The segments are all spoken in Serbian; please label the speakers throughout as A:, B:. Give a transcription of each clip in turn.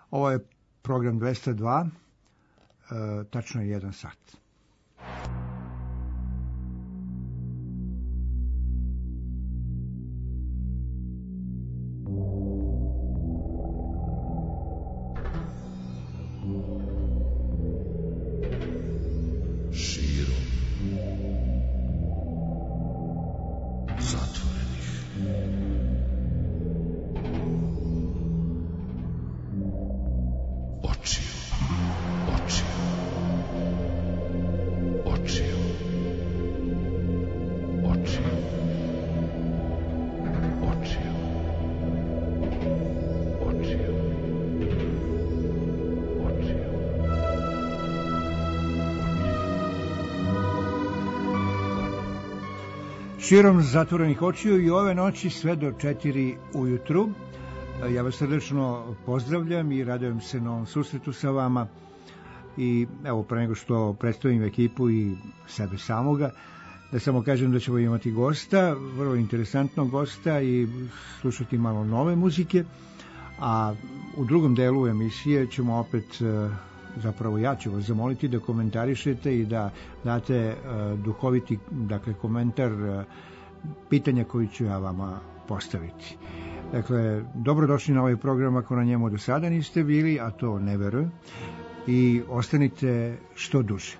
A: Ovo je program 202, tačno je 1 sat. Širom zatvorenih očiju i ove noći sve do 4 ujutru. Ja vas srdečno pozdravljam i radujem se novom susretu sa vama. I evo, pre nego što predstavim ekipu i sebe samoga, da samo kažem da ćemo imati gosta, vrlo interesantnog gosta i slušati malo nove muzike. A u drugom delu emisije ćemo opet, zapravo ja ću vas zamoliti da komentarišete i da date duhoviti, dakle, komentar pitanja koji ću ja vama postaviti. Dakle, dobrodošli na ovaj program ako na njemu do sada niste bili, a to ne verujem, i ostanite što duže.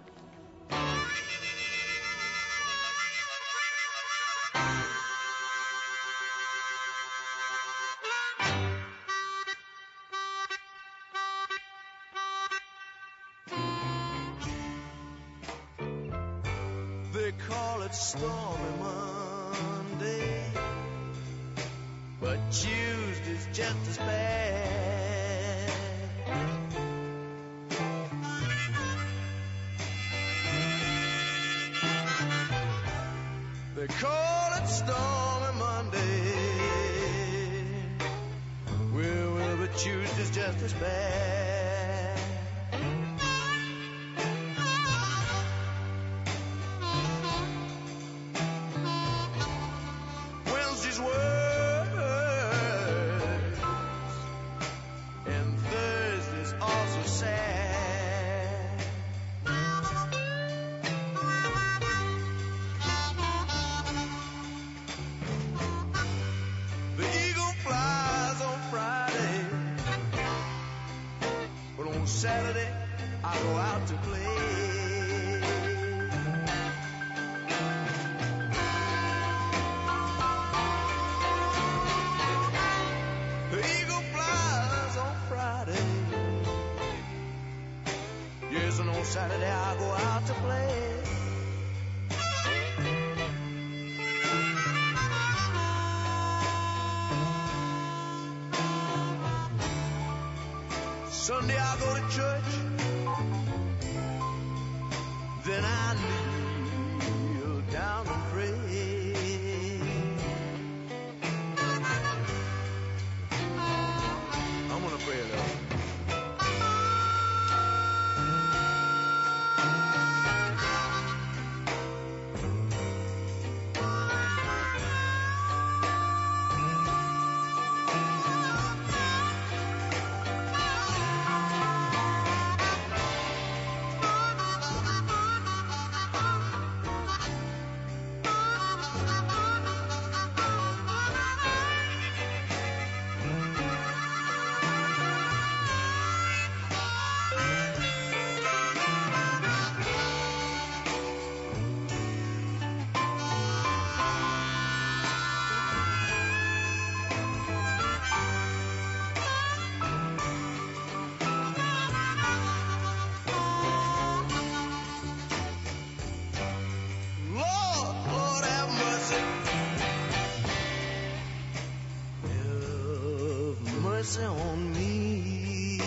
B: Saturday, I go out to play. The eagle flies on Friday. Yes, and on Saturday I go out to play. Sunday I go to church, then I kneel down and pray. I'm gonna pray it up. Mercy on me.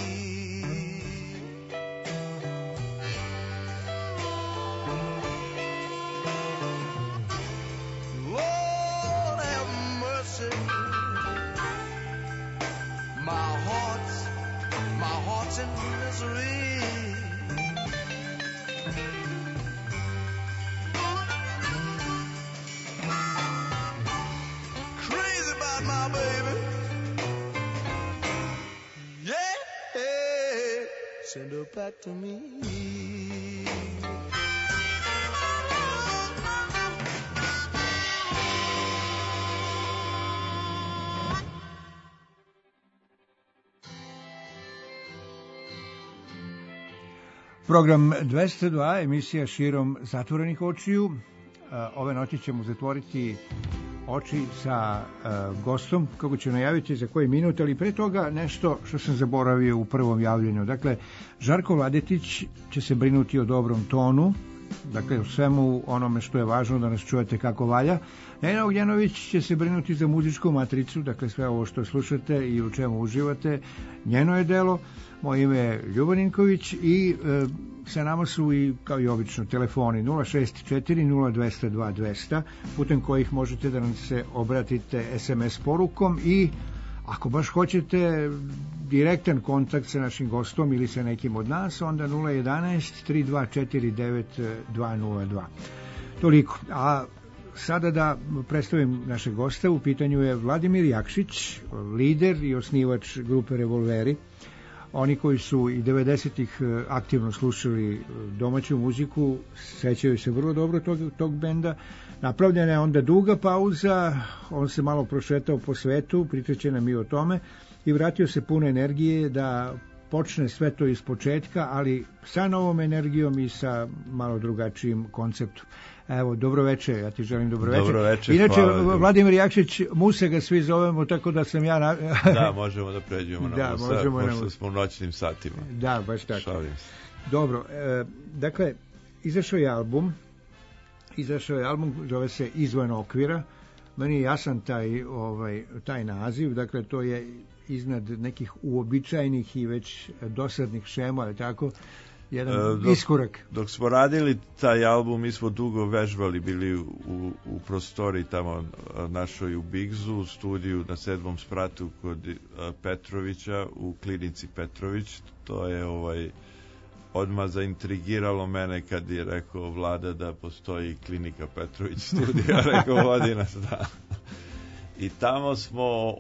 B: Lord have mercy. My heart's in misery. Crazy about my baby. Yeah. send her back to me.
A: Program 202, emisija Širom zatvorenih očiju. Ove noći ćemo zatvoriti oči sa gostom, kako ću najaviti za koji minut, ali pre toga nešto što sam zaboravio u prvom javljenju. Dakle, Žarko Vladetić će se brinuti o dobrom tonu, dakle o svemu onome što je važno da nas čujete kako valja. Nena Ognjanović će se brinuti za muzičku matricu, dakle sve ovo što slušate i u čemu uživate, njeno je delo. Moje ime je Ljubo Ninković i sa nama su i, kao i obično, telefoni 064 0202 200, putem kojih možete da nam se obratite SMS porukom i ako baš hoćete direktan kontakt sa našim gostom ili sa nekim od nas, onda 011 3249 202. Toliko. A sada da predstavim našeg gosta. U pitanju je Vladimir Jakšić, lider i osnivač grupe Revolveri. Oni koji su i 90-ih aktivno slušali domaću muziku sećaju se vrlo dobro tog benda. Napravljena je onda duga pauza, on se malo prošetao po svetu, pričaće nam i o tome, i vratio se puno energije da počne sve to iz početka, ali sa novom energijom i sa malo drugačijim konceptom. Evo, dobroveče, ja ti želim dobroveče.
C: Dobroveče,
A: inače,
C: hvala.
A: Vladimir Jakšić, Muse ga svi zovemo, tako da sam ja...
C: Da, možemo da pređemo na
A: da,
C: Musa, pošto smo u noćnim satima.
A: Da, baš tako.
C: Šalim se.
A: Dobro, dakle, izašao je album, zove se Izvan okvira. Meni je jasan taj naziv, dakle, to je iznad nekih uobičajenih i već dosadnih šema, ali tako, jedan iskorak.
C: Dok smo radili taj album, mi smo dugo vežbali, bili u prostori tamo našoj u Bigzu, u studiju na 7. spratu kod Petrovića, u klinici Petrović. To je odmah zaintrigiralo mene kad je rekao Vlada da postoji klinika Petrović studija, rekao vodi nas da. I tamo smo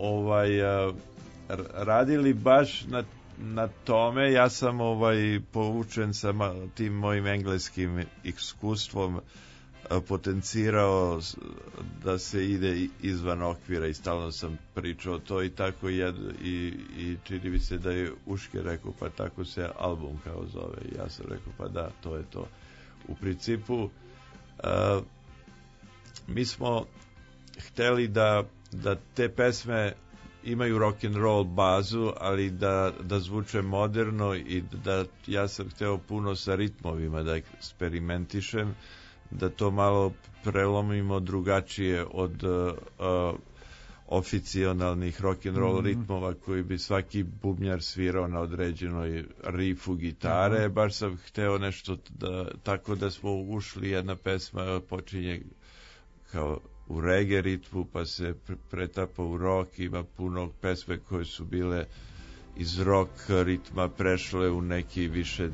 C: radili baš na tome. Ja sam povučen sa tim mojim engleskim iskustvom potencirao da se ide izvan okvira i stalno sam pričao to i tako i čini mi se da je Uške rekao pa tako se album kao zove i ja sam rekao pa da, to je to. U principu mi hteli da te pesme imaju rock and roll bazu, ali da zvuče moderno i da ja sam hteo puno sa ritmovima da eksperimentišem, da to malo prelomimo drugačije od oficionalnih rock and roll ritmova koji bi svaki bubnjar svirao na određenoj rifu gitare. Baš sam hteo nešto tako da smo ušli, jedna pesma počinje kao u reggae ritmu, pa se pretapa u rock, ima puno pesme koje su bile iz rock ritma prešle u neki više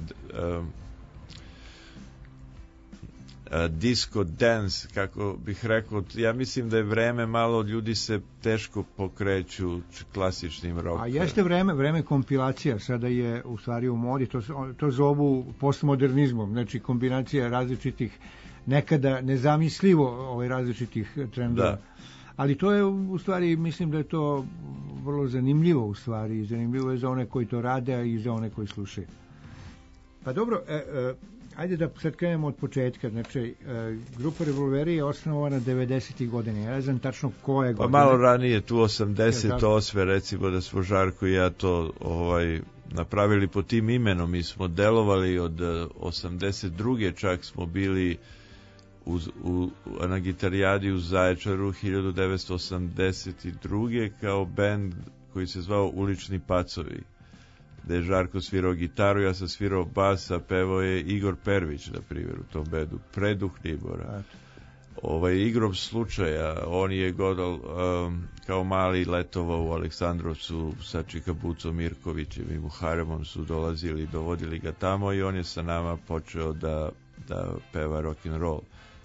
C: disco dance, kako bih rekao. Ja mislim da je vreme malo, ljudi se teško pokreću klasičnim rock.
A: A jeste vreme kompilacija, sada je u stvari u modi, to zovu postmodernizmom, znači kombinacija različitih, nekada nezamislivo različitih trendova. Da. Ali to je u stvari, mislim da je to vrlo zanimljivo u stvari, zanimljivo je za one koji to rade, a i za one koji slušaju. Pa dobro, ajde da sad krenemo od početka. Znači, grupa Revolveri je osnovana 90. godine. Ja ne znam tačno koje godine.
C: Pa malo ranije, tu 88. recimo da smo Žarko i ja to napravili pod tim imenom. Mi smo delovali od 82. čak smo bili na gitarijadi u Zaječaru 1982. kao bend koji se zvao Ulični pacovi, gde je Žarko svirao gitaru, ja sam svirao bas, a pevao je Igor Pervić, na primjer, u tom bendu, Preduh Nibora. Igrom slučaja, on je kao mali letovao u Aleksandrovcu sa Čikabucom Mirkovićem i Muharemom, su dolazili, dovodili ga tamo i on je sa nama počeo da peva rock and roll.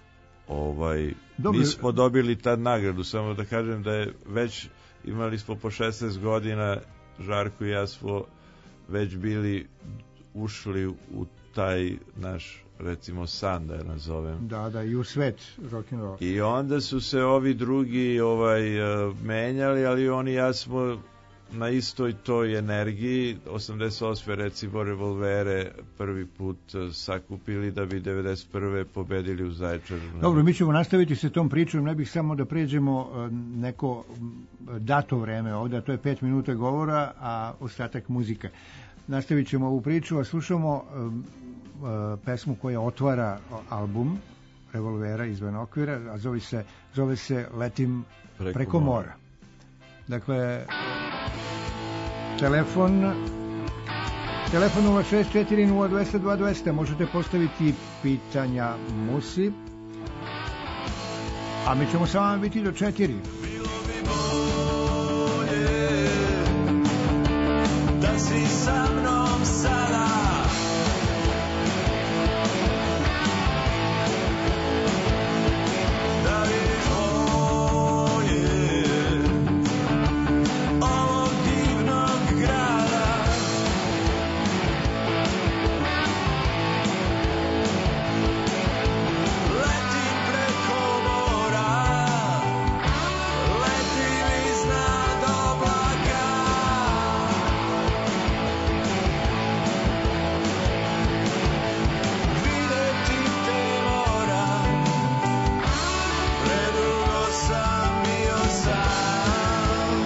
C: Mi smo dobili tad nagradu, samo da kažem da je već imali smo po 16 godina, Žarko i ja smo već bili ušli u taj naš, recimo, san, da je nazovem.
A: Da, i u svet rock'n'roll.
C: I onda su se ovi drugi menjali, ali oni i ja smo na istoj toj energiji. 88. recimo Revolvere prvi put sakupili da bi 91. pobedili u Zaječaru.
A: Dobro, mi ćemo nastaviti se tom pričom, ne bih samo da pređemo neko dato vreme ovdje, to je 5 minuta govora, a ostatak muzika. Nastavit ćemo ovu priču, a slušamo pesmu koja otvara album Revolvera Izvan okvira, a zove se Letim preko mora. Dakle, telefon 0640200, možete postaviti pitanja Musi, a mi ćemo sa vama biti do 4.
B: Bilo bi bolje da si sa mnom sada, da vidiš bolje ovog divnog grada. Letim preko mora, letim iznad oblaka. Videti te moram, predugo sam bio sam.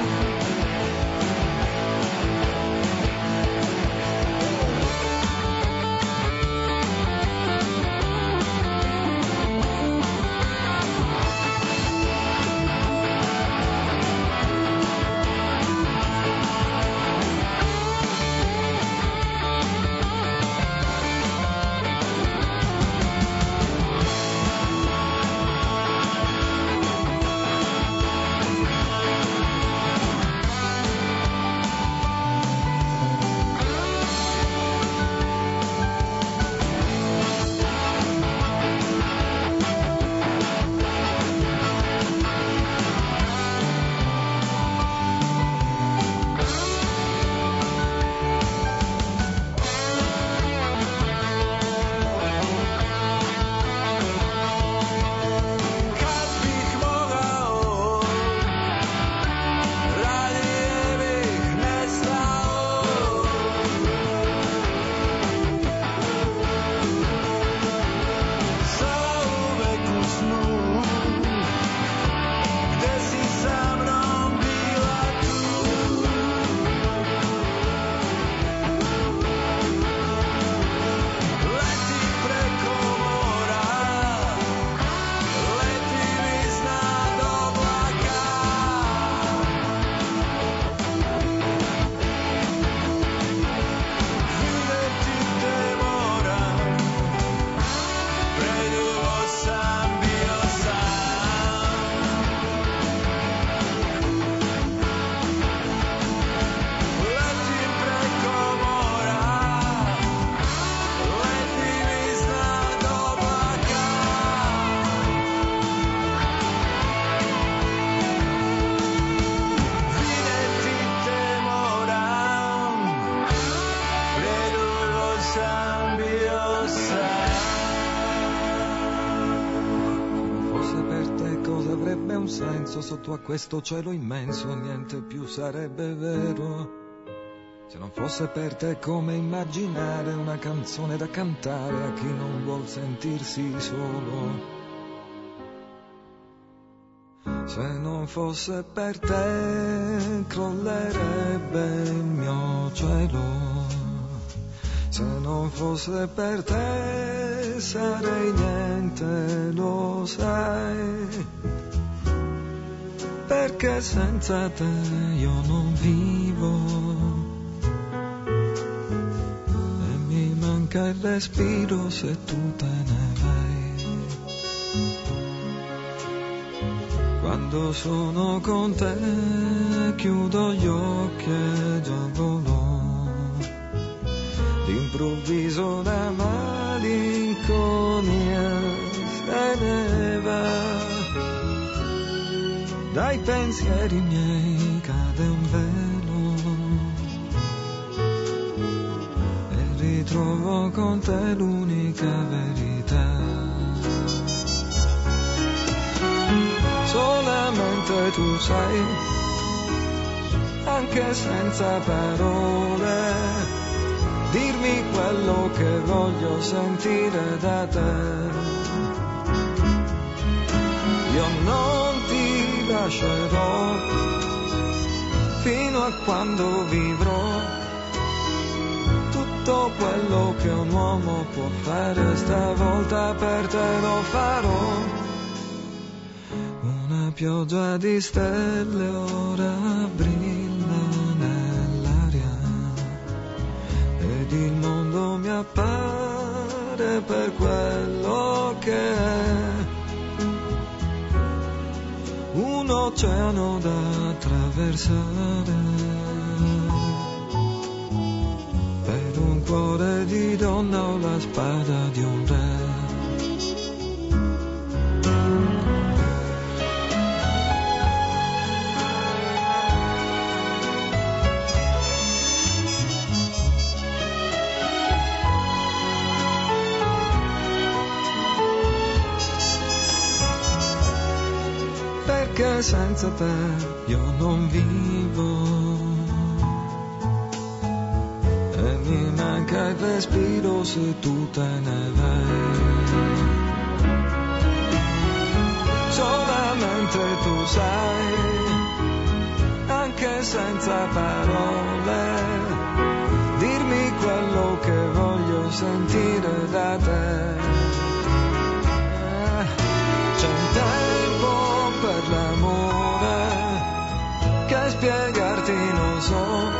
B: Kad bih mogao, radije bih nestao. Zauvek u snu, gde si sa mnom bila tu. Letim preko mora, letim iznad oblaka. Videti te moram, predugo sam bio sam. Letim preko mora, letim iznad oblaka. Videti te moram, predugo sam bio sam.
D: Fosse per te cosa avrebbe un senso sotto a questo cielo immenso, niente più sarebbe vero. Se non fosse per te come immaginare una canzone da cantare a chi non vuol sentirsi solo. Se non fosse per te crollerebbe il mio cielo. Se non fosse per te sarei niente, lo sai. Perché senza te io non vivo. E mi manca il respiro se tu te ne vai. Quando sono con te chiudo gli occhi e già volò. D'improvviso la malinconia se ne va. Dai pensieri miei cade un velo e trovo con te l'unica verità. Solamente tu sai, anche senza parole, dirmi quello che voglio sentire da te. Io non ti lascerò fino a quando vivrò. Tutto quello che un uomo può fare stavolta per te lo farò. Una pioggia di stelle ora brilla nell'aria ed il mondo mi appare per quello che è. Un oceano da attraversare per un cuore di donna o la spada di un re. Perché senza te io non vivo e mi manca il respiro se tu te ne vai. Solamente tu sai, anche senza parole, dirmi quello che voglio sentire da te. C'è un tempo per l'amore che spiegarti non so.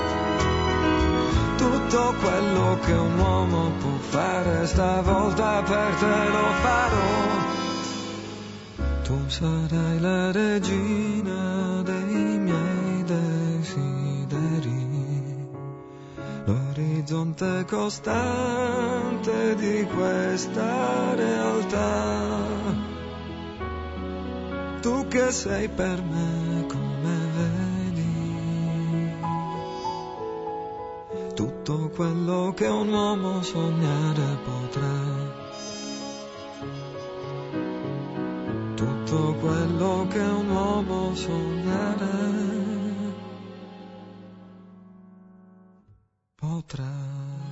D: Tutto quello che un uomo può fare stavolta per te lo farò. Tu sarai la regina dei miei desideri, l'orizzonte costante di questa realtà. Tu che sei per me come vedi, tutto quello che un uomo sognare potrà. Tutto quello che un uomo sognare potrà.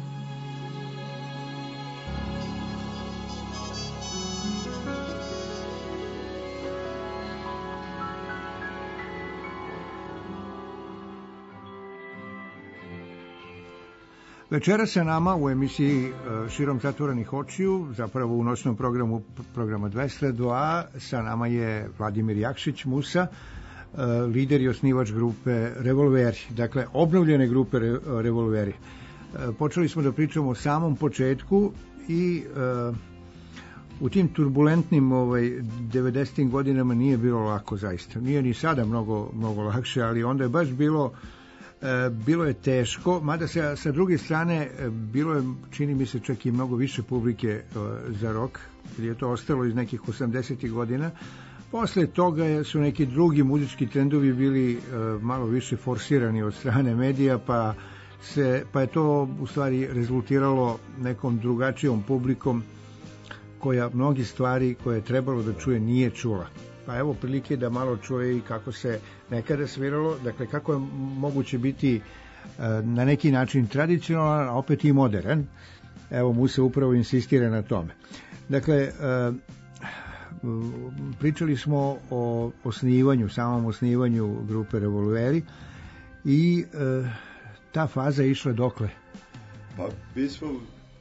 A: Večera sa nama u emisiji Širom zatvorenih očiju, zapravo u noćnom programu programa 202, sa nama je Vladimir Jakšić Musa, lider i osnivač grupe Revolveri, dakle obnovljene grupe Revolveri. Počeli smo da pričamo o samom početku i u tim turbulentnim 90. godinama nije bilo lako zaista. Nije ni sada mnogo lakše, ali onda je baš bilo je teško, mada sa druge strane bilo je, čini mi se, čak i mnogo više publike za rock, jer je to ostalo iz nekih 80. godina. Posle toga su neki drugi muzički trendovi bili malo više forsirani od strane medija, pa je to u stvari rezultiralo nekom drugačijom publikom koja mnogi stvari koje je trebalo da čuje nije čula. Pa evo prilike da malo čuje i kako se nekada sviralo, dakle kako je moguće biti na neki način tradicionalan, a opet i modern. Evo mu se upravo insistira na tome. Dakle, pričali smo o samom osnivanju grupe Revolveri i ta faza je išla dokle?
C: Pa mi smo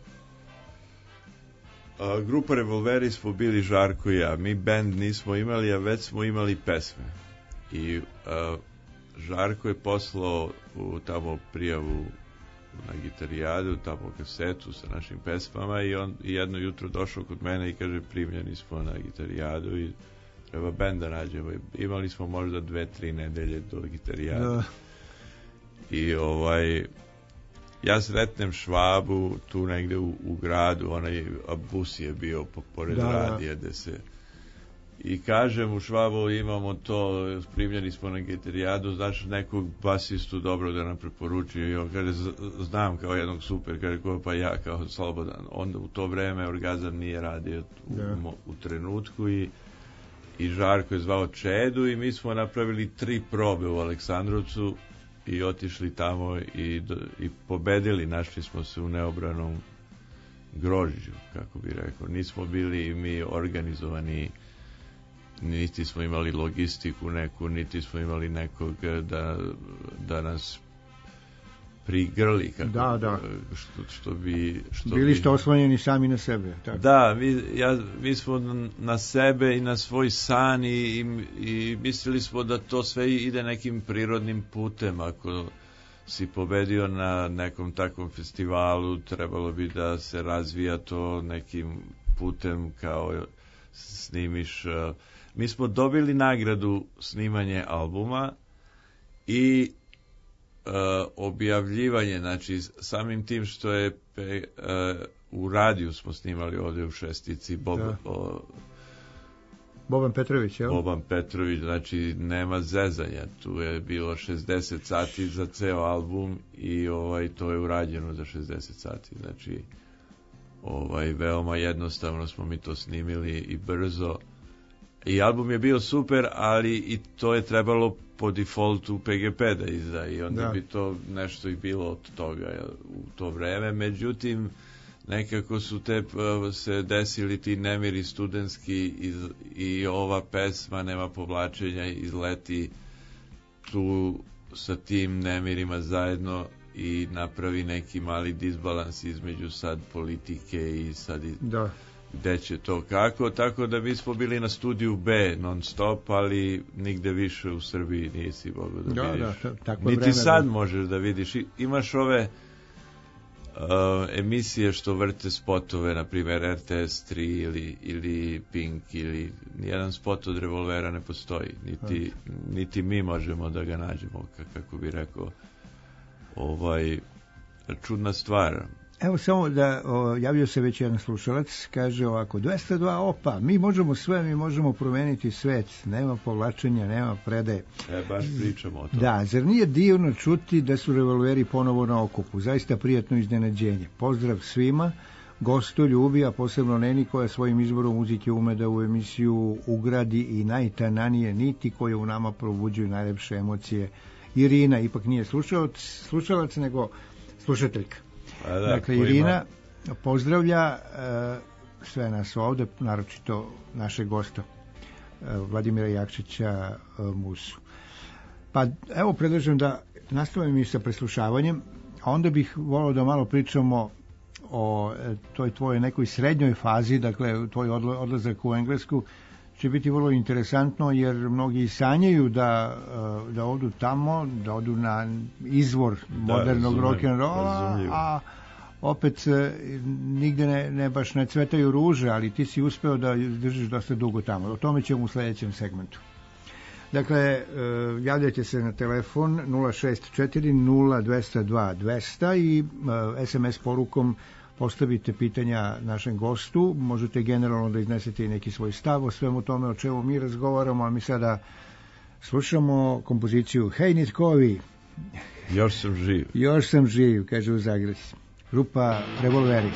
C: grupa Revolveri smo bili Žarko i ja. Mi bend nismo imali, a već smo imali pesme. I Žarko je poslao tamo prijavu na gitarijadu, tamo kasetu sa našim pesmama i on jedno jutro došao kod mene i kaže primljeni smo na gitarijadu i treba bend da nađemo. Imali smo možda 2-3 nedelje do gitarijade. I ja sretnem Švabu tu negde u gradu, onaj bus je bio pored radija gde se I kažem u Švabu imamo to, primljeni smo na Gitarijadu, znaš nekog basistu dobro da nam preporuči, i on kaže znam kao jednog super, kaže ko pa ja kao Slobodan. Onda u to vreme Orgazam nije radio u trenutku i Žarko je zvao Čedu i mi smo napravili 3 probe u Aleksandrovcu i otišli tamo i pobedili, našli smo se u neobranom grožđu, kako bi rekao. Nismo bili mi organizovani, niti smo imali logistiku neku, niti smo imali nekog da nas prigrli, kako, što
A: bili ste oslonjeni sami na sebe, tako?
C: Da, mi smo na sebe i na svoj san i mislili smo da to sve ide nekim prirodnim putem. Ako si pobedio na nekom takvom festivalu, trebalo bi da se razvija to nekim putem, kao snimiš. Mi smo dobili nagradu snimanje albuma i objavljivanje, znači samim tim što je u radiju smo snimali ovdje u Šestici
A: Boban Petrović, jel?
C: Boban Petrović, znači nema zezanja, tu je bilo 60 sati za ceo album i to je urađeno za 60 sati, znači veoma jednostavno smo mi to snimili i brzo. I album je bio super, ali i to je trebalo po defaultu PGP da izda i onda bi to nešto i bilo od toga u to vreme. Međutim, nekako su se desili ti nemiri studentski i ova pesma Nema povlačenja izleti tu sa tim nemirima zajedno i napravi neki mali disbalans između sad politike i sad gde će to kako, tako da mi smo bili na studiju B non stop, ali nigde više u Srbiji nisi mogao da vidiš. Niti sad možeš da vidiš. Imaš ove emisije što vrte spotove, na primjer RTS 3 ili Pink, ili nijedan spot od Revolvera ne postoji, niti mi možemo da ga nađemo, kako bi rekao, čudna stvar.
A: Evo samo da javio se već jedan slušalac, kaže ovako: 202, opa, mi možemo sve, mi možemo promeniti svet, nema povlačenja, nema predaje.
C: Baš pričamo o tome.
A: Da, zar nije divno čuti da su Revolveri ponovo na okupu? Zaista prijatno iznenađenje. Pozdrav svima, gostoljubi, a posebno Neni koja svojim izborom muzike ume da u emisiju ugradi i najtananije niti koje u nama probuđuju najlepše emocije. Irina ipak nije slušalac nego slušateljka. Dakle, Irina pozdravlja sve nas ovde, naročito našeg gosta Vladimira Jakšića Musu. Pa evo, predlažem da nastavimo i sa preslušavanjem, a onda bih volao da malo pričamo o toj tvojoj nekoj srednjoj fazi, dakle tvoj odlazak u Englesku će biti vrlo interesantno, jer mnogi sanjaju da odu tamo, da odu na izvor modernog rock'n'rolla, a opet nigde ne baš ne cvetaju ruže, ali ti si uspeo da držiš dosta dugo tamo. O tome ćemo u sledećem segmentu. Dakle, javljajte se na telefon 064-0202-200 i SMS porukom postavite pitanja našem gostu. Možete generalno da iznesete i neki svoj stav o svemu tome o čemu mi razgovaramo, a mi sada slušamo kompoziciju Hej Nitkovi. Još sam živ, kaže u Zagresi. Grupa Revolveri.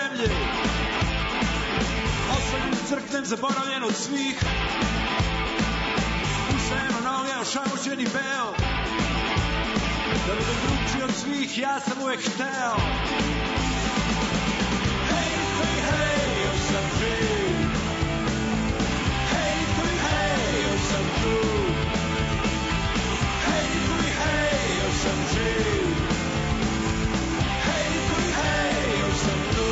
E: Crknem zaboravljen od svih, još amućeni beo. Da budem drugčiji od svih, ja sam uvek hteo. Hej, hej, hej, još sam živ. Hej, hej, hej, još sam tu. Hej, hej, hej, još sam živ. Hej, hej, hej, još sam tu.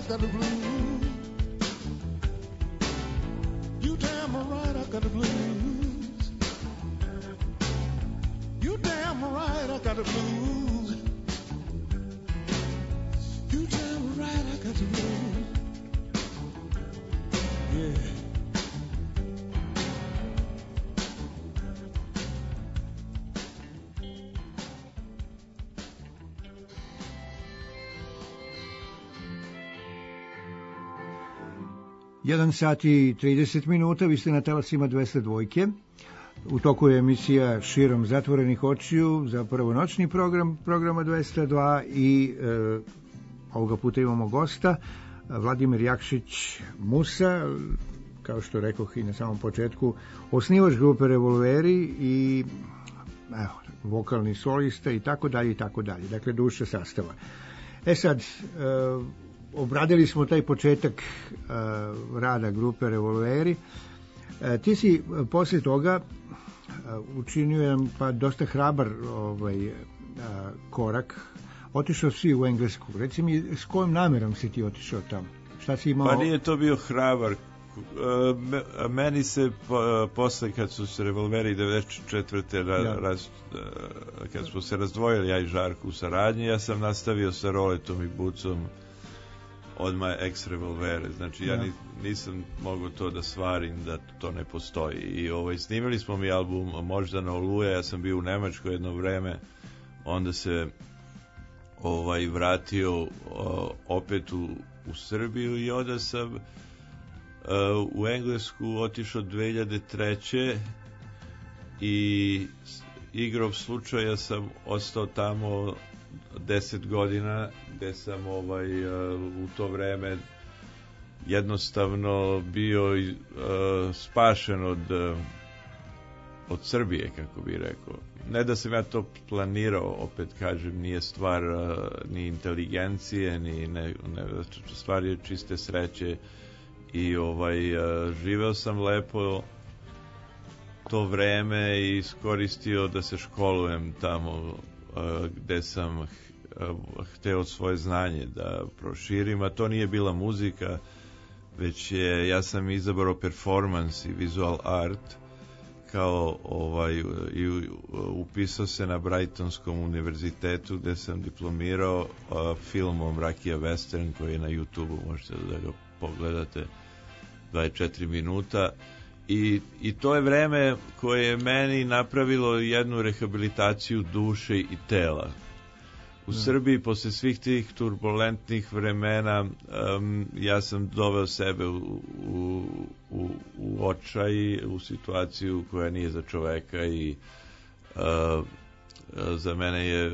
E: got the blues. You damn right, I got the blues. You damn right, I got the blues. You damn right, I got the blues. Yeah.
A: Jedan sat i 30 minuta, vi ste na talasima 202. U toku je emisija Širom zatvorenih očiju, zapravo noćni program programa 202 i ovoga puta imamo gosta, Vladimir Jakšić Musa, kao što rekoh i na samom početku, osnivač grupe Revolveri i vokalni solista i tako dalje i tako dalje, dakle duša sastava. Sad, obradili smo taj početak rada grupe Revolveri. Ti si poslije toga učinio jedan pa dosta hrabar korak. Otišao si u Englesku. Reci mi, s kojom namjerom si ti otišao tamo? Šta si imao?
C: Pa nije to bio hrabar. Meni se posle kad su se Revolveri 94. Kad smo se razdvojili, ja i Žarko u saradnji, ja sam nastavio sa Roletom i Bucom odmah ex-Revolvere, znači ja nisam mogao to da svarim da to ne postoji. I snimili smo mi album Moždana Oluje, ja sam bio u Nemačkoj jedno vreme, onda se vratio opet u Srbiju i onda sam u Englesku otišao 2003. i igrao slučaja sam ostao tamo 10 godina, gde sam u to vreme jednostavno bio spašen od Srbije, kako bi rekao. Ne da sam ja to planirao, opet kažem, nije stvar ni inteligencije, stvar je čiste sreće i živeo sam lepo to vreme i iskoristio da se školujem tamo gde sam hteo svoje znanje da proširim, a to nije bila muzika, već ja sam izabrao performance i visual art kao i upisao se na Brightonskom univerzitetu gde sam diplomirao filmom Rakija Western koji je na YouTube-u, možete da ga pogledate, 24 minuta. I to je vreme koje je meni napravilo jednu rehabilitaciju duše i tela. U Srbiji, posle svih tih turbulentnih vremena, ja sam doveo sebe u očaj, u situaciju koja nije za čoveka i za mene je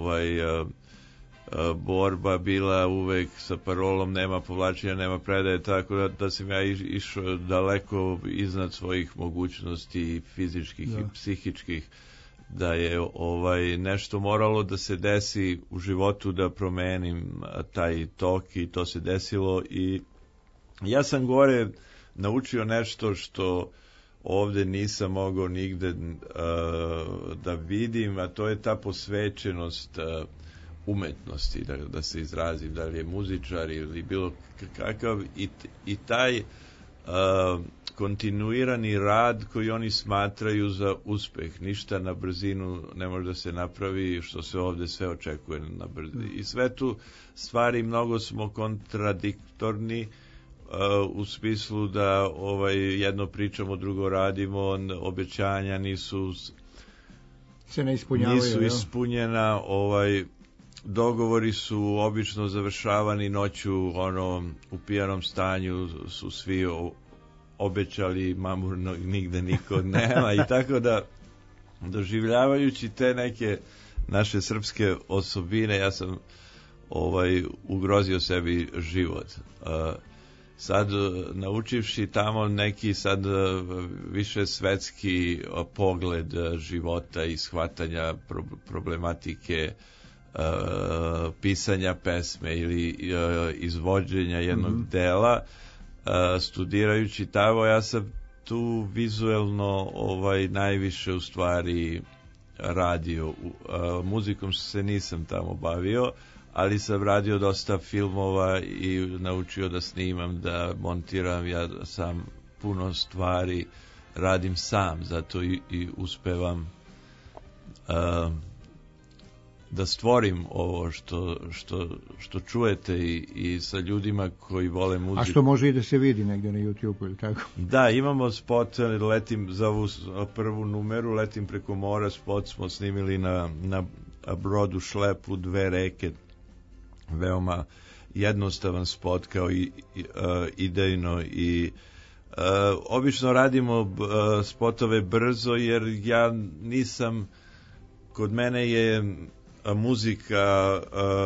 C: borba bila uvek sa parolom nema povlačenja, nema predaje, tako da sam ja išao daleko iznad svojih mogućnosti fizičkih i psihičkih, da je nešto moralo da se desi u životu da promenim taj tok i to se desilo i ja sam gore naučio nešto što ovde nisam mogao nigde da vidim, a to je ta posvećenost umetnosti, da se izrazim, da li je muzičar ili bilo kakav i taj kontinuirani rad koji oni smatraju za uspeh. Ništa na brzinu ne može da se napravi, što se ovde sve očekuje na brzinu. I sve tu stvari mnogo smo kontradiktorni u smislu da jedno pričamo, drugo radimo, obećanja nisu
A: se ne ispunjavaju,
C: nisu ispunjena, dogovori su obično završavani noću, u pijanom stanju su svi obećali, mamurno nigde niko nema i tako da doživljavajući te neke naše srpske osobine, ja sam ugrozio sebi život. Sad naučivši tamo neki sad više svetski pogled života i shvatanja problematike pisanja pesme ili izvođenja jednog dela, studirajući tamo, ja sam tu vizuelno najviše u stvari radio. Muzikom se nisam tamo bavio, ali sam radio dosta filmova i naučio da snimam, da montiram. Ja sam puno stvari radim sam, zato i uspevam da stvorim ovo što čujete i sa ljudima koji vole muziku.
A: A što može i da se vidi negdje na YouTube ili tako?
C: Da, imamo spot, letim za ovu prvu numeru, letim preko mora, spot smo snimili na brodu Šlepu, Dve reke, veoma jednostavan spot kao i idejno i obično radimo spotove brzo jer ja nisam, kod mene je muzika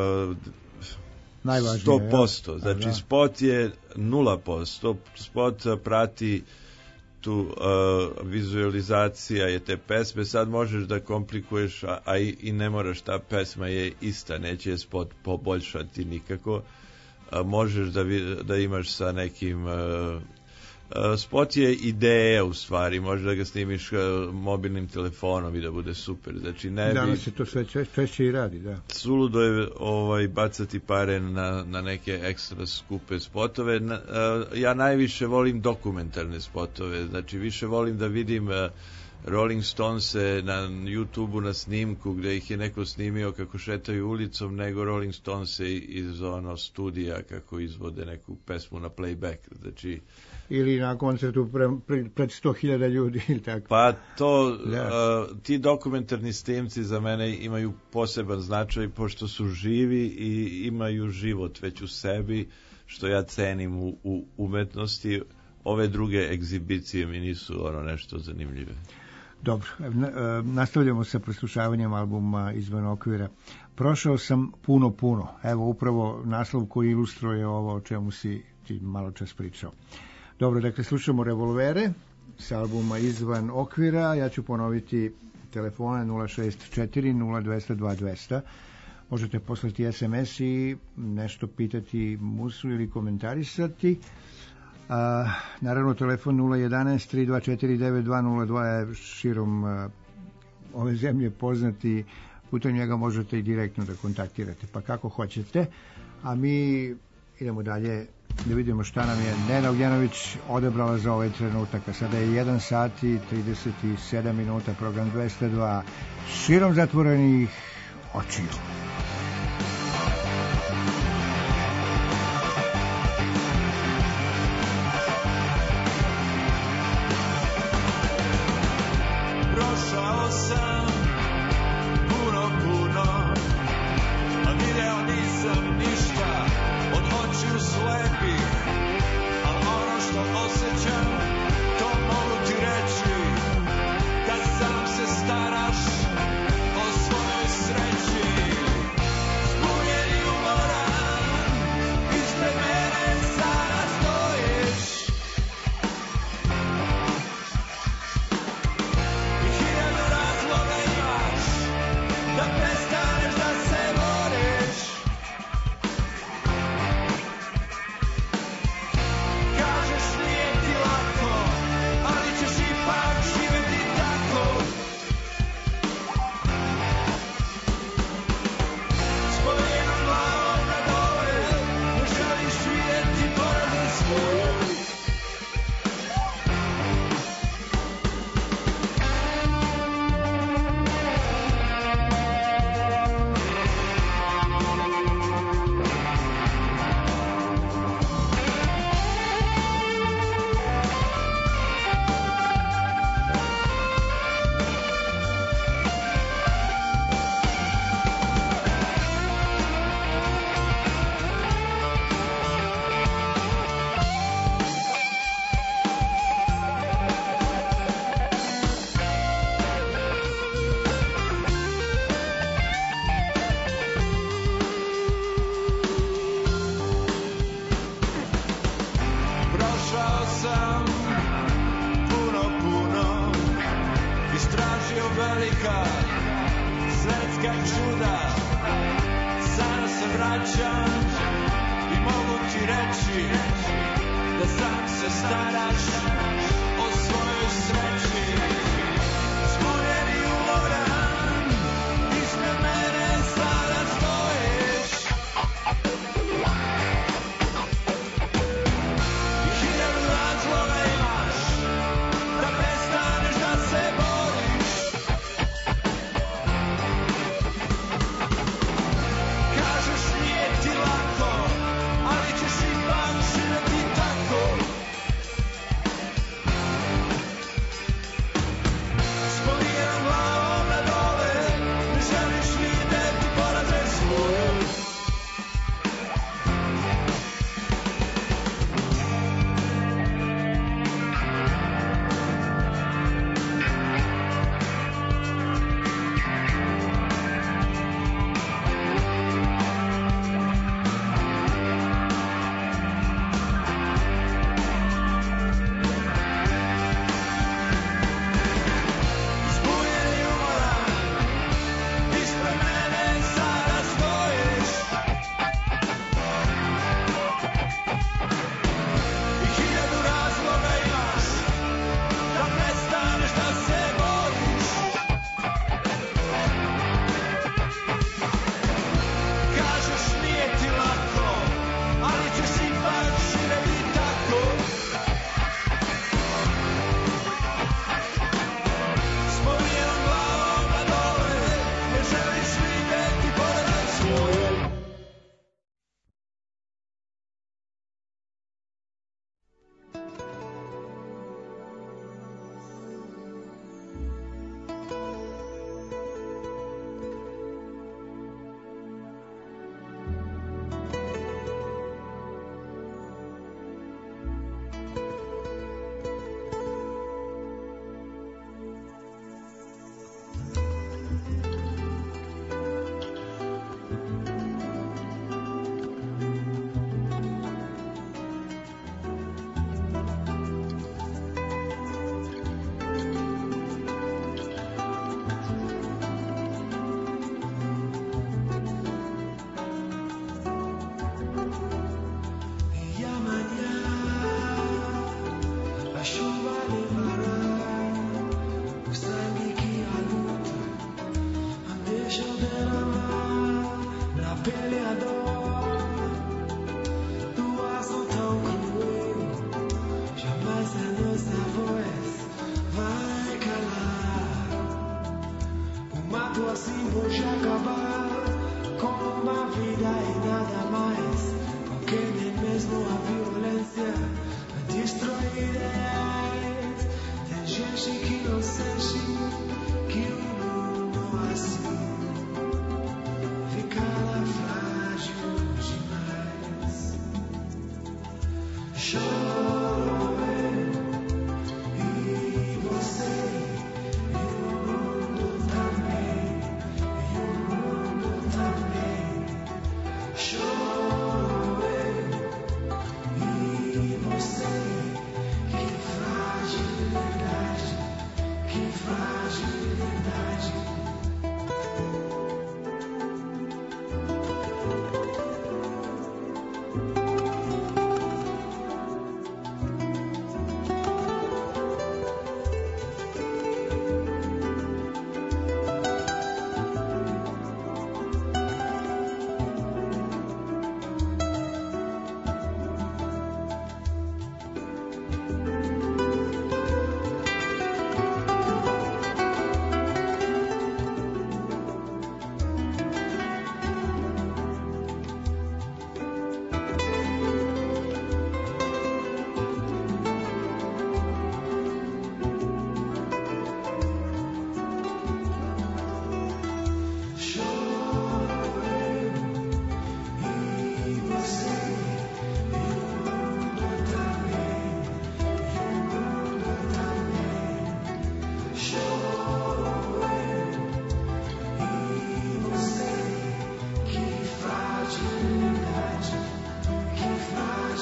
C: 100%, znači spot je 0%, spot prati tu vizualizacija je te pesme, sad možeš da komplikuješ, a i ne moraš, ta pesma je ista, neće spot poboljšati nikako, možeš da imaš sa nekim spot je ideja u stvari, možeš da ga snimiš mobilnim telefonom i da bude super. Znači
A: danas se to sve češće i radi, da.
C: Suludo je bacati pare na neke ekstra skupe spotove. Ja najviše volim dokumentarne spotove, znači više volim da vidim Rolling Stonese na YouTubeu na snimku gde ih je neko snimio kako šetaju ulicom, nego Rolling Stonese iz studija kako izvode neku pesmu na playback, znači
A: ili na koncertu pred 100.000 ljudi ili tako.
C: Pa to, ti dokumentarni snimci za mene imaju poseban značaj pošto su živi i imaju život već u sebi, što ja cenim u umetnosti. Ove druge egzibicije mi nisu nešto zanimljive.
A: Dobro, nastavljamo sa preslušavanjem albuma Izvan okvira. Prošao sam puno. Evo upravo naslov koji ilustruje ovo o čemu si ti malo čas pričao. Dobro, dakle, slušamo Revolvere sa albuma Izvan okvira. Ja ću ponoviti telefone 064 0200 2200. Možete poslati SMS i nešto pitati Musu ili komentarisati. Naravno, telefon 011 324 9202 je širom ove zemlje poznati. Putem njega možete i direktno da kontaktirate, pa kako hoćete. A mi idemo dalje da vidimo šta nam je Nena Uljanović odebrala za ovaj trenutak. A sada je 1 sat i 37 minuta, program 202, širom zatvorenih očiju.
E: Prošao sam puno, a video nisam ništa od očiju slepih, ali ono što osjećam, to mogu ti reći, da sam se staraš o svojoj sreći. Zbunjen i umoran, ispred mene sada stojiš, i 1000 razloga imaš da prestaneš da se boriš. Kažeš nije ti lako, ali ćeš ipak živjeti tako. S podijenom glavom na dole, ne želiš vidjeti porazan svoj. Prošao sam puno, istražio velika svetska čuda. Sada se vraćam i mogu ti reći da sam se staraš o svojoj sreći. Zbunjen i umoran,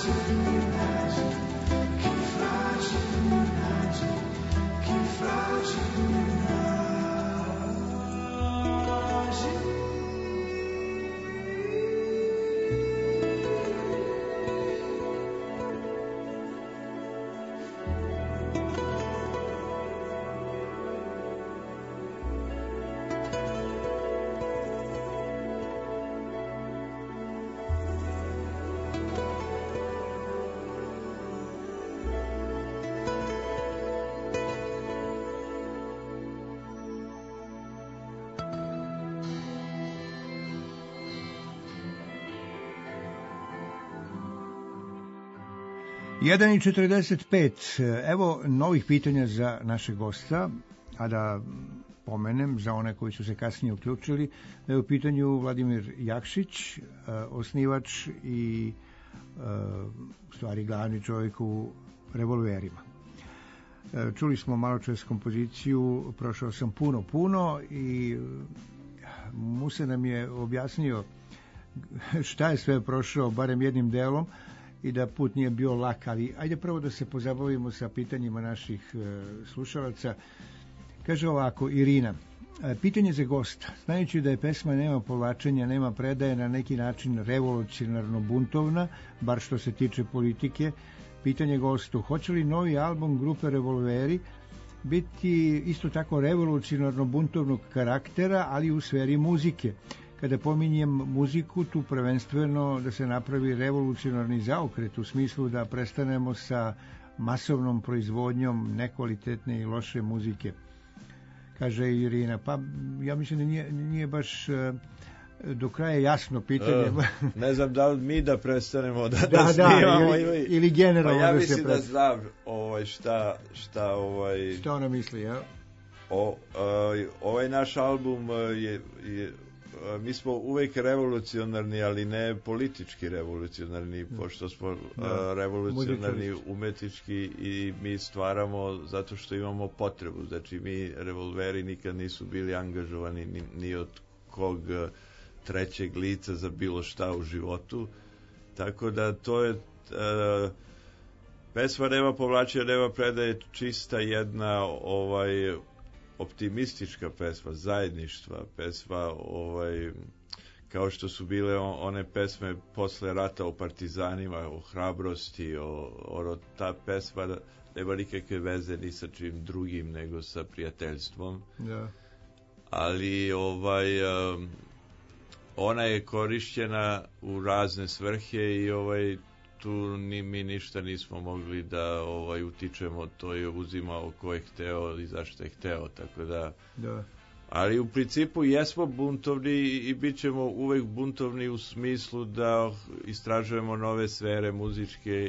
A: Jedan i 45. Evo novih pitanja za naše gosta, a da pomenem za one koji su se kasnije uključili, da je u pitanju Vladimir Jakšić, osnivač i stvari glavni čovjek u Revolverima. Čuli smo malo čas kompoziciju Prošao sam puno i Musa nam je objasnio šta je sve prošao, barem jednim delom, i da put nije bio lak, ali ajde prvo da se pozabavimo sa pitanjima naših slušalaca. Kaže ovako Irina, pitanje za gosta, znajući da je pesma nema povlačenja, nema predaje, na neki način revolucionarno buntovna, bar što se tiče politike, pitanje gostu, hoće li novi album grupe Revolveri biti isto tako revolucionarno buntovnog karaktera, ali u sferi muzike? Kada pominjem muziku, tu prvenstveno da se napravi revolucionarni zaokret u smislu da prestanemo sa masovnom proizvodnjom nekvalitetne i loše muzike. Kaže Irina, pa ja mislim da nije baš do kraja jasno pitanje.
C: Ne znam da li mi da prestanemo da snimamo
A: ili generalno
C: pa ja
A: da
C: mislim
A: se
C: da znam šta
A: ona misli, ja?
C: Ovaj naš album je mi smo uvek revolucionarni, ali ne politički revolucionarni, pošto smo revolucionarni umetnički i mi stvaramo zato što imamo potrebu. Znači mi Revolveri nikad nisu bili angažovani ni od kog trećeg lica za bilo šta u životu. Tako da to je pesma nema povlačenja, nema predaje, čista jedna optimistička pesma, zajedništva, pesma kao što su bile one pesme posle rata o partizanima, o hrabrosti, ta pesma nema nikakve veze ni sa čim drugim nego sa prijateljstvom.
A: Da.
C: Ali ona je korišćena u razne svrhe i tu mi ništa nismo mogli da utičemo, to je uzimao ko je hteo i zašto je hteo, tako da. Ali u principu jesmo buntovni i bit ćemo uvek buntovni u smislu da istražujemo nove sfere muzičke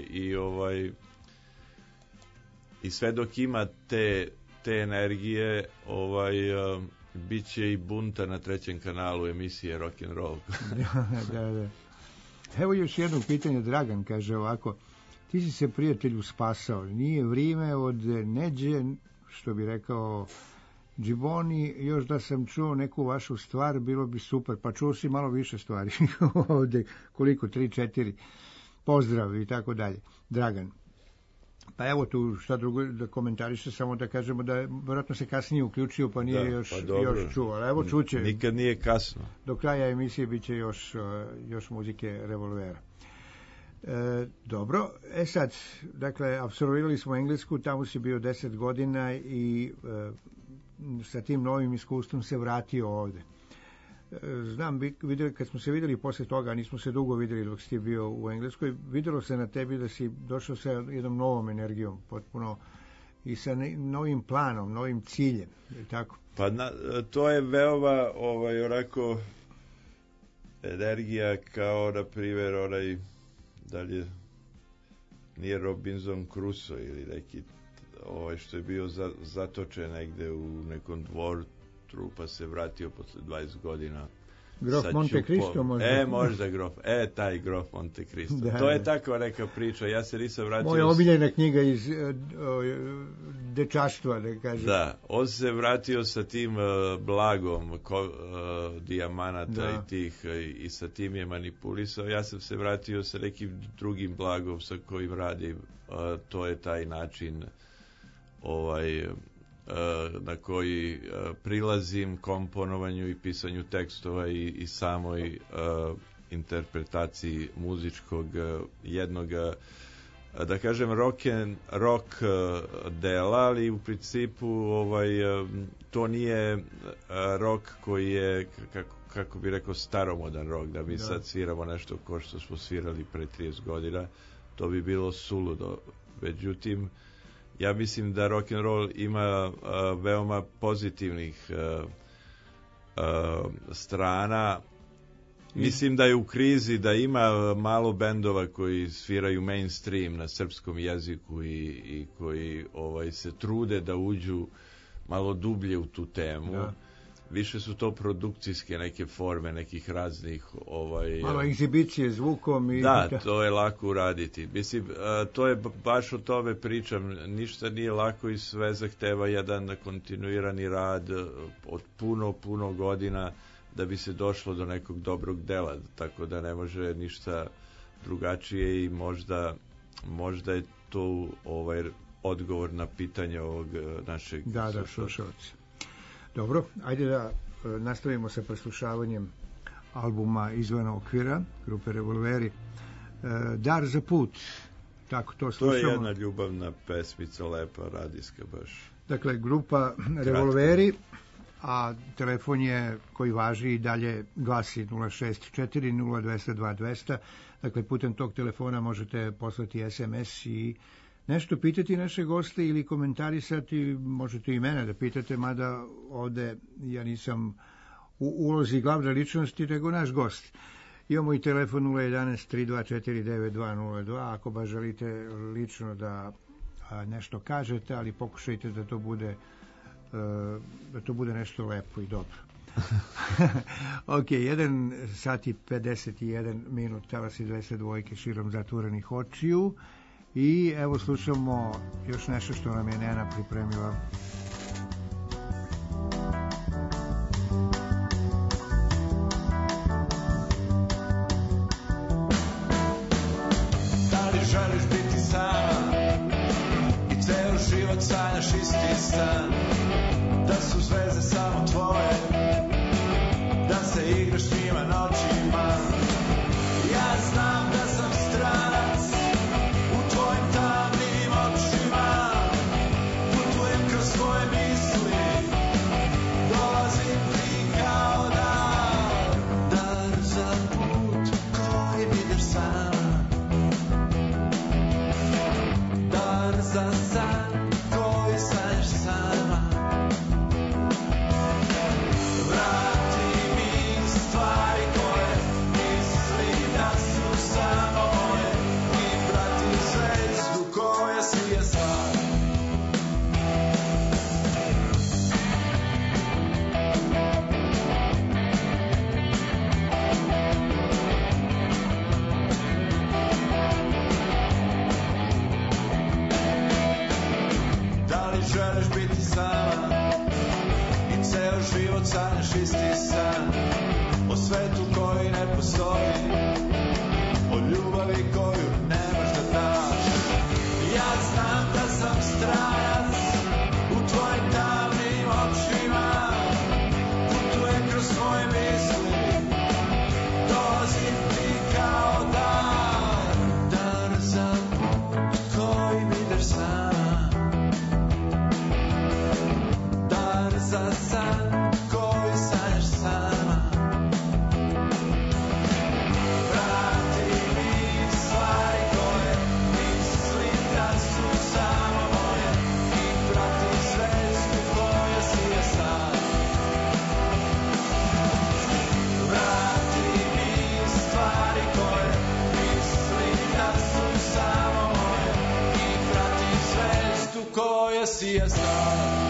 C: i sve dok ima te energije bit će i bunta na trećem kanalu emisije Rock'n'Roll.
A: Da. Evo još jedno pitanje, Dragan kaže ovako, ti si se prijatelju spasao, nije vrijeme od neđe, što bi rekao Džiboni, još da sam čuo neku vašu stvar, bilo bi super, pa čuo si malo više stvari ovde, koliko, 3-4, pozdrav i tako dalje. Dragan. Pa evo tu šta drugo da komentariše, samo da kažemo da vjerojatno se kasnije uključio pa nije još čuo, ali evo čuće.
C: Nikad nije kasno.
A: Do kraja emisije bit će još muzike Revolvera. Dobro, sad, dakle, apsolvirali smo Englesku, tamo si bio 10 godina i sa tim novim iskustvom se vratio ovde. Znam, kad smo se vidjeli posle toga, nismo se dugo vidjeli dok si bio u Engleskoj, vidjelo se na tebi da si došao sa jednom novom energijom, potpuno i sa novim planom, novim ciljem, je tako?
C: Pa to je veoma onako energija kao, na primjer, dalje nije Robinson Crusoe ili neki što je bio zatočen negde u nekom dvoru, pa se vratio posle 20 godina.
A: Grof
C: sa
A: Monte
C: ćupom.
A: Cristo možda.
C: Možda grof. Taj grof Monte Cristo.
A: Da,
C: to je
A: da.
C: takva neka priča. Ja se nisam vratio...
A: Moja omiljena knjiga iz dečaštva, da kažem.
C: Da, on se vratio sa tim blagom dijamanata
A: Da.
C: i tih i sa tim je manipulisao. Ja sam se vratio sa nekim drugim blagom sa kojim radim. To je taj način na koji prilazim komponovanju i pisanju tekstova i samoj interpretaciji muzičkog jednog, da kažem, rock dela, ali u principu to nije rock koji je, kako bi rekao, staromodan rock, da mi sad sviramo nešto ko što smo svirali pre 30 godina, to bi bilo suludo. Međutim, ja mislim da rock and roll ima veoma pozitivnih strana. Mislim da je u krizi, da ima malo bendova koji sviraju mainstream na srpskom jeziku i koji se trude da uđu malo dublje u tu temu. Da. Više su to produkcijske neke forme, nekih raznih...
A: malo egzibicije zvukom i...
C: Da, to je lako uraditi. Mislim, to je baš o tome pričam. Ništa nije lako i sve zahteva jedan kontinuirani rad od puno godina da bi se došlo do nekog dobrog dela. Tako da ne može ništa drugačije i možda je to odgovor na pitanje ovog našeg
A: slušalca. Dobro, ajde da nastavimo sa preslušavanjem albuma Izvan okvira, grupe Revolveri. Dar za put, tako to slušamo.
C: To je jedna ljubavna pesmica, lepa, radijska baš.
A: Dakle, grupa Revolveri, a telefon je koji važi i dalje glasi 064 0200 2200. Dakle, putem tog telefona možete poslati SMS i nešto pitati naše goste ili komentarisati, možete i mene da pitate, mada ovde ja nisam u ulozi glavne ličnosti, nego naš gost. Imamo i telefon 011 324 9202, ako baš želite lično da nešto kažete, ali pokušajte da to bude nešto lepo i dobro. Ok, 1 sat i 51 minut, talas i 202 širom zatvorenih očiju. I evo slušamo još nešto što nam je Nena pripremila.
E: Da li želiš biti sama i ceo život sanjaš isti san, da su zvezde samo tvoje, da se igraš s njima noćima. Ja znam da sam stranac u tvojim tamnim očima, putujem kroz svoje misli, dolazim ti kao dar, dar za put koji ideš sama, dar za san koji sanjaš sama. Vrati mi stvari koje mislim da su samo moje i prati zvezdu koja sije sad. Da li želiš biti sama i ceo život sanjaš isti san, o svetu koji ne postoji, o ljubavi koju nemaš da daš. Ja znam da sam stranac u tvojim tamnim očima, putujem kroz svoje misli, dolazim ti kao dar, dar za put kojim ideš sama, dar za san koji sanjaš sama. Vrati mi stvari koje mislim da su samo moje i prati zvezdu koja sije sad. Vrati mi stvari koje mislim da su samo moje i prati zvezdu koja sije sad.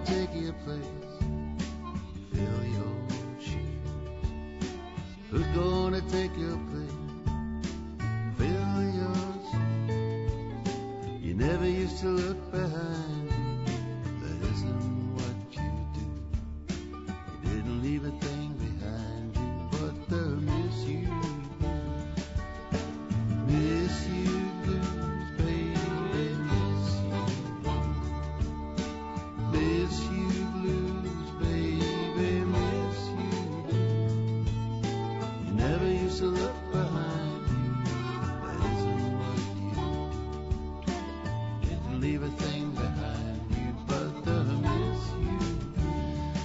F: take your place? Fill your shoes. Who's gonna take your place? Fill your shoes. You never used to look behind you. That isn't what you do. You didn't leave a thing behind you but the miss you blues. Miss you blues, baby, miss you blues. Miss you blues, baby, miss you blues. You never used to look behind you. That isn't what you do. Didn't leave a thing behind you but the miss you blues.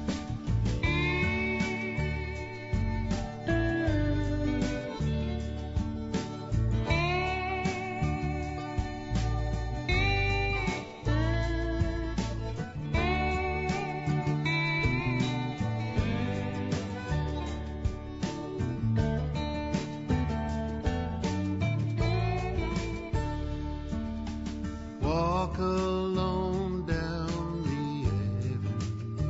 F: Walk alone down the avenue.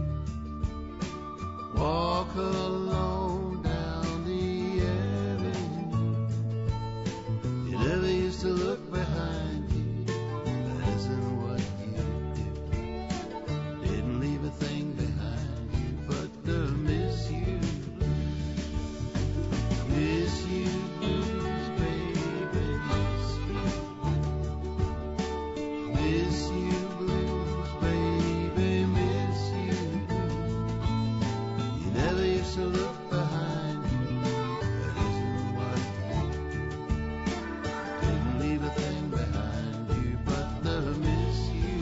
F: Walk alone down the avenue. You never used to look behind you. That isn't what you do. Didn't leave a thing behind you but the miss you blues. Miss you blues, baby, miss you. Miss you blues, baby, miss you blues. You never used to look behind you. That isn't what you do. Didn't leave a thing behind you but the miss you.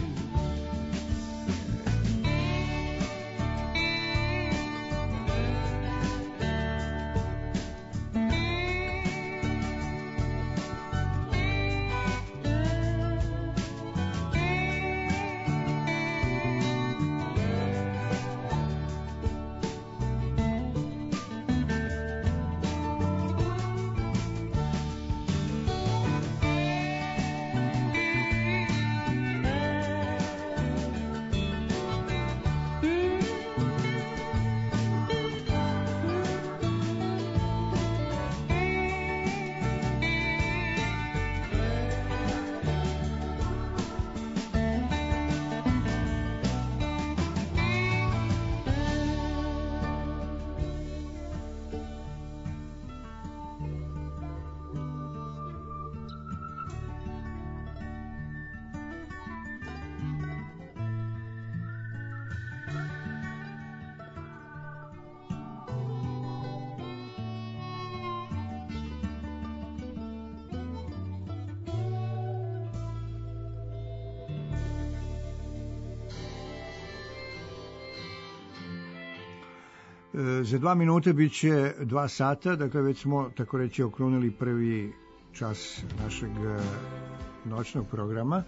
A: Za 2 minuta bit će 2 sata, dakle već smo tako reći okrunili prvi čas našeg noćnog programa.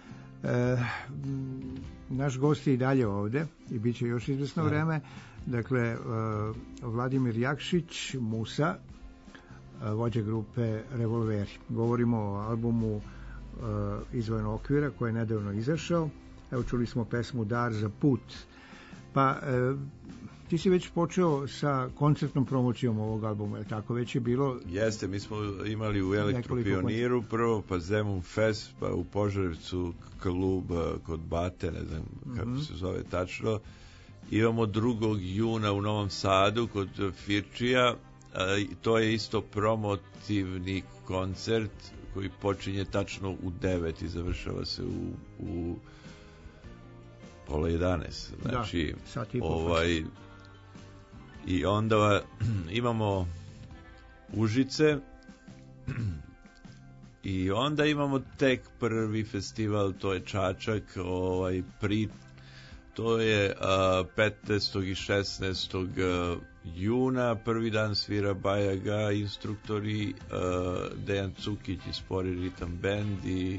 A: Naš gost je i dalje ovde i bit će još izvesno vreme. Dakle, Vladimir Jakšić, Musa, vođa grupe Revolveri. Govorimo o albumu Izvan okvira koji je nedavno izašao. Evo čuli smo pesmu Dar za put. Pa ti si već počeo sa koncertnom promocijom ovog albuma, je tako? Već je bilo...
C: Jeste, mi smo imali u Elektropioniru prvo, pa Zemun Fest, pa u Požarevcu klub kod Bate, ne znam kako se zove tačno. Imamo 2. juna u Novom Sadu kod Firčija, to je isto promotivni koncert koji počinje tačno u 9 i završava se u pola 11. Znači, i onda imamo Užice i onda imamo tek prvi festival, to je Čačak, to je 15. i 16. juna, prvi dan svira Bajaga, instruktori, Dejan Cukić i Spori Ritam Band i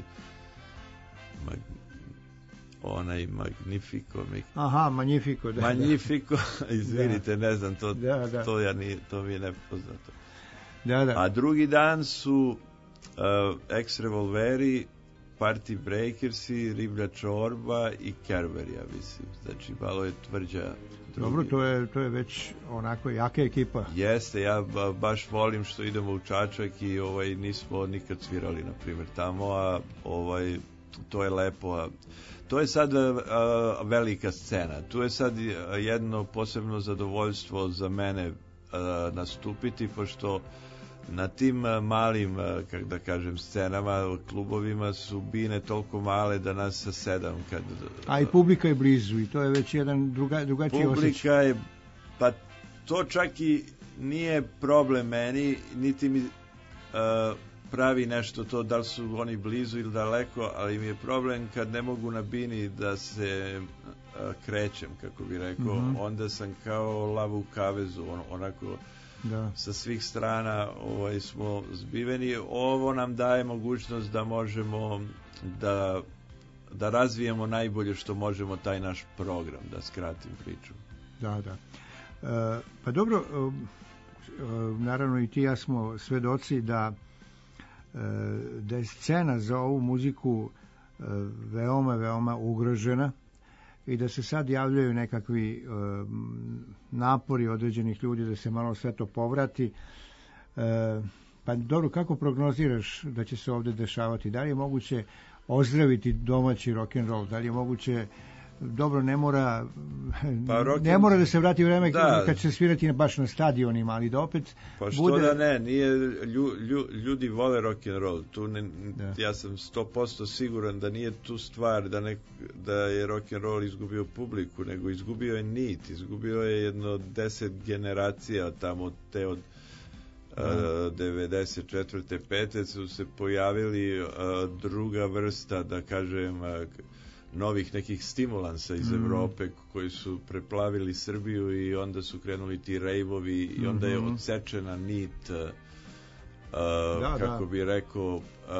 C: onaj Magnifico.
A: Aha, Magnifico, da.
C: Magnifico, izvinite, ne znam, to mi je nepoznato.
A: Da.
C: A drugi dan su ex-revolveri Party Breakersi, Riblja čorba i Kerber, ja mislim. Znači, malo je tvrđa.
A: Dobro, to je već onako jaka ekipa.
C: Jeste, ja baš volim što idemo u Čačak i nismo nikad svirali, na primjer, tamo, a to je lepo. To je sad velika scena. Tu je sad jedno posebno zadovoljstvo za mene nastupiti, pošto na tim malim, kako da kažem, scenama, klubovima su bine toliko male da nas sa 7 kad...
A: A i publika je blizu i to je već jedan drugačiji osjećaj.
C: Publika je, pa to čak i nije problem meni, niti mi pravi nešto to, da li su oni blizu ili daleko, ali mi je problem kad ne mogu na bini da se krećem, kako bi rekao, onda sam kao lav u kavezu, onako... Da. Sa svih strana smo zbiveni. Ovo nam daje mogućnost da možemo da razvijemo najbolje što možemo taj naš program, da skratim priču.
A: Da. Pa dobro, naravno i ti ja smo svedoci da je scena za ovu muziku veoma ugrožena i da se sad javljaju nekakvi napori određenih ljudi da se malo sve to povrati. Pa dobro, kako prognoziraš da će se ovdje dešavati? Da li je moguće ozdraviti domaći rock'n'roll? Da li je moguće... Dobro, ne mora da se vrati vreme kad će se svirati baš na stadionima, ali da opet
C: pa što bude... da ne, ljudi vole rock'n'roll. Ja sam 100% siguran da nije tu stvar da je rock'n'roll izgubio publiku, nego izgubio je nit, izgubio je jedno 10 generacija tamo te od 94. 5. su se pojavili druga vrsta, da kažem, novih nekih stimulansa iz Evrope koji su preplavili Srbiju i onda su krenuli ti rejvovi i onda je odsečena nit kako bi rekao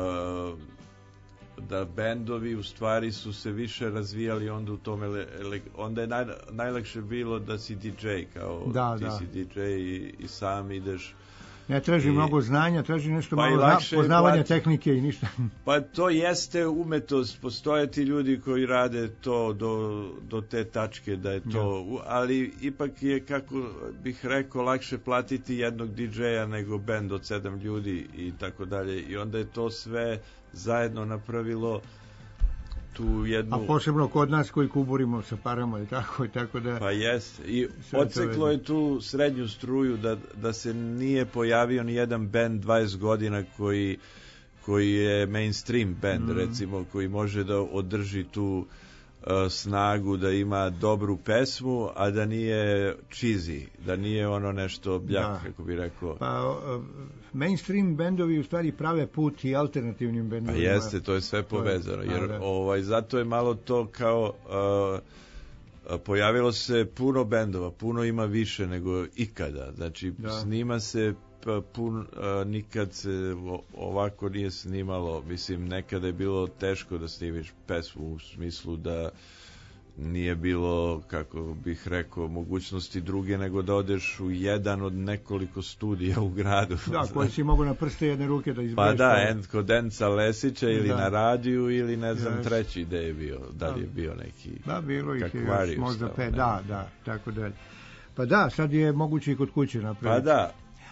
C: da bendovi u stvari su se više razvijali onda u tome onda je najlakše bilo da si DJ kao ti si DJ i sam ideš.
A: Ne traži mnogo znanja, traži nešto malo poznavanja tehnike i ništa.
C: Pa to jeste umetost, postoje ti ljudi koji rade to do te tačke da je to, ali ipak je, kako bih rekao, lakše platiti jednog DJ-a nego bend od 7 ljudi i tako dalje, i onda je to sve zajedno napravilo tu jednu...
A: A posebno kod nas koji kuburimo sa parama i tako da...
C: Pa jest, i odseklo je tu srednju struju da se nije pojavio ni jedan band 20 godina koji je mainstream band, recimo, koji može da održi tu snagu, da ima dobru pesmu, a da nije cheesy, da nije ono nešto bljak, kako bi rekao.
A: Pa mainstream bendovi u stvari prave put i alternativnim bendovima.
C: Pa jeste, to je sve povezano, jer zato je malo to kao pojavilo se puno bendova, puno ima više nego ikada, znači snima se nikad se ovako nije snimalo, mislim, nekada je bilo teško da snimiš pesmu, u smislu da nije bilo, kako bih rekao, mogućnosti druge nego da odeš u jedan od nekoliko studija u gradu.
A: Da, koji si mogu na prste jedne ruke da izbiješ.
C: Pa da, kod Enca Lesića ili na radiju ili ne znam treći gde je bio, da li je bio neki...
A: Da, bilo ih je još možda 5, da, tako da. Pa da, sad je moguće i kod kuće napraviti.
C: Pa da.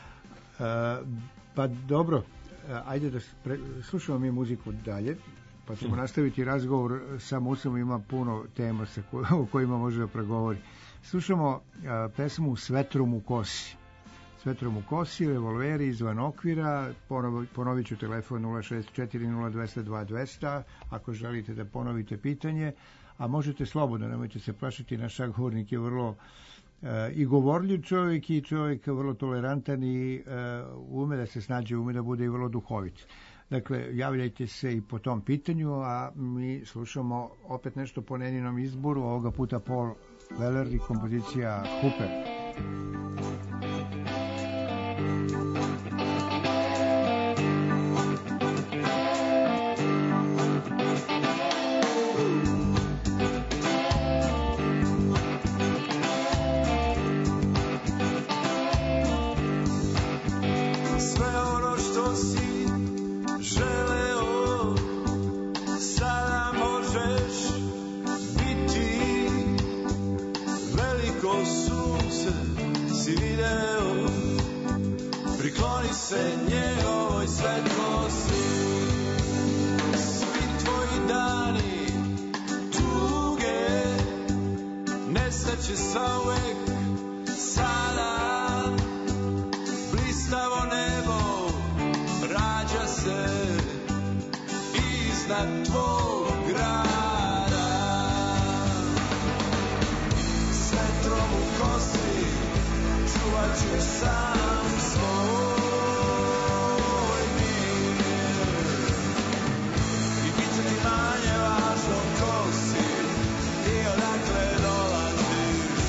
A: Pa dobro, ajde da slušamo mi muziku dalje, pa ćemo nastaviti razgovor sa Musom, ima puno tema o kojima može da pregovori. Slušamo pesmu S vetrom u kosi. S vetrom u kosi, Revolveri, Izvan okvira, ponovit ću telefon 064-0200-2200, ako želite da ponovite pitanje, a možete slobodno, nemojte se plašiti, naš sagovornik je vrlo i govorljiv čovjek i čovjek vrlo tolerantan i ume da se snađe, ume da bude i vrlo duhovit. Dakle, javljajte se i po tom pitanju, a mi slušamo opet nešto po Neninom izboru, ovoga puta Paul Weller i kompozicija Hooper.
E: se njegovoj svetlosti. Svi tvoji dani tuge nestaće zauvek sada. Blistavo nebo rađa se iznad tvog grada. S vetrom u kosti čuvat ću sam svoj mir. I bit će ti manje važno ko si i odakle dolaziš.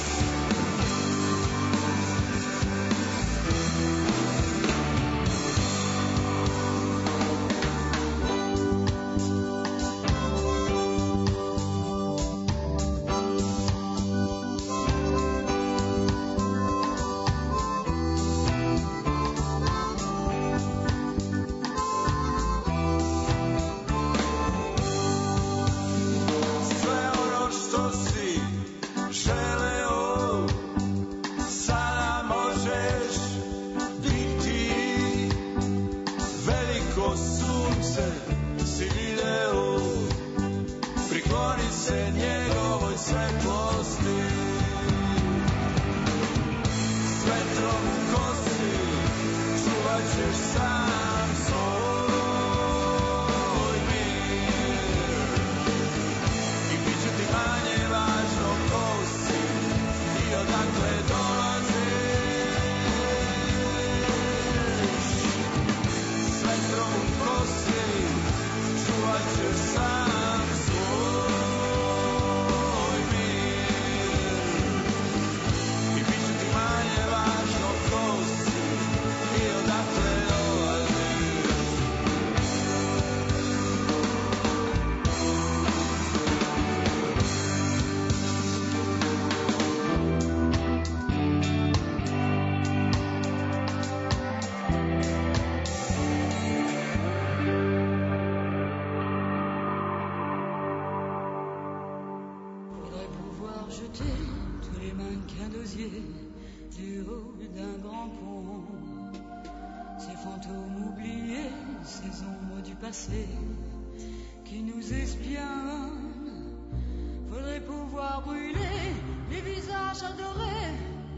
G: Qui nous espionnent. Faudrait pouvoir brûler les visages adorés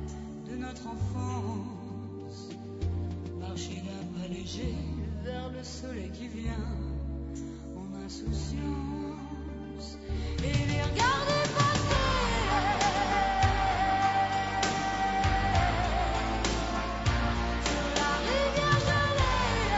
G: de notre enfance. Marcher d'un pas léger vers le soleil qui vient en insouciance. Et les regarder passer. Sur la rivière gelée.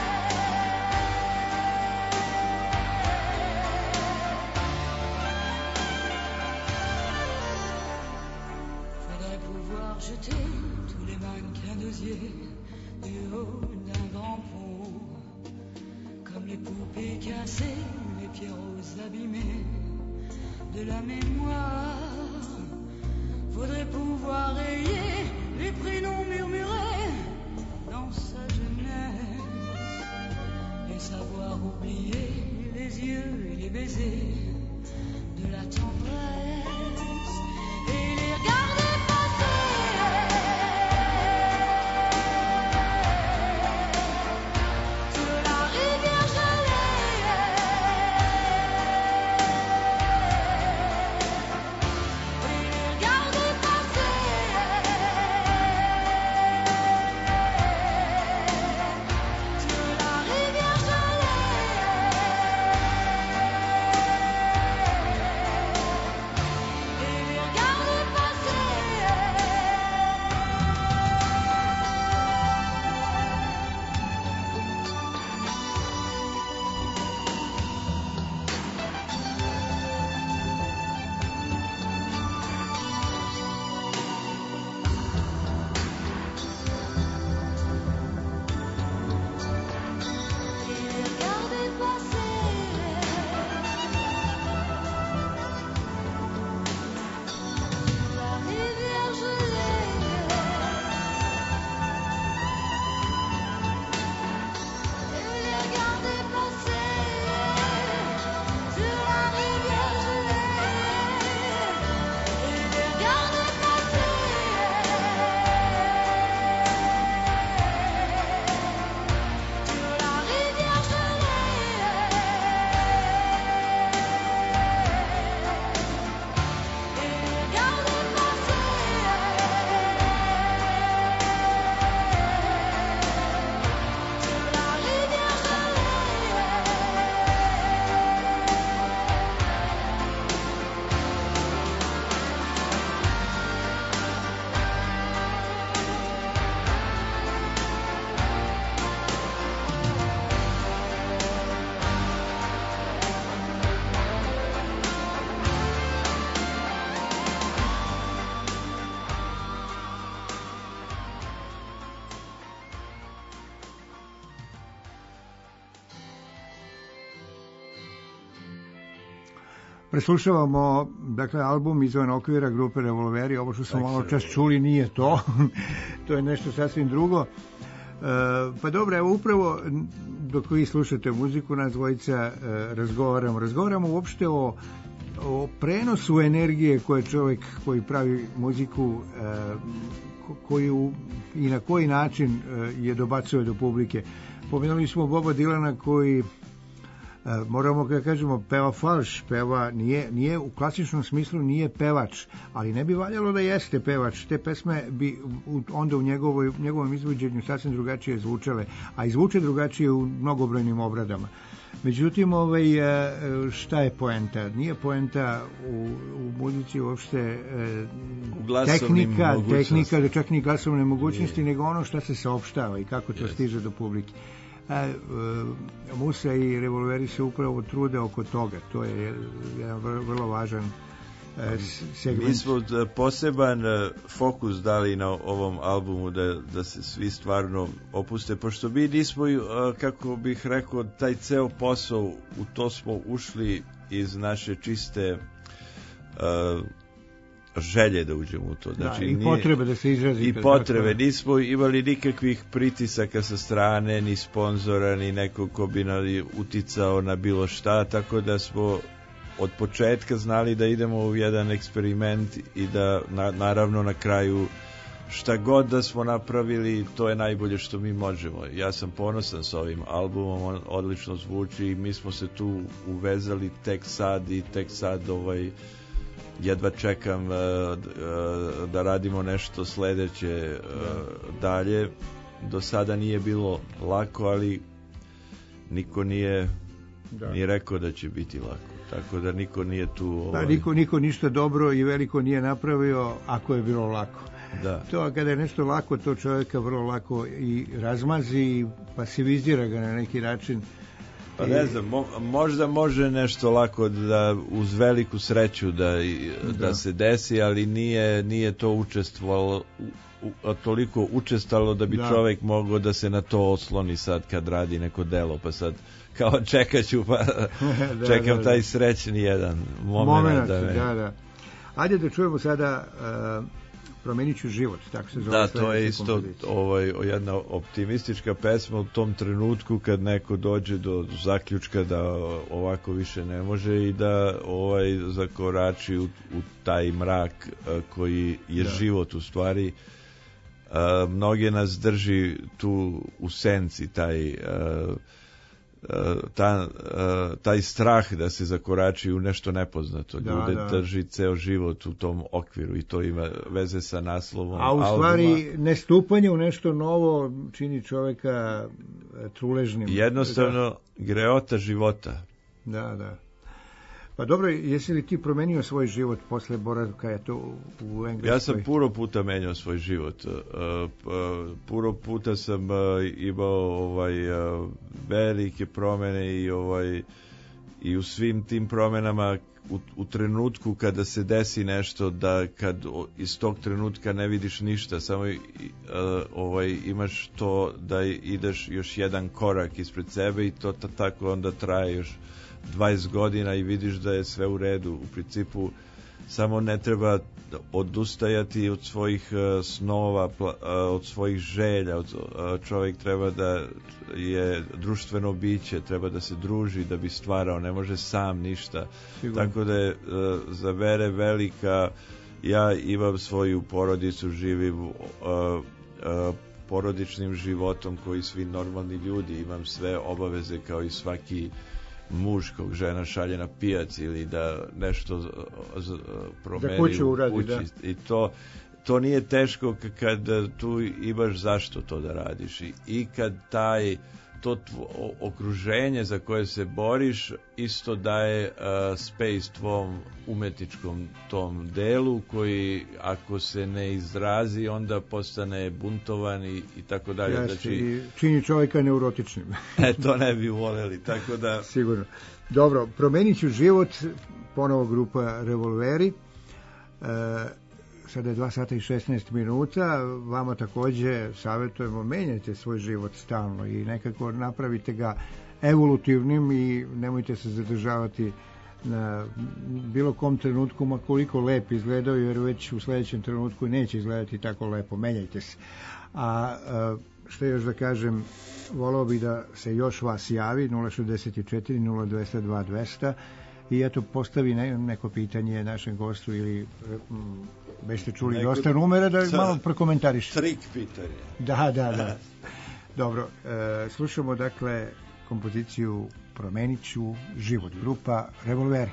G: Jeter tous les mannequins d'osier du haut d'un grand pont, comme les poupées cassées, les pierrots abîmés de la mémoire. Faudrait pouvoir rayer les prénoms murmurés dans sa jeunesse et savoir oublier les yeux et les baisers de la tendresse et les regarder. Et les
A: Preslušavamo, dakle, album izvan okvira grupe Revolveri. Ovo što smo malo čas čuli nije to. To je nešto sasvim drugo. Pa dobro, evo upravo dok vi slušate muziku, nas dvojica razgovaramo uopšte o prenosu energije koje čovjek koji pravi muziku, koju i na koji način je dobacuje do publike. Pomenuli smo Boba Dilana koji, moramo da kažemo, peva falš, peva, nije u klasičnom smislu nije pevač, ali ne bi valjalo da jeste pevač. Te pesme bi onda u njegovom izvođenju sasvim drugačije zvučale, a i zvuče drugačije u mnogobrojnim obradama. Međutim, šta je poenta? Nije poenta u muzici uopšte tehnika, čak ni glasovne mogućnosti, nego ono šta se saopštava i kako to stiže do publike. Musa i Revolveri se upravo trude oko toga. To je jedan vrlo važan segment.
C: Mi smo poseban fokus dali na ovom albumu da se svi stvarno opuste, pošto mi nismo, kako bih rekao, taj ceo posao, u to smo ušli iz naše čiste želje da uđemo u to. Znači,
A: i potrebe da se izrazite.
C: I potrebe. Nismo imali nikakvih pritisaka sa strane, ni sponzora, ni nekog ko bi uticao na bilo šta, tako da smo od početka znali da idemo u jedan eksperiment i da naravno na kraju šta god da smo napravili, to je najbolje što mi možemo. Ja sam ponosan s ovim albumom, on odlično zvuči i mi smo se tu uvezali tek sad jedva čekam da radimo nešto sledeće dalje. Do sada nije bilo lako, ali niko nije ni rekao da će biti lako. Tako da niko nije tu...
A: Niko ništa dobro i veliko nije napravio ako je bilo lako.
C: Da.
A: To kada je nešto lako, to čovjeka vrlo lako i razmazi i pasivizira ga na neki način.
C: Pa ne znam, možda može nešto lako da uz veliku sreću da se desi, ali nije to učestvovalo toliko učestalo da bi čovjek mogao da se na to osloni sad kad radi neko delo, pa sad kao čekaću, pa čekam taj srećni jedan moment.
A: Da. Ajde da čujemo sada Promenit ću život, tako se zove.
C: Da, to je isto jedna optimistička pesma u tom trenutku kad neko dođe do zaključka da ovako više ne može i da zakorači u taj mrak koji je život u stvari. Mnoge nas drži tu u senci taj strah da se zakorači u nešto nepoznato. Ljude drži ceo život u tom okviru i to ima veze sa naslovom albuma.
A: A u stvari nestupanje u nešto novo čini čoveka truležnim.
C: Jednostavno greota života.
A: Da. Pa dobro, jesi li ti promenio svoj život posle boravka u Engleskoj?
C: Ja sam puno puta menjao svoj život. Puno puta sam imao velike promene i u svim tim promenama u trenutku kada se desi nešto, da kad iz tog trenutka ne vidiš ništa, samo imaš to da ideš još jedan korak ispred sebe i to tako onda traje još 20 godina i vidiš da je sve u redu. U principu samo ne treba odustajati od svojih snova, od svojih želja. Čovjek treba da je društveno biće, treba da se druži da bi stvarao, ne može sam ništa. Sigurno. Tako da je za Vere velika, ja imam svoju porodicu, živim porodičnim životom koji svi normalni ljudi, imam sve obaveze kao i svaki muž kog žena šalje na pijac ili da nešto promeni
A: u kući.
C: I to nije teško kad tu imaš zašto to da radiš i kad to okruženje za koje se boriš isto daje space tvom umetničkom tom delu koji ako se ne izrazi onda postane buntovan i tako dalje.
A: Znači, čini čovjeka neurotičnim.
C: To ne bi voleli, tako da...
A: Sigurno. Dobro, Promenit ću život, ponovo grupa Revolveri. Sada je 2 sata i 16 minuta, vama takođe savjetujemo, menjajte svoj život stalno i nekako napravite ga evolutivnim i nemojte se zadržavati na bilo kom trenutku, ma koliko lep izgledao, jer već u sledećem trenutku neće izgledati tako lepo, menjajte se. A što još da kažem, volao bih da se još vas javi 064 0202 200 i eto postavi neko pitanje našem gostu ili već ste čuli dosta numera da malo prokomentariš.
C: Trik pitanje.
A: Da. Dobro, slušamo dakle kompoziciju Promenit ću život, grupa Revolveri.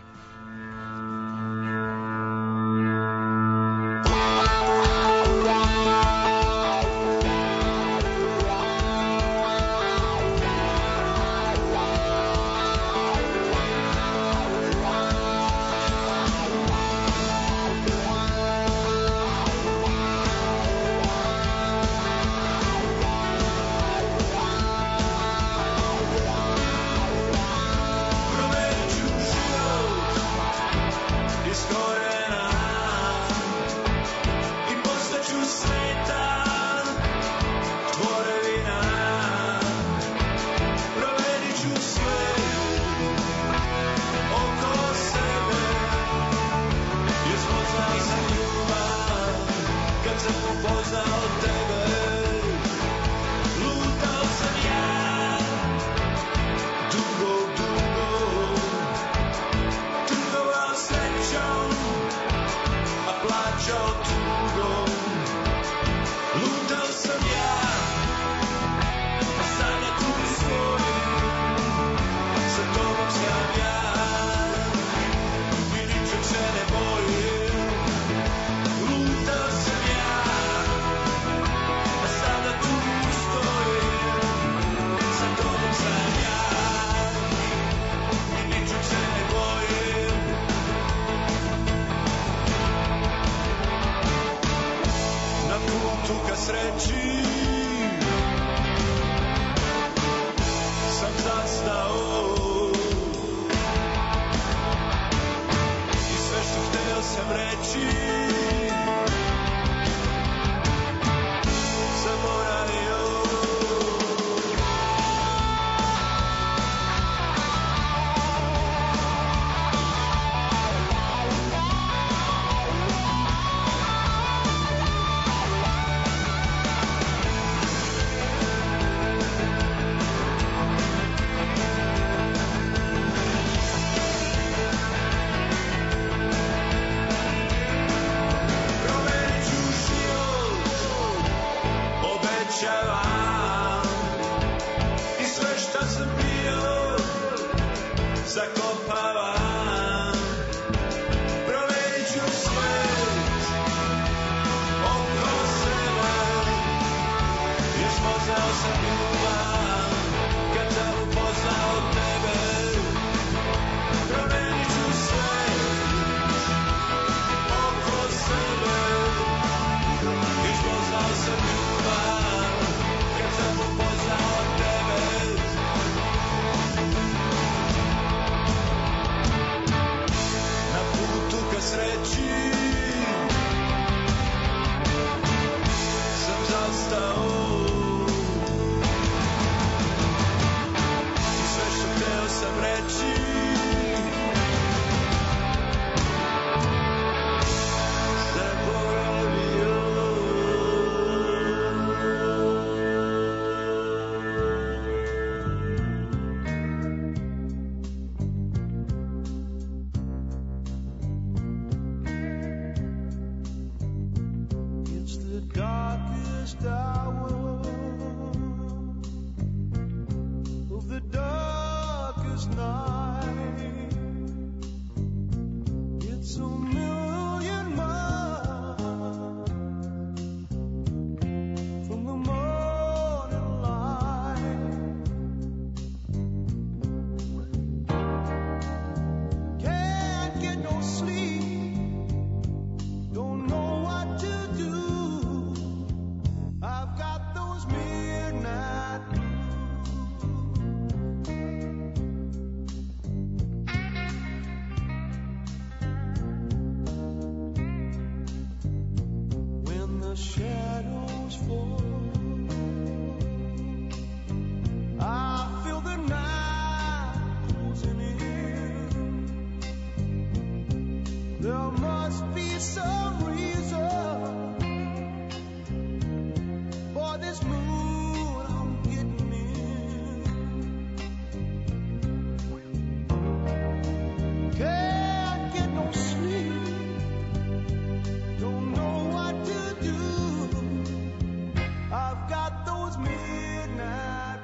E: Night
B: There must be some reason for this mood I'm getting in. Can't get no sleep, don't know what to do. I've got those midnight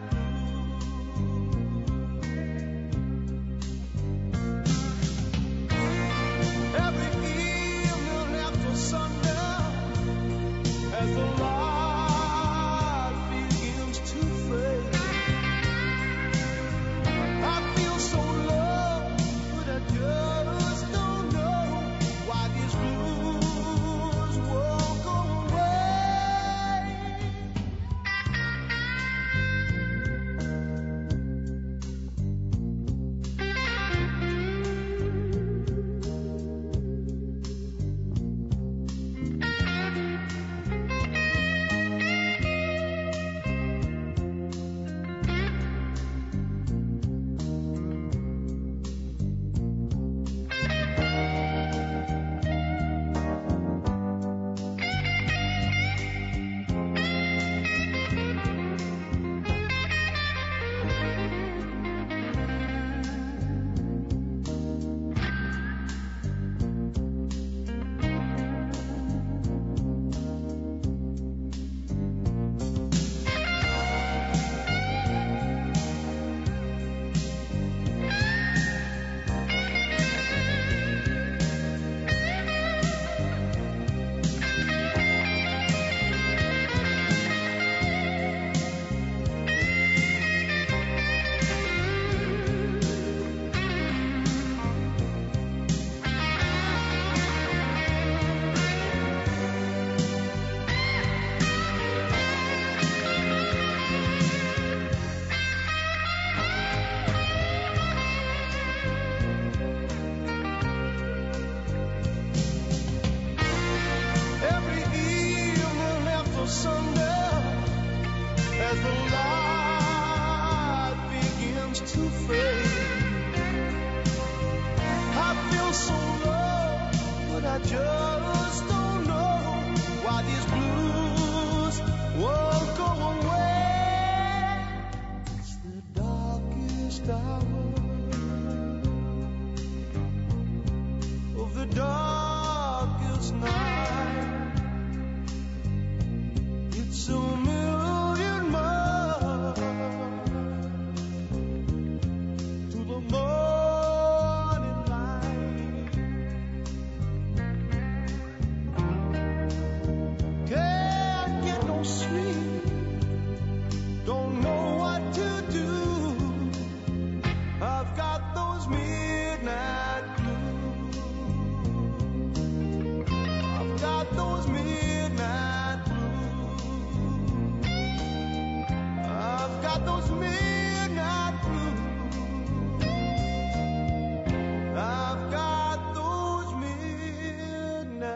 B: every evening after sundown, as the light begins to fade, I feel so low, but I just don't know why these blues won't go away. Every evening after sundown, as the light begins to fade, I feel so low, but I just don't know why these blues won't go away. It's the darkest hour of the darkest night. It's a million miles to the morning light. Can't get no sleep, don't know what to do. I've got those midnight blues. I've got those midnight blues. I've got those midnight blues. I've got those midnight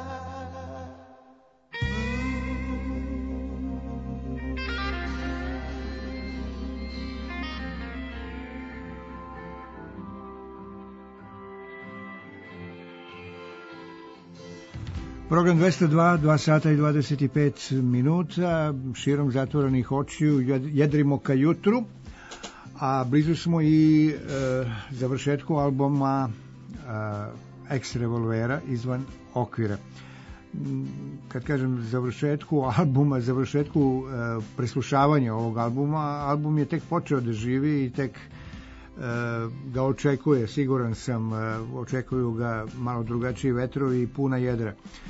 A: Program 202, 2 sata i 25 minuta, širom zatvorenih očiju, jedrimo ka jutru, a blizu smo i završetku albuma Ex Revolvera, Izvan okvira. Kad kažem završetku albuma, završetku preslušavanja ovog albuma, album je tek počeo da živi i tek ga očekuje, siguran sam, očekuju ga malo drugačiji vetrovi i puna jedra.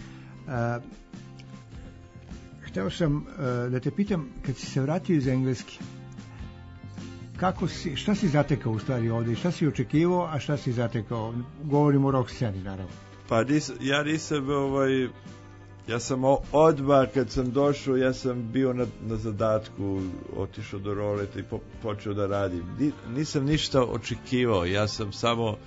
A: Hteo sam da te pitam, kad si se vratio iz Engleske, šta si zatekao u stvari ovde i šta si očekivao, a šta si zatekao? Govorimo o rock sceni, naravno.
C: Pa ja nisam ja sam odmah kad sam došao, ja sam bio na zadatku, otišao do roleta i počeo da radim. Nisam ništa očekivao, ja sam samo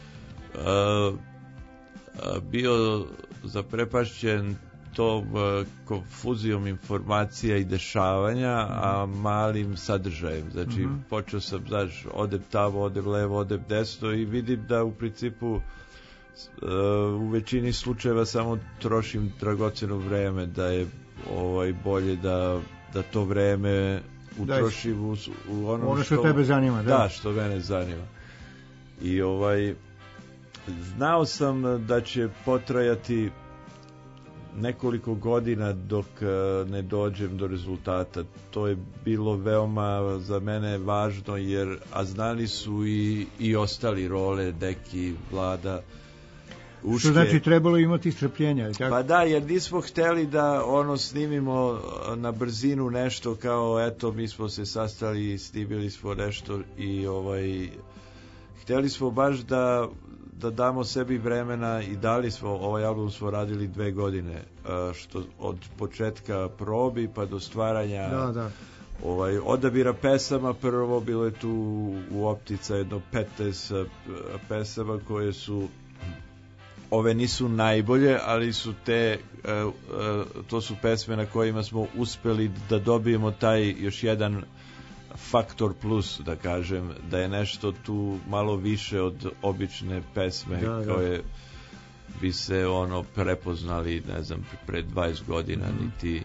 C: bio zaprepašćen tom konfuzijom informacija i dešavanja, a malim sadržajem. Znači, počeo sam, odem tamo, odem levo, odem desno i vidim da u principu u većini slučajeva samo trošim dragoceno vreme, da je bolje da to vreme utrošim u ono
A: što tebe zanima.
C: Da, što mene zanima. I znao sam da će potrajati nekoliko godina dok ne dođem do rezultata. To je bilo veoma za mene važno, a znali su i ostali role, Deki, Vlada, Uške.
A: Što znači trebalo imati strpljenja, tako?
C: Pa da, jer nismo hteli da snimimo na brzinu nešto kao eto mi smo se sastali i snimili smo nešto i hteli smo baš da damo sebi vremena i dali smo, ovaj album smo radili 2 godine, što od početka probi pa do stvaranja odabira pesama. Prvo bilo je tu u optica jedno 15 pesama koje su, ove nisu najbolje, ali su to su pesme na kojima smo uspeli da dobijemo taj još jedan faktor plus, da kažem, da je nešto tu malo više od obične pesme koje bi se prepoznali, ne znam, pred 20 godina, niti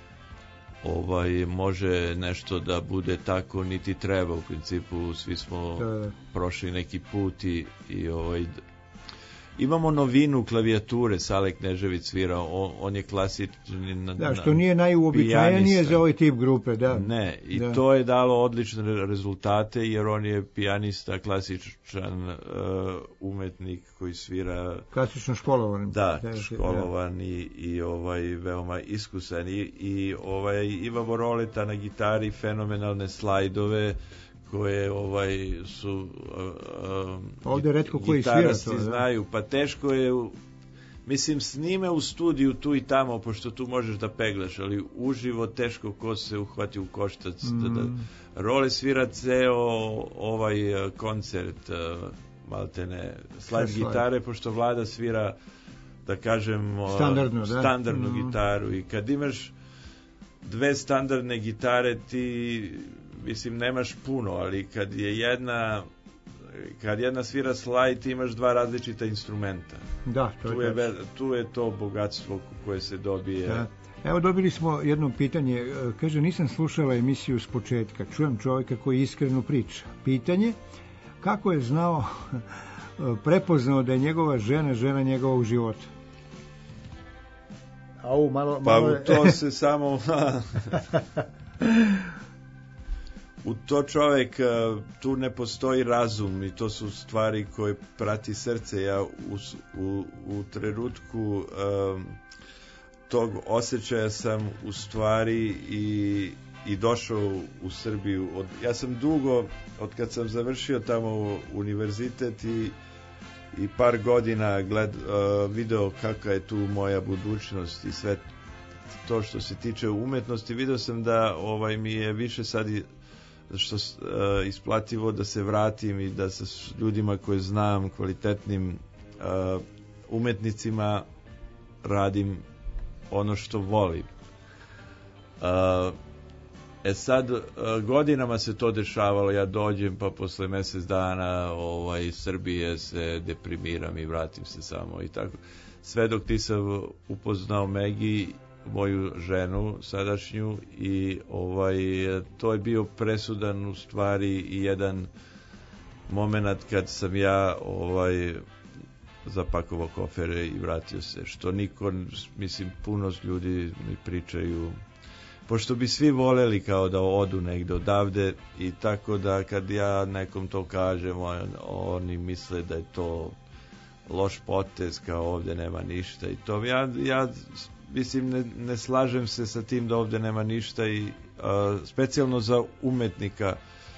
C: može nešto da bude tako, niti treba. U principu svi smo prošli neki put i imamo novinu klavijature, Sale Knežević svira, on je klasični
A: što nije najuobičajenije za ovaj tip grupe,
C: Ne, i to je dalo odlične rezultate, jer on je pijanista, klasičan umetnik koji svira
A: klasično školovan.
C: Školovan i veoma iskusan i imamo Roleta na gitari, fenomenalne slajdove koje su
A: ovdje retko koji svira to,
C: znaju, pa teško je, mislim, snime u studiju tu i tamo, pošto tu možeš da peglaš, ali uživo teško ko se uhvati u koštac. Role svira ceo koncert, maltene, slajd gitare, pošto Vlada svira, da kažem, standardnu gitaru, i kad imaš 2 standardne gitare ti, mislim, nemaš puno, ali kad jedna svira slajd, ti imaš 2 različita instrumenta.
A: Da,
C: tu je to bogatstvo koje se dobije.
A: Da. Evo, dobili smo jedno pitanje. Kaže, nisam slušala emisiju s početka. Čujem čovjeka koji iskreno priča. Pitanje, kako je znao, prepoznao da je njegova žena njegovog života?
C: Pa to se samo... U to čovjek, tu ne postoji razum i to su stvari koje prati srce. Ja u trenutku tog osjećaja sam u stvari i došao u Srbiju. Ja sam dugo, od kad sam završio tamo univerzitet i par godina video kakva je tu moja budućnost i sve to što se tiče umetnosti. Video sam da mi je više sad što isplativo da se vratim i da sa ljudima koje znam, kvalitetnim umetnicima, radim ono što volim. Sad godinama se to dešavalo, ja dođem pa posle mjesec dana iz Srbije se deprimiram i vratim se samo i tako. Sve dok nisam upoznao Megi, moju ženu sadašnju, i to je bio presudan u stvari i jedan moment kad sam ja zapakovao kofere i vratio se, što niko, mislim, puno ljudi mi pričaju, pošto bi svi voleli kao da odu negde odavde, i tako da kad ja nekom to kažem, oni misle da je to loš potez, kao ovdje nema ništa i to. Ja mislim, ne slažem se sa tim da ovdje nema ništa, i specijalno za umetnika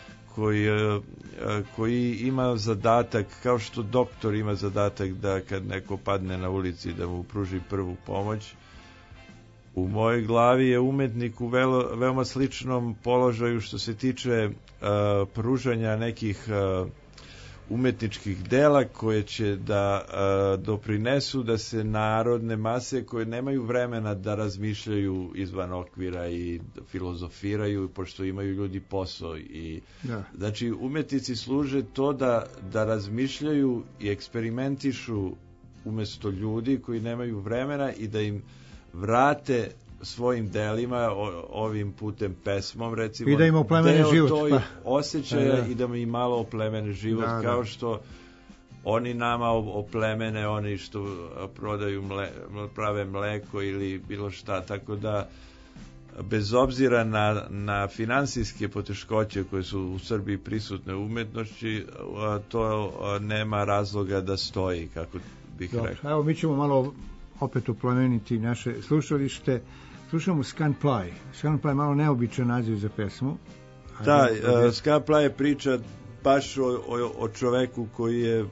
C: koji ima zadatak, kao što doktor ima zadatak da kad neko padne na ulici da mu pruži prvu pomoć. U mojoj glavi je umetnik u veoma sličnom položaju što se tiče pružanja nekih umetničkih dela koje će da doprinesu da se narodne mase koje nemaju vremena da razmišljaju izvan okvira i filozofiraju, pošto imaju ljudi posao, i znači umetnici služe to da razmišljaju i eksperimentišu umjesto ljudi koji nemaju vremena i da im vrate svojim delima ovim putem pesmom recimo
A: i da im oplemene život
C: toj osjećaja i da im malo oplemene život kao što oni nama oplemene oni što prodaju prave mleko ili bilo šta, tako da bez obzira na finansijske poteškoće koje su u Srbiji prisutne u umetnosti, to nema razloga da stoji, kako bih rekao.
A: Evo, mi ćemo malo opet oplemeniti naše slušalište. Slušamo Scanply. Scanply je malo neobičan naziv za pesmu.
C: Da, Scanply je priča baš o čoveku koji je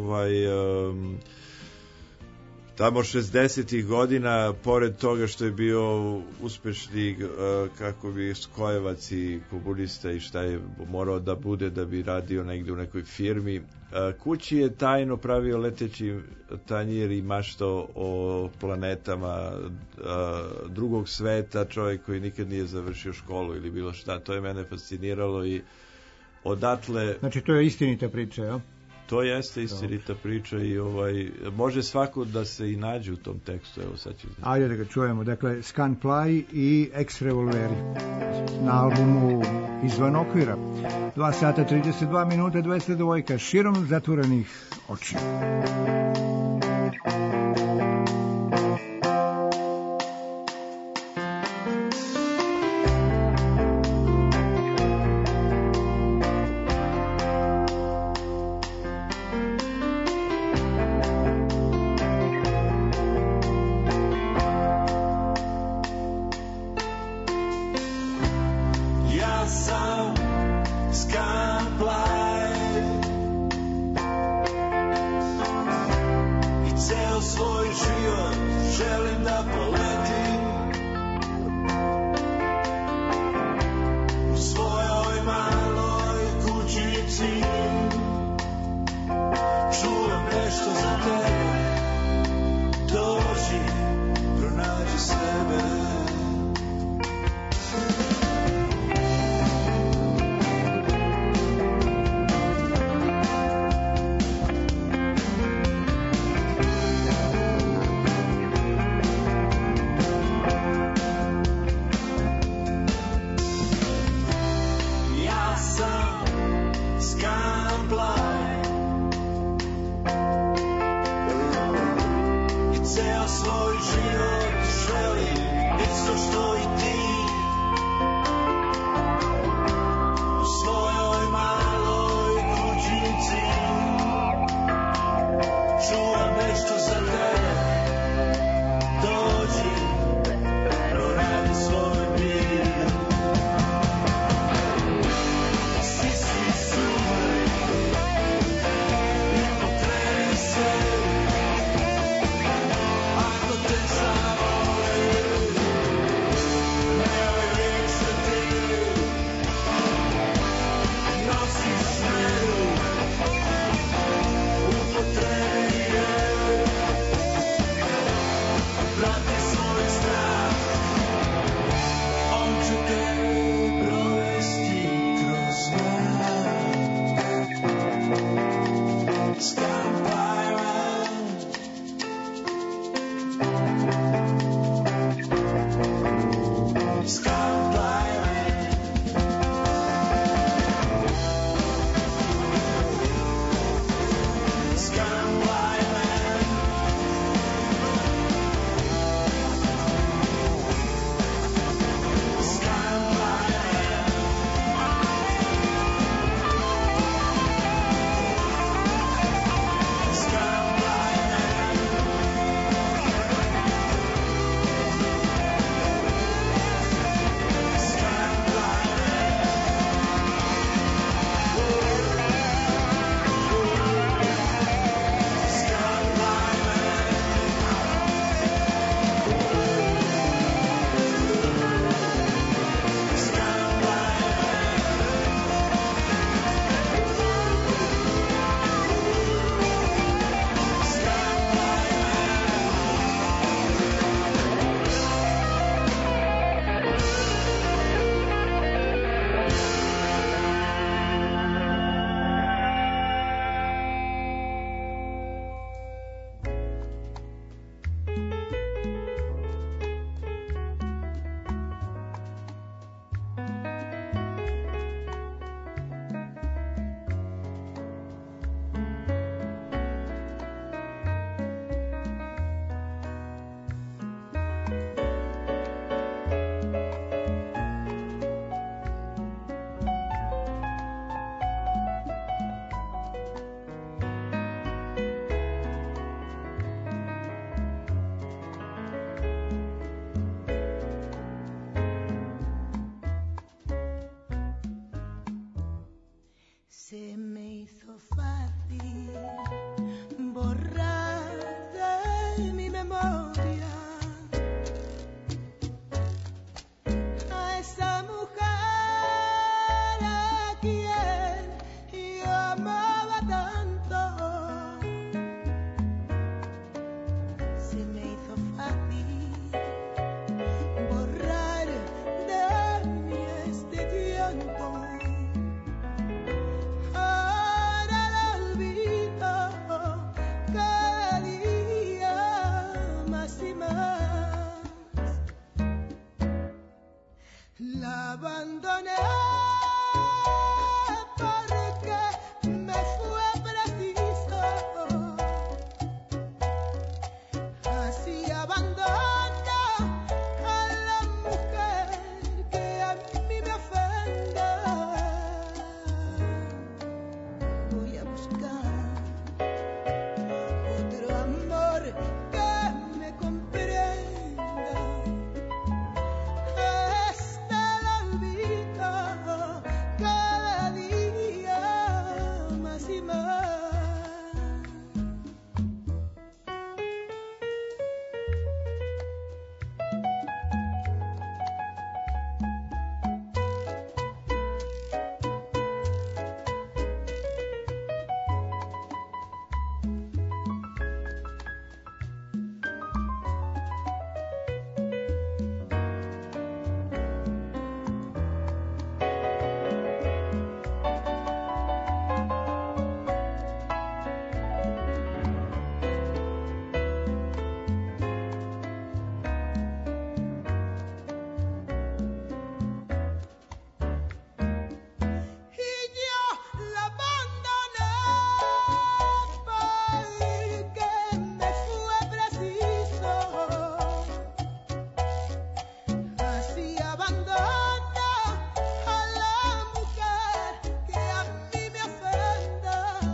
C: tamo 60-ih godina, pored toga što je bio uspešni kako bi skojevac i komunista i šta je morao da bude da bi radio negde u nekoj firmi, kući je tajno pravio leteći tanjir i maštao o planetama drugog sveta, čovjek koji nikad nije završio školu ili bilo šta. To je mene fasciniralo i odatle...
A: Znači to je istinita priča, ja?
C: To jeste istinita priča i može svako da se i nađe u tom tekstu. Evo sad ću znači.
A: Ajde da ga čujemo. Dakle, Scanply i Ex-Revolveri na albumu Izvan okvira. 2 sata 32 minuta 200 devojka širom zatvorenih očiju.
B: fácil borrar de mi memoria a esa mujer a quien yo amaba tanto. Se me hizo fácil borrar de mí este tiempo. Ahora la olvido cada día más y más. La abandoné porque me fue preciso. Así abandono a la mujer que a mí me ofende. Voy a buscar otro amor que me comprenda. Este lo olvido cada día más y más. Y yo la abandoné porque me fue preciso. Así abandono a la mujer que a mí me ofenda.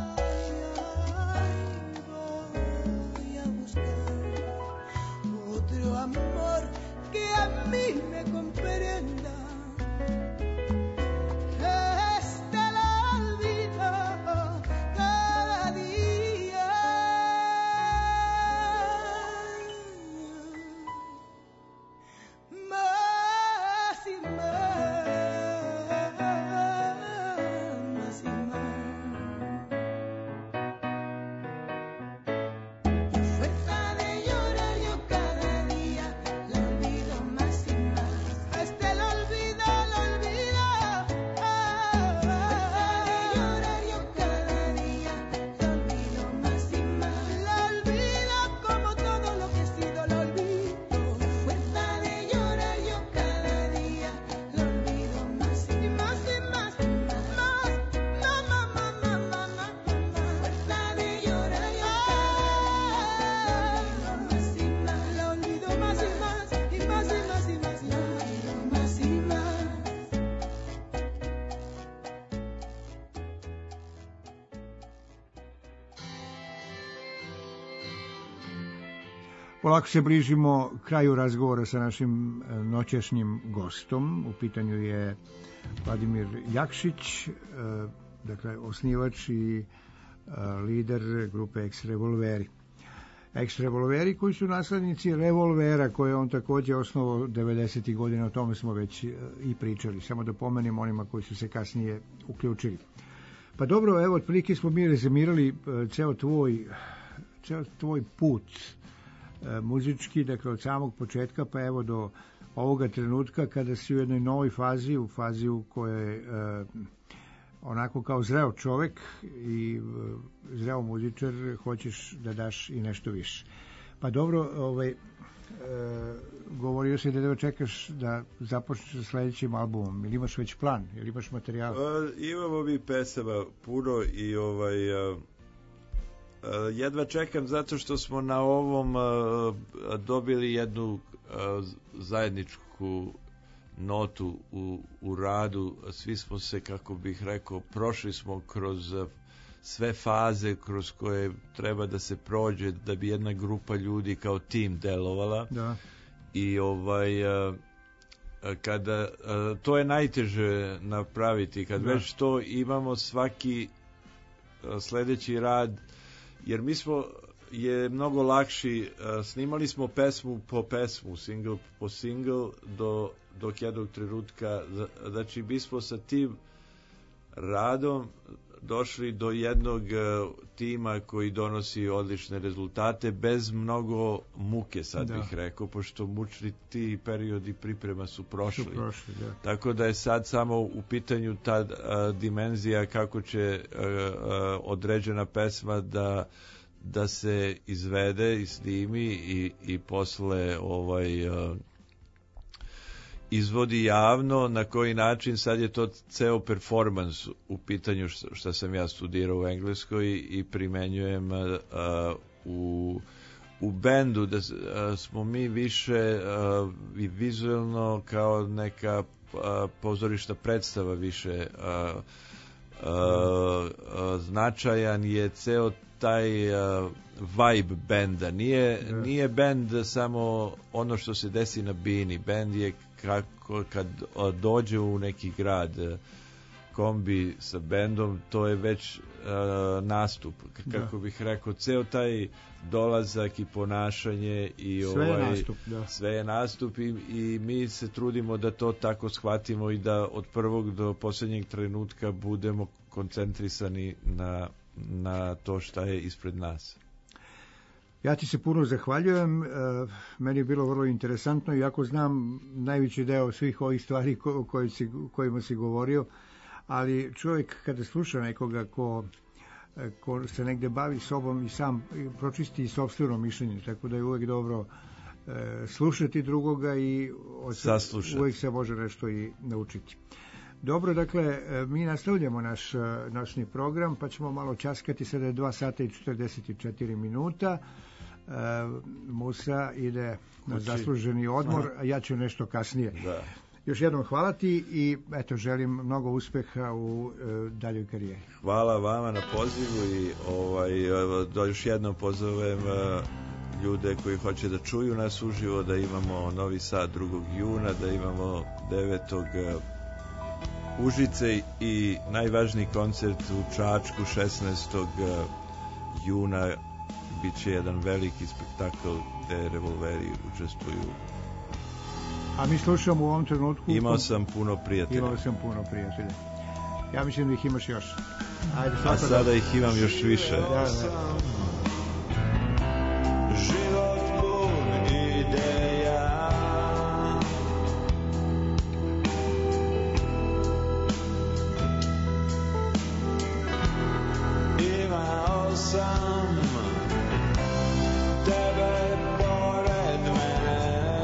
B: Voy a buscar otro amor que a mí me comprenda. Este lo olvido cada día más y más, más y más. Y a fuerza de llorar yo cada día lo olvido más y más. Este lo olvido, lo olvido. Llorar yo cada día lo olvido más y más. Lo olvido como todo lo que he sido, lo olvido. Fuerza de llorar yo cada día lo olvido más y más y más y más. Mamá, mamá, mamá, mamá. Fuerza de llorar yo cada día lo olvido más y más. Lo olvido más y más y más y más y más. Lo olvido más y más.
A: Polako se bližimo kraju razgovora sa našim noćašnjim gostom. U pitanju je Vladimir Jakšić, dakle osnivač i lider grupe Ex-Revolveri. Ex-Revolveri koji su naslednici Revolvera koje on takođe osnovao 90. godina, o tome smo već i pričali, samo da pomenem onima koji su se kasnije uključili. Pa dobro, evo, otprilike smo mi rezimirali ceo tvoj put muzički, dakle od samog početka pa evo do ovoga trenutka kada si u jednoj novoj fazi, u fazi u kojoj onako kao zreo čovek i zreo muzičar hoćeš da daš i nešto više. Pa dobro, govorio si da da čekaš da započneš sa sledećim albumom, ili imaš već plan, ili imaš materijal?
C: Imamo mi pesama puno i jedva čekam zato što smo na ovom dobili jednu zajedničku notu u radu. Svi smo se, kako bih rekao, prošli smo kroz sve faze kroz koje treba da se prođe da bi jedna grupa ljudi kao tim delovala.
A: Da.
C: I kada to je najteže napraviti, kad već to imamo, svaki sledeći rad, jer je mnogo lakši, snimali smo pesmu po pesmu, single po single dok jednog trenutka, znači mi smo sa tim radom došli do jednog tima koji donosi odlične rezultate bez mnogo muke, sad bih rekao, pošto mučni ti periodi priprema su prošli. Tako da je sad samo u pitanju ta dimenzija kako će određena pesma da se izvede i snimi i posle izvodi javno, na koji način. Sad je to ceo performans u pitanju što sam ja studirao u Engleskoj i primenjujem u bendu, da smo mi više vizualno kao neka pozorišta predstava više. Značajan je ceo taj vibe benda. Nije bend samo ono što se desi na bini. Bend je kako kad dođe u neki grad kombi sa bendom, to je već nastup. Kako bih rekao, ceo taj dolazak i ponašanje i sve je nastup i mi se trudimo da to tako shvatimo i da od prvog do posljednjeg trenutka budemo koncentrisani na to šta je ispred nas.
A: Ja ti se puno zahvaljujem, meni je bilo vrlo interesantno, iako znam najveći deo svih ovih stvari kojima si govorio, ali čovjek kada sluša nekoga ko se negde bavi sobom i sam pročisti sopstveno mišljenje, tako da je uvek dobro slušati drugoga i uvek se može nešto i naučiti. Dobro, dakle, mi nastavljamo naš program, pa ćemo malo časkati, sada je 2 sata i 44 minuta. Musa ide na zasluženi odmor, a ja ću nešto kasnije. Još jednom hvala ti i eto, želim mnogo uspeha u daljoj karijeri.
C: Hvala vama na pozivu i još jednom pozovem ljude koji hoće da čuju nas uživo, da imamo Novi Sad 2. juna, da imamo 9. Užice i najvažniji koncert u Čačku 16. juna. Biće jedan veliki spektakl gde Revolveri učestvuju.
A: A mi slušamo u ovom trenutku...
C: Imao sam puno prijatelja.
A: Ja mislim da ih imaš još.
C: A sada ih imam još više.
E: Život pun ideja, imao sam tebe pored mene,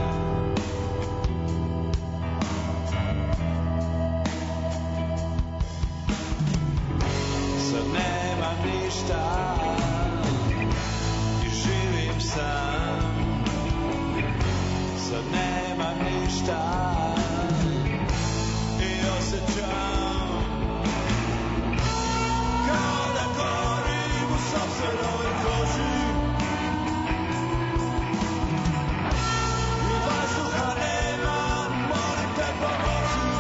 E: sad nemam ništa i živim sam, sad nemam ništa i osjećam kao da govorim u sopstvenoj koži i vazduha nema, molim te pomoći.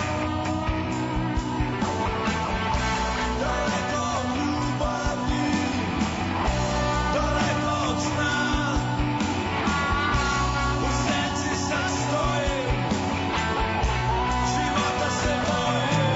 E: Daleko od ljubavi, daleko od sna, u senci sam stojim, života se bojim.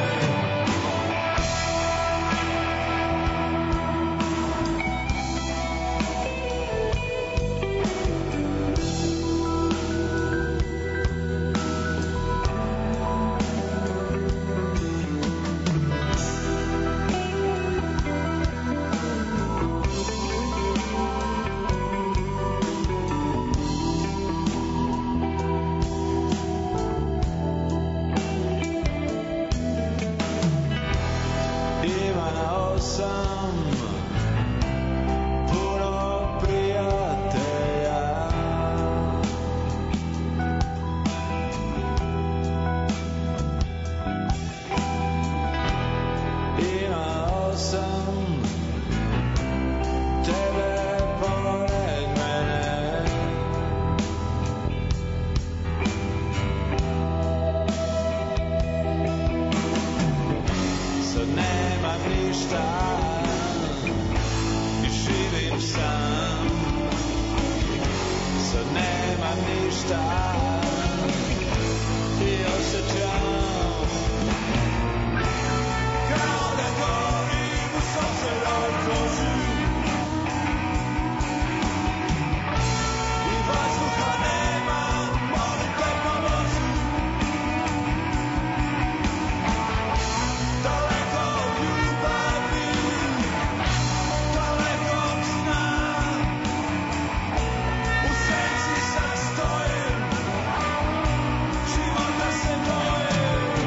E: ništa i osjećam kao da govorim u sopstvenoj koži i vazduha nema, molim te pomozi. Daleko od ljubavi, daleko od sna, u senci sad stojim, života se bojim.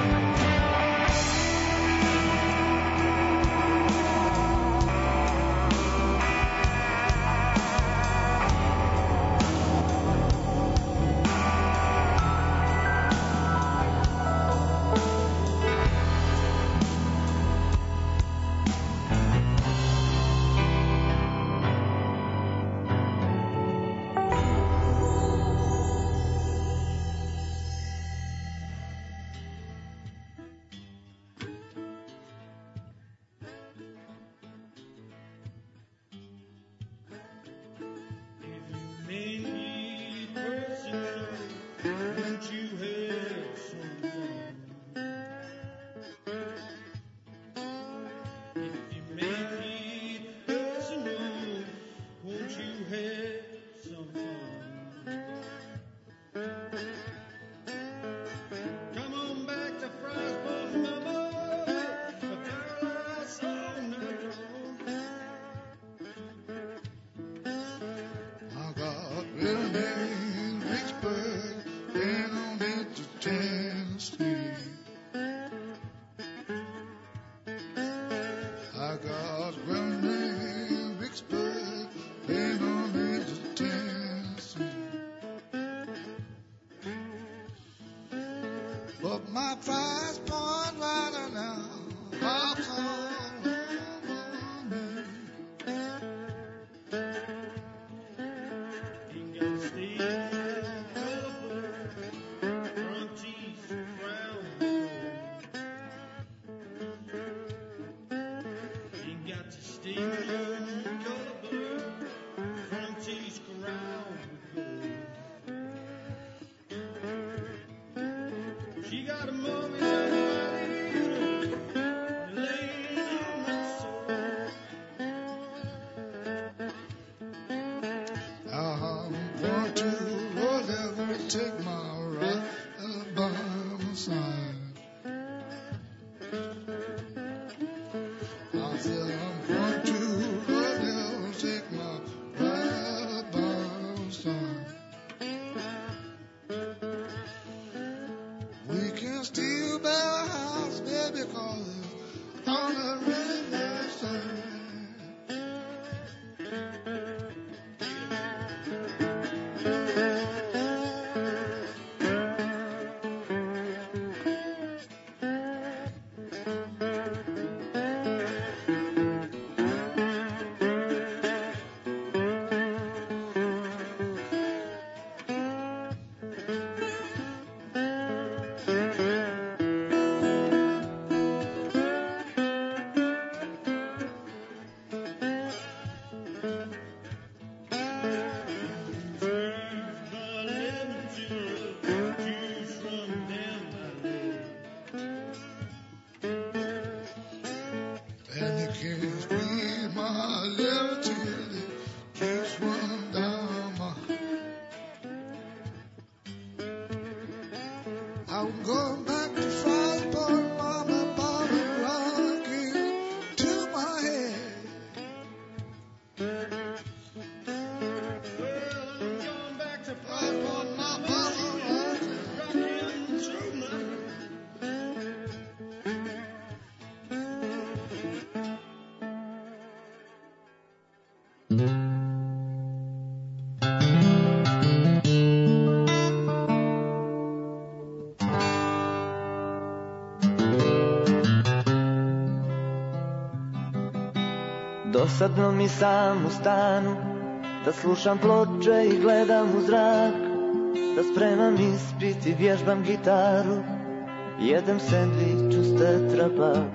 H: Dosadno mi sam u stanu, da slušam ploče i gledam u zrak, da spremam ispit i vježbam gitaru, jedem sendvič uz Tetra Pak.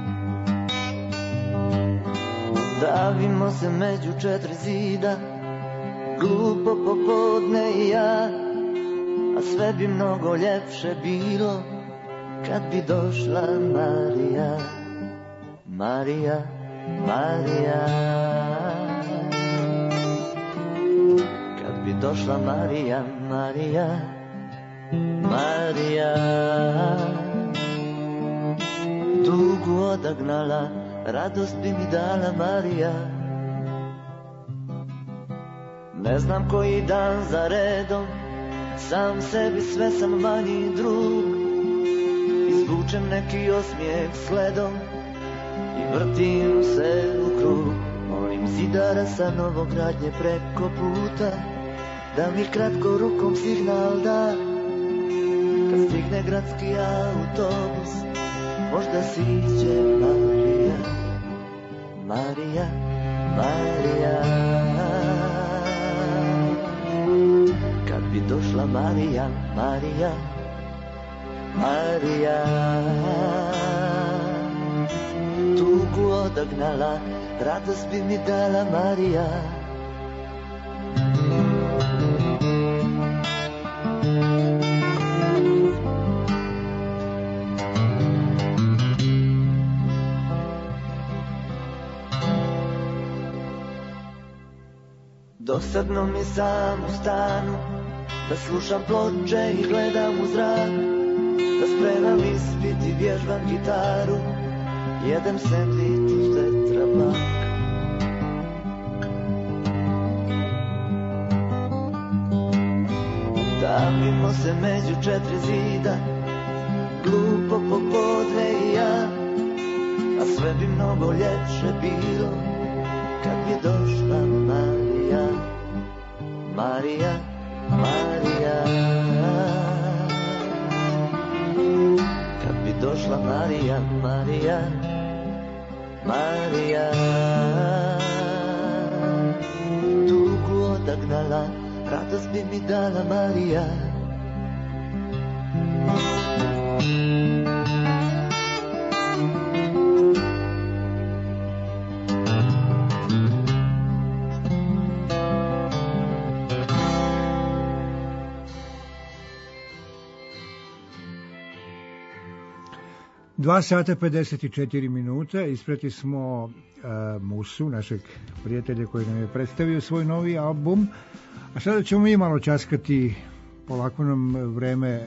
H: Davimo se među četiri zida, glupo popodne i ja, a sve bi mnogo ljepše bilo kad bi došla Marija, Marija, Marija. Kad bi došla Marija, Marija, Marija. Tugu odagnala, radost bi mi dala Marija. Ne znam koji dan za redom, sam sebi sve sam manji drug. Izvučem neki osmijeh sledom i vrtim se u krug. Molim zidara sa Novogradnje preko puta da mi kratko rukom signal da, kad stigne gradski autobus možda siđe Marija, Marija, Marija. Kad bi došla Marija, Marija, Marija. Tugu odagnala, radost bi mi dala Marija. Dosadno mi sam u stanu, da slušam ploče i gledam u zrak, da spremam ispit i vježbam gitaru, jedem sendvič uz tetrapak. Davimo se među četiri zida, glupo popodne i ja, a sve bi mnogo ljepše bilo kad bi došla Marija, Marija, Marija. Kad bi došla Marija, Marija, Marija. Tugu odagnala, radost bi mi dala Marija.
A: Dva sata 54 minuta, isprati smo Musu, našeg prijatelja koji nam je predstavio svoj novi album, a sada ćemo mi malo časkati, polako nam vreme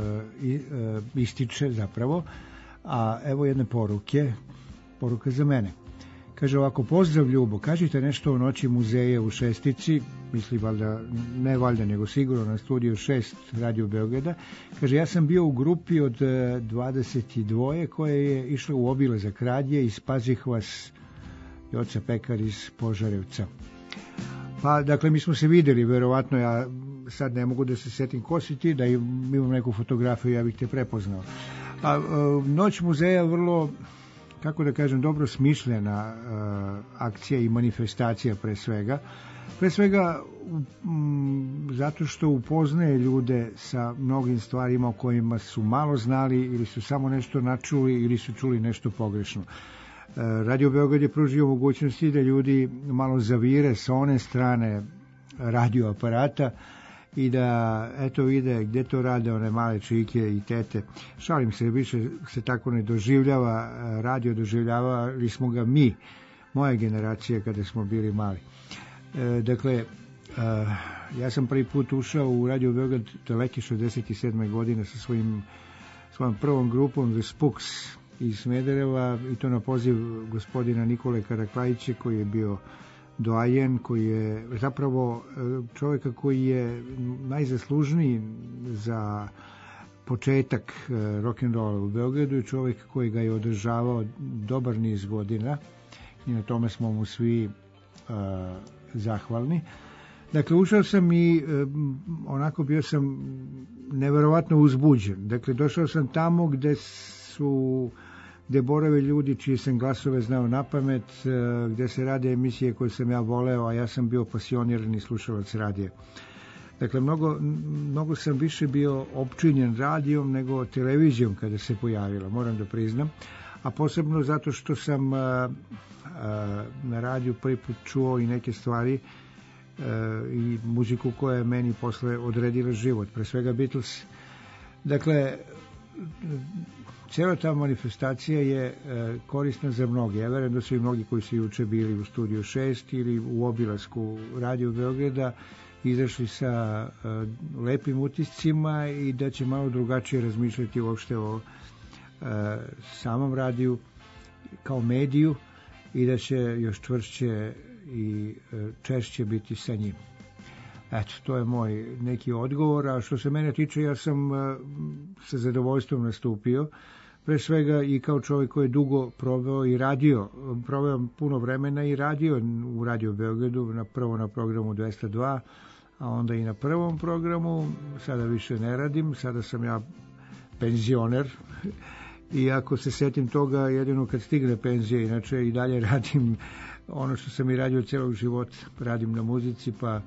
A: ističe zapravo, a evo jedne poruka za mene. Kaže ovako: pozdrav Ljubo, kažite nešto o noći muzeje u Šestici, misli valjda, ne valjda, nego sigurno na studiju 6 Radio Beograda. Kaže, ja sam bio u grupi od 22 koje je išlo u obilazak radije i spazih vas Joca Pekar iz Požarevca. Pa, dakle, mi smo se videli, verovatno, ja sad ne mogu da se setim ko si ti, da imam neku fotografiju, ja bih te prepoznao. A noć muzeja je vrlo, kako da kažem, dobro smišljena akcija i manifestacija pre svega. Pre svega zato što upoznaje ljude sa mnogim stvarima o kojima su malo znali ili su samo nešto načuli ili su čuli nešto pogrešno. Radio Beograd je pružio mogućnosti da ljudi malo zavire sa one strane radio aparata i da eto vide gdje to rade one male čike i tete. Šalim se, više se tako ne doživljava radio, doživljavali smo ga mi, moja generacija kada smo bili mali. Dakle, ja sam prvi put ušao u Radio Beograd daleke 67. godine sa svojom prvom grupom The Spooks iz Smedereva, i to na poziv gospodina Nikole Karaklajića, koji je bio doajen, koji je zapravo čovjeka koji je najzaslužniji za početak rock'n'rolla u Beogradu i čovjek koji ga je održavao dobar niz godina i na tome smo mu svi zahvalni. Dakle, ušao sam i onako bio sam neverovatno uzbuđen. Dakle, došao sam tamo gde borave ljudi čiji sam glasove znao na pamet, gde se rade emisije koje sam ja voleo, a ja sam bio pasionirani slušalac radija. Dakle, mnogo sam više bio opčinjen radijom nego televizijom kada se pojavila, moram da priznam. A posebno zato što sam na radiju prvi put čuo i neke stvari i muziku koja je meni posle odredila život, pre svega Beatles. Dakle, cijela ta manifestacija je korisna za mnoge. Ja verujem da su i mnogi koji su juče bili u Studiju 6 ili u obilasku Radio Beograda izašli sa lepim utiscima i da će malo drugačije razmišljati uopšte o samom radiju kao mediju i da će još čvršće i češće biti sa njim. Eto, to je moj neki odgovor, a što se mene tiče, ja sam sa zadovoljstvom nastupio, pre svega i kao čovjek koji je dugo proveo i radio, proveo puno vremena i radio u Radio Beogradu, prvo na programu 202, a onda i na prvom programu. Sada više ne radim, sada sam ja penzioner i ako se setim toga, jedino kad stigne penzija, inače i dalje radim ono što sam i radio celog života, radim na muzici, pa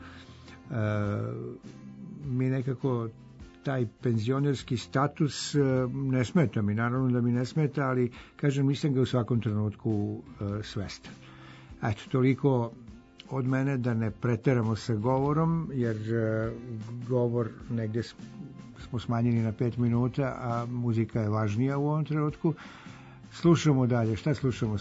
A: mi nekako taj penzionerski status ne smeta mi, naravno da mi ne smeta, ali kažem, nisam ga u svakom trenutku svestan. Eto, toliko od mene, da ne preteramo sa govorom, jer govor negde smo smanjeni na 5 minuta, a muzika je važnija u ovom trenutku. Slušamo dalje. Šta slušamo?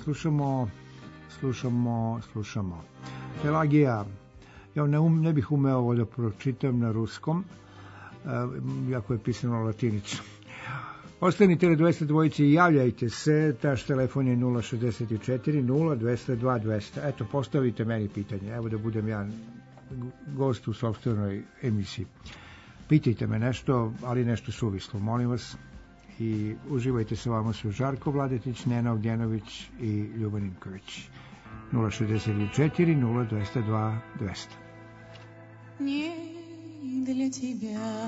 A: Slušamo Pelagija. Ja ne bih umeo ovo da pročitam na ruskom, jako je pisano latinično. Ostanite na 202 i javljajte se, taš telefon je 064 0202 200. Eto, postavite meni pitanje, evo da budem ja gost u sopstvenoj emisiji. Pitajte me nešto, ali nešto suvislo, molim vas, i uživajte se. Vama su Žarko Vladetić, Nena Ognjenović i Ljuba Ninković. 064 0202 200.
I: Не для тебя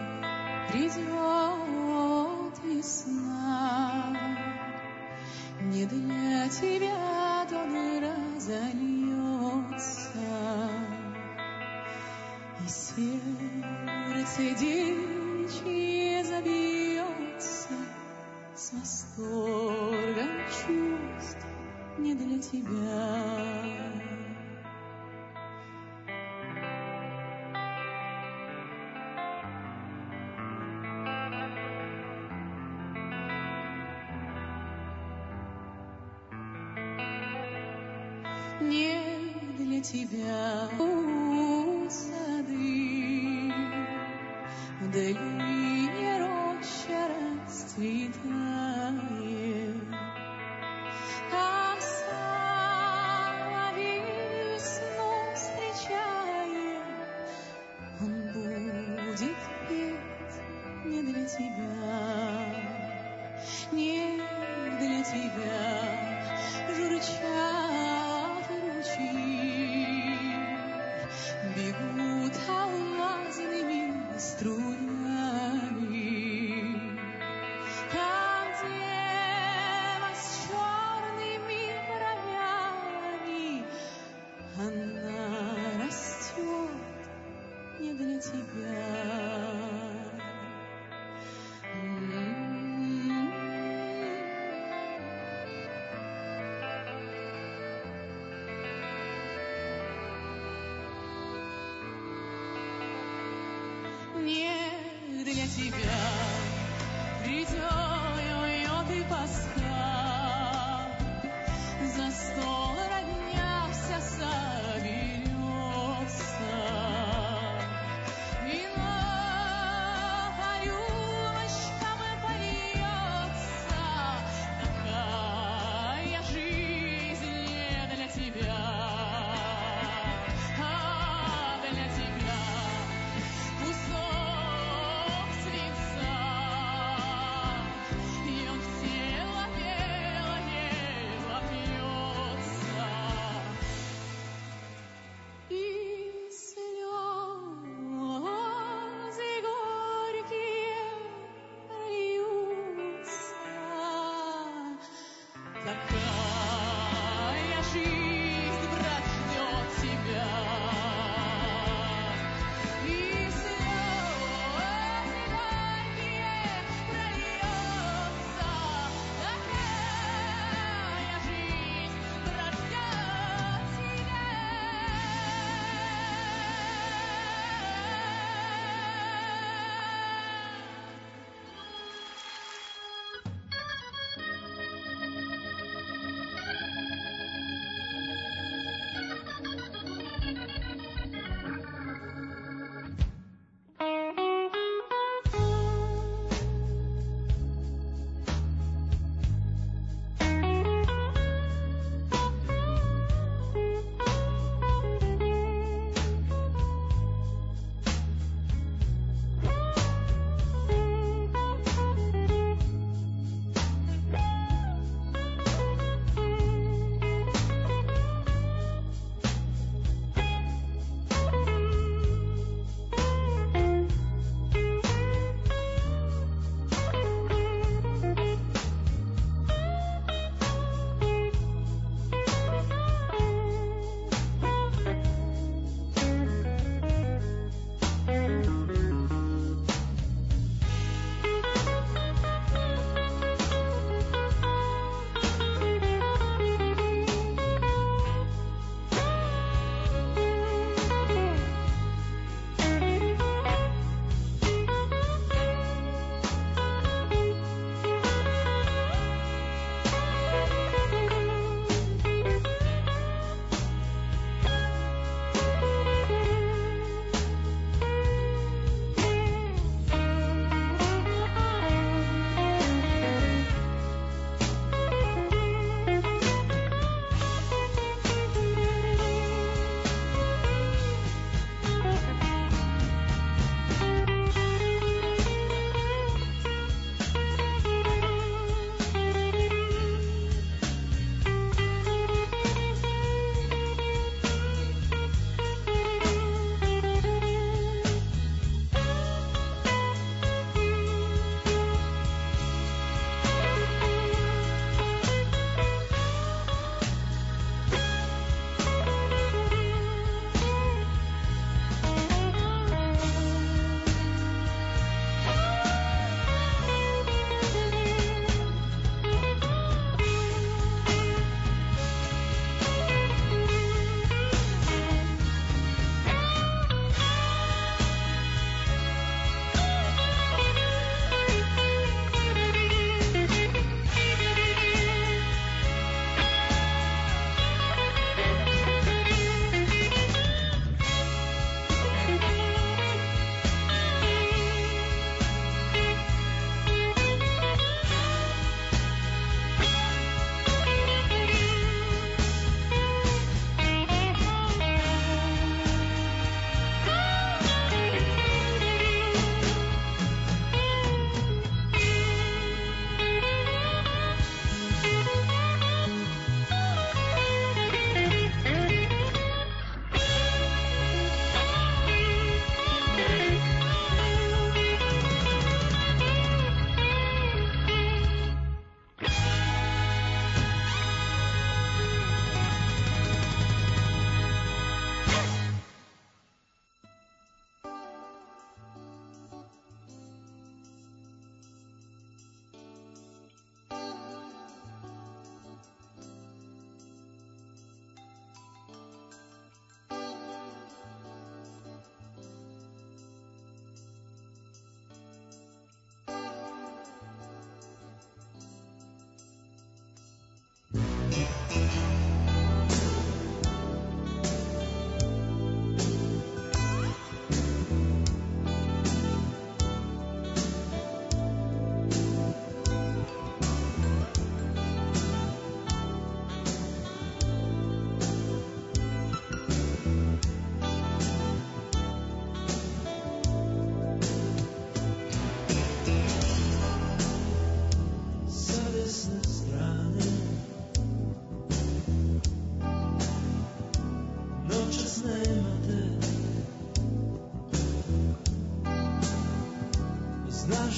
I: придет весна, не для тебя дон разольется, и сердце дичи забьется с восторгом чувств не для тебя. Не для тебя сады, в долине роща расцветает, а соловей весну встречает, он будет петь не для тебя, не для тебя, журчат ручьи, бегут алмазными струями. Там дева с черными бровями, она растет не для тебя. Не для тебя придет и Пасха, за стол родня вся соберется, вино по рюмочкам польется, такая жизнь не для тебя, а для тебя кусок свинца, и он в тело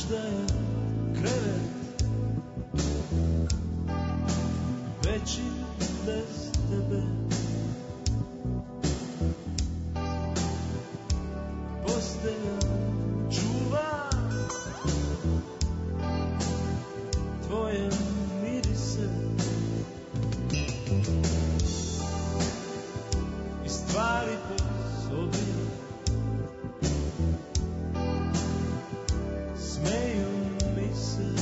E: znaš da je krevet veći bez tebe. Postelja čuva tvoje mirise i stvari po sobi smeju mi se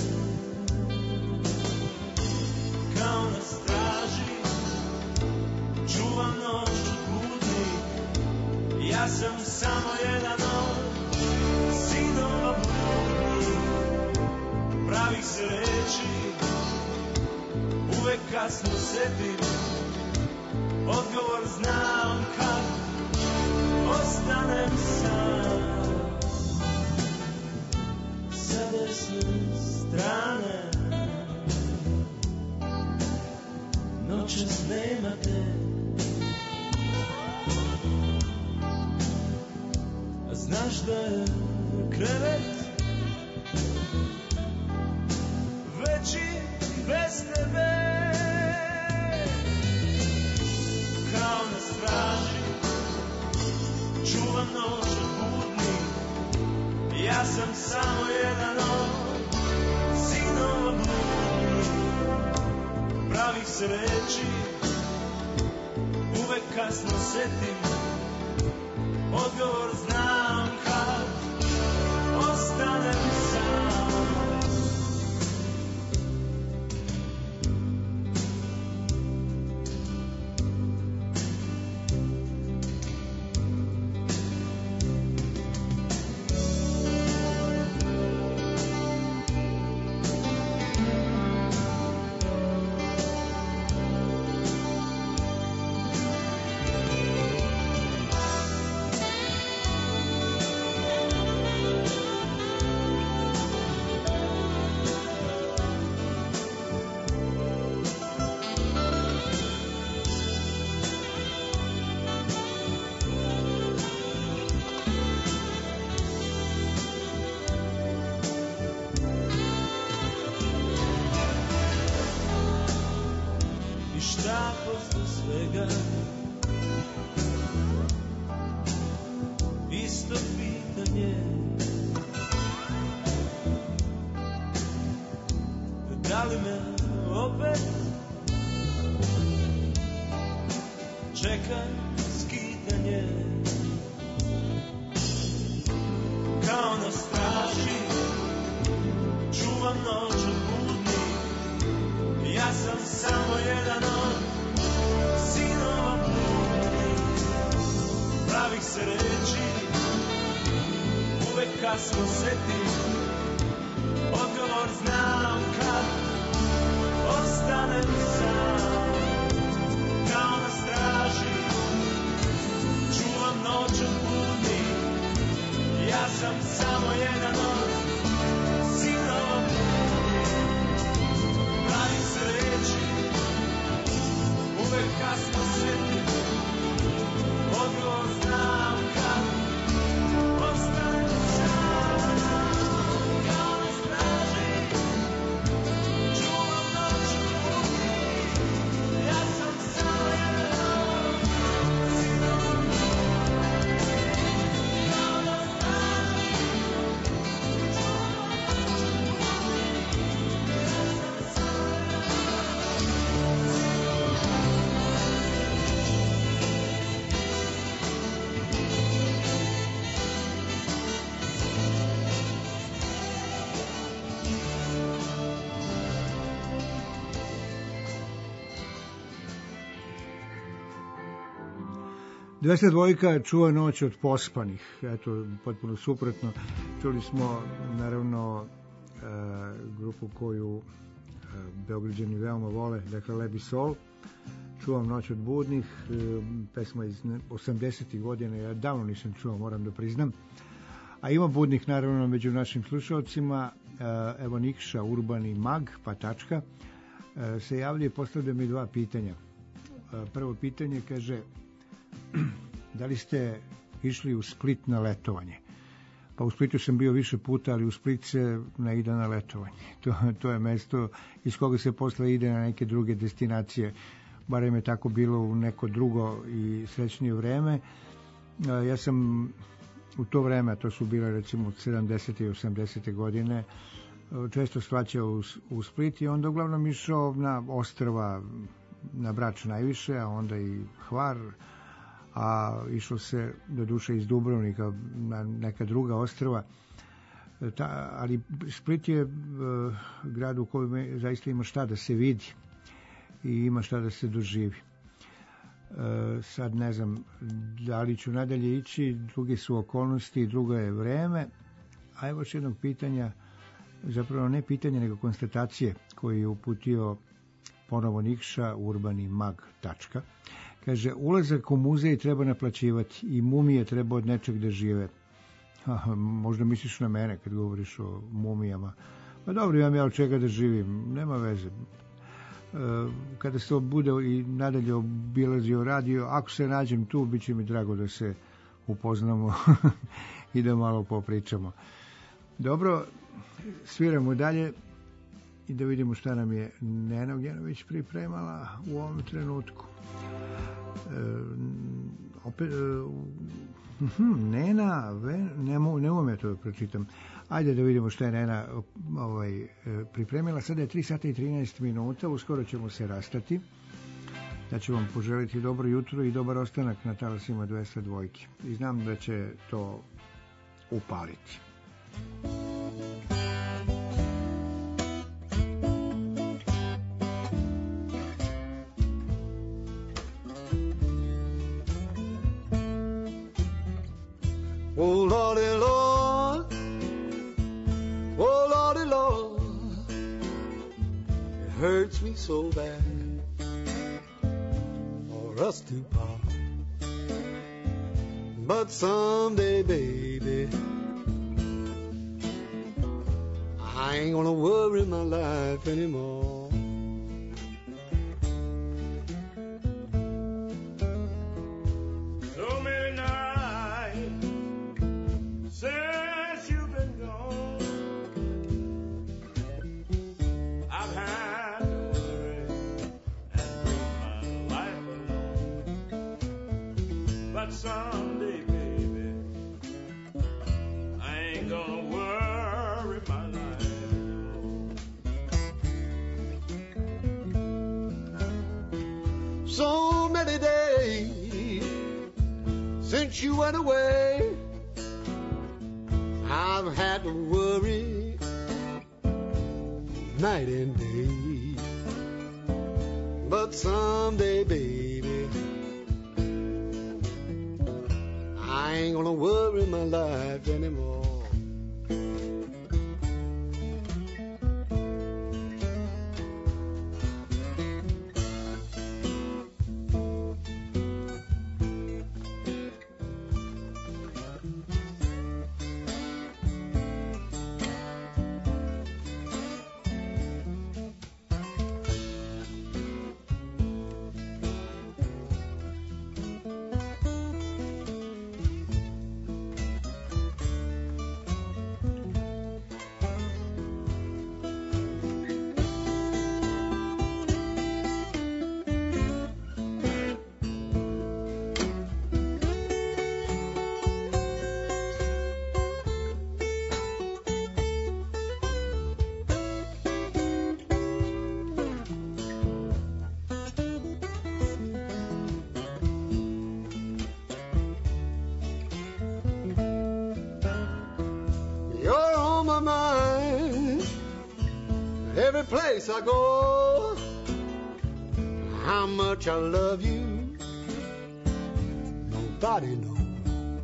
E: kao na straži. Čuvam noću budnik, ja sam samo jedan od sinova bludnih. Pravih se reči uvek kasno setim, odgovor znam kad ostanem sam. Sa desne strane noćas nema te, a znaš da je krevet veći bez tebe. Kao na straži čuvam noć od budnih, ja sam samo jedan od sinova bludnih. Pravih se reči uvek kasno setim, odgovor znam kad ostanem sam. Šta posle svega isto pitanje, da li me opet čeka skitanje. Kao na straži čuvam noć od budnih, ja sam samo jedan od sinova bludnih. Pravih se reči uvek kasno setim, odgovor znam kad ostanem sam. Kao na straži čuvam noć od budnih, ja sam samo jedan od sinova bludnih. Pravih se reči uvek kasno setim, odgovor znam kad ostanem sam. Kao na straži čuvam noć od budnih, ja sam samo jedan od sinova bludnih. Kao na straži čuvam noć od budnih, ja sam samo
A: Dvesta dvojka čuva noć od pospanih. Eto, potpuno suprotno. Čuli smo, naravno, grupu koju Beograđani veoma vole, dakle Lebi Sol. Čuvam noć od budnih, pesma iz 80. godina, ja davno nisam čuo, moram da priznam. A ima budnih, naravno, među našim slušalcima. Evo Nikša, Urbani Mag, pa tačka, se javlja i postavlja mi dva pitanja. Prvo pitanje kaže, da li ste išli u Split na letovanje? Pa u Splitu sam bio više puta, ali u Split se ne ide na letovanje. To je mesto iz koga se posle ide na neke druge destinacije. Barem je tako bilo u neko drugo i srećnije vreme. Ja sam u to vreme, to su bile recimo 70. i 80. godine, često svraćao u Split i onda uglavnom išao na ostrva, na Brač najviše, a onda i Hvar, a išlo se do duše iz Dubrovnika na neka druga ostrva. Ali Split je grad u kojem zaista ima šta da se vidi i ima šta da se doživi. Sad ne znam da li ću nadalje ići, druge su okolnosti, drugo je vreme. A evo još jednog pitanja, zapravo ne pitanja nego konstatacije koju je uputio ponovo Nikša, Urbani Mag. Kaže, ulazak u muzej treba naplaćivati i mumije treba od nečeg da žive. Možda misliš na mene kad govoriš o mumijama. Pa dobro, imam ja od čega da živim, nema veze. Kada se bude i nadalje obilazio radio, ako se nađem tu, bit će mi drago da se upoznamo i da malo popričamo. Dobro, sviramo dalje i da vidimo šta nam je Nena Ugljanović pripremala u ovom trenutku. Nena, ne umem ja to da pročitam. Ajde da vidimo šta je Nena pripremila. Sada je 3 sata i 13 minuta, uskoro ćemo se rastati. Ja ću vam poželiti dobro jutro i dobar ostanak na talasima 202. I znam da će to upaliti.
F: Oh, Lordy, Lord, oh, Lordy, Lord, it hurts me so bad for us to part. But someday, baby, I ain't gonna worry my life anymore.
E: Someday, baby, I ain't gonna worry my life.
F: So many days since you went away, I've had to worry night and day. But someday, baby, I ain't gonna worry my life anymore. Every place I go, how much I love you, nobody knows.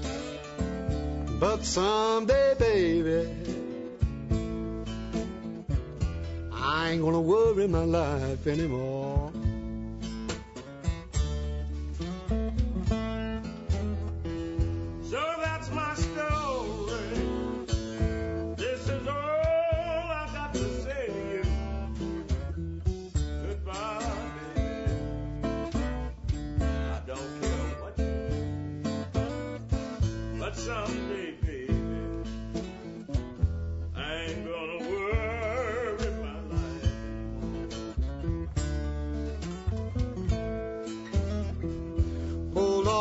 F: But someday, baby, I ain't gonna worry my life anymore.
E: Someday, baby,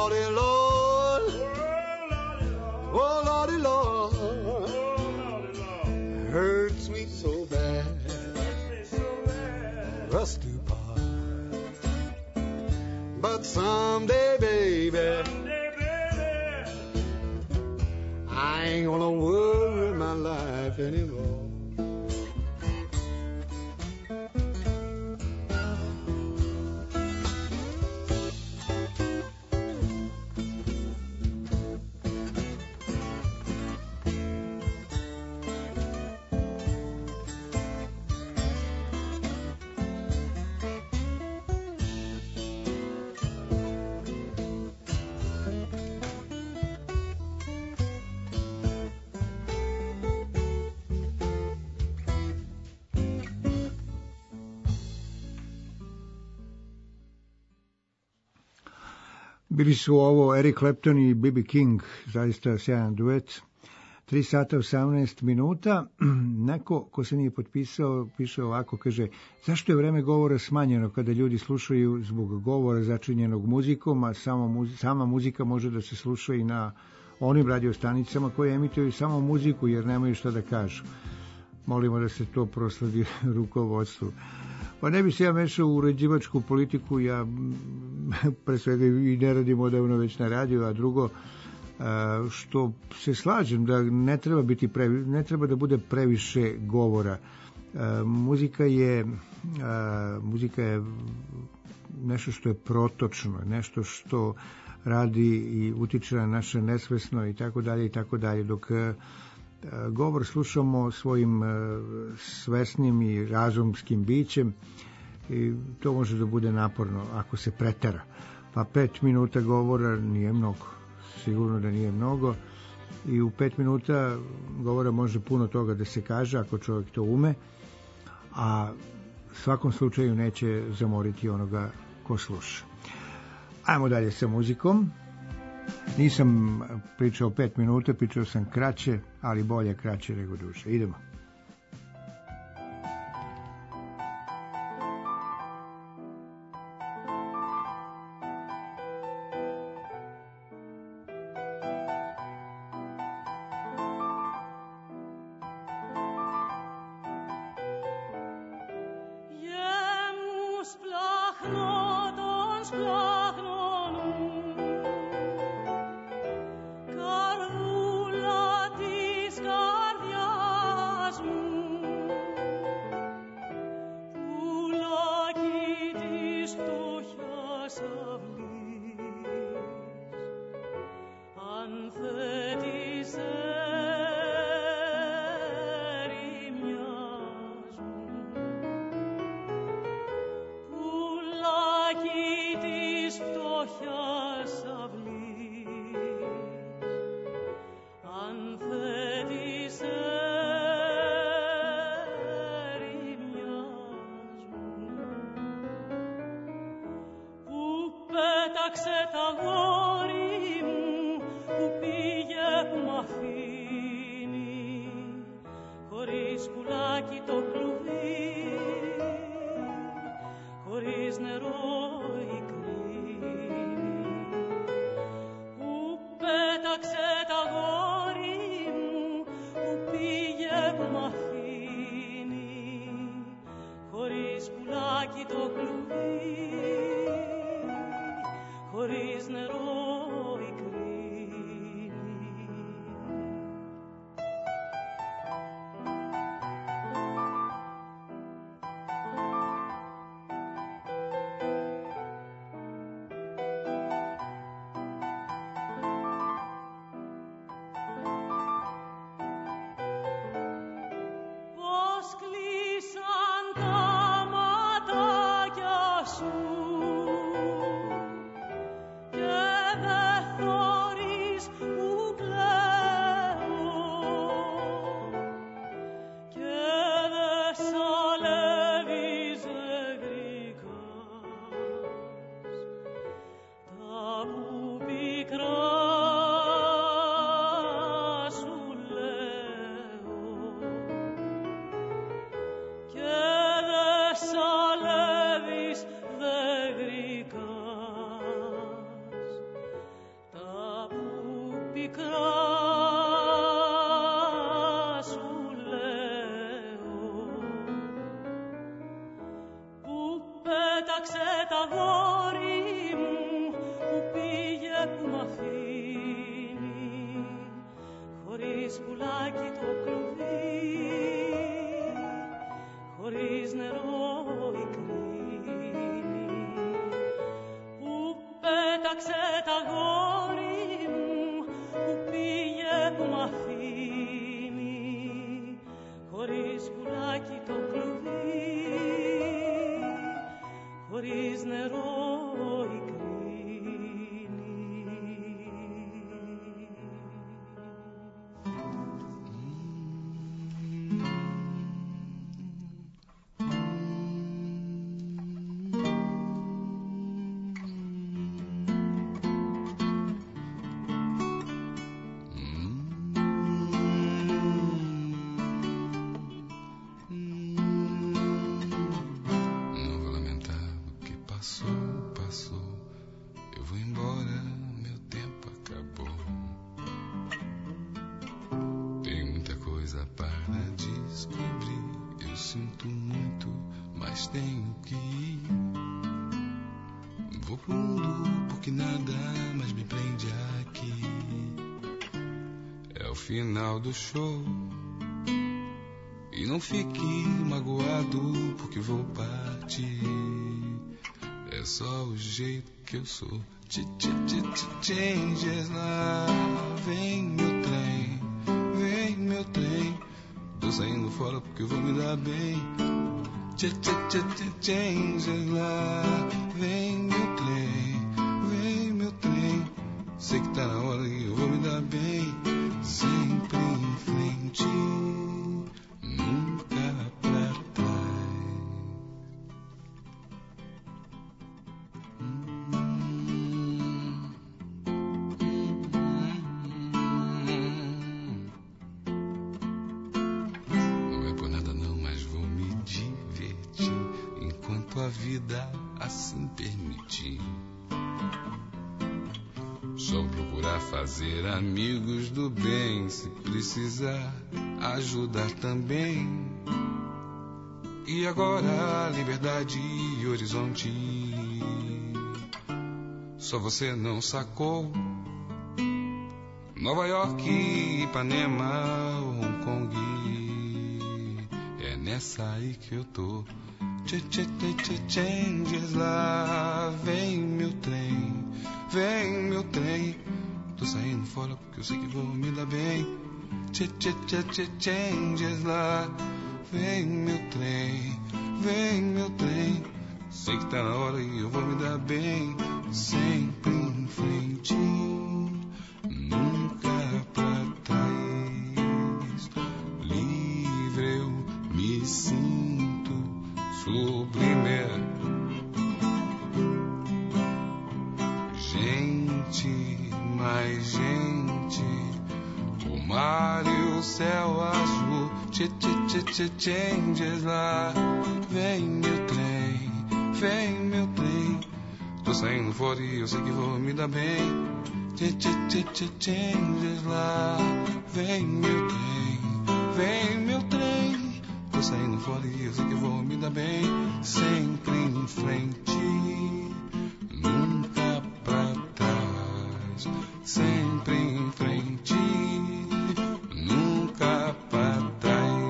F: Lordy, Lord. Oh, Lordy, Lord. Hurts me so bad. Us to part. But someday, baby, I ain't gonna worry my life anymore.
A: Bili su ovo Eric Clapton i B.B. King, zaista sjajan duet. 3 sata 18 minuta. Neko ko se nije potpisao piše ovako, kaže, zašto je vreme govora smanjeno kada ljudi slušaju zbog govora začinjenog muzikom, a sama muzika može da se sluša i na onim radiostanicama koje emituju samo muziku jer nemaju šta da kažu. Molimo da se to prosledi rukovodstvu. Pa ne bi se ja mešao u uređivačku politiku, ja pre svega i ne radim odavno već na radiju, a drugo, što se slažem da ne treba da bude previše govora. Muzika je nešto što je protočno, nešto što radi i utiče na naše nesvesno i tako dalje, dok govor slušamo svojim svesnim i razumskim bićem i to može da bude naporno ako se pretera. Pa 5 minuta govora nije mnogo, sigurno da nije mnogo, i u 5 minuta govora može puno toga da se kaže ako čovjek to ume, a u svakom slučaju neće zamoriti onoga ko sluša. Ajmo dalje sa muzikom. Nisam pričao 5 minuta, pričao sam kraće, ali bolje kraće nego duže. Idemo.
J: Yeah.
I: μικρά σου λέω που πέταξε τα γόρι μου, που πήγε που μ' αφήνει χωρίς πουλάκι το κλουβί, χωρίς νερό η κρίνη, που πέταξε τα γόρι μου, που πήγε που μ' αφήνει χωρίς πουλάκι το κλουβί, χωρίς νερό η κρίνη.
J: Final do show. E não fique magoado porque vou partir. É só o jeito que eu sou. Changes lá. Vem meu trem. Tô saindo fora porque eu vou me dar bem. Changes lá. Vem meu trem. Sei que tá na hora e eu vou me dar bem. Sempre em frente, nunca pra trás. Não é por nada não, mas vou me divertir enquanto a vida assim permitir. Só procurar fazer amigos do bem, se precisar ajudar também. E agora liberdade e horizonte. Só você não sacou. Nova York, Ipanema, Hong Kong. É nessa aí que eu tô. Changes lá, vem meu trem. Tô saindo fora porque eu sei que vou me dar bem. Changes lá, vem meu trem. Sei que tá na hora e eu vou me dar bem. Sempre em frente, nunca pra trás. Livre eu me sinto, sublime. Mais gente, o mar e o céu azul. Changes lá, vem meu trem. Tô saindo fora e eu sei que vou me dar bem. Changes lá, vem meu trem. Tô saindo fora e eu sei que vou me dar bem. Sempre em frente, nunca pra trás. Sempre em frente, nunca pra trás.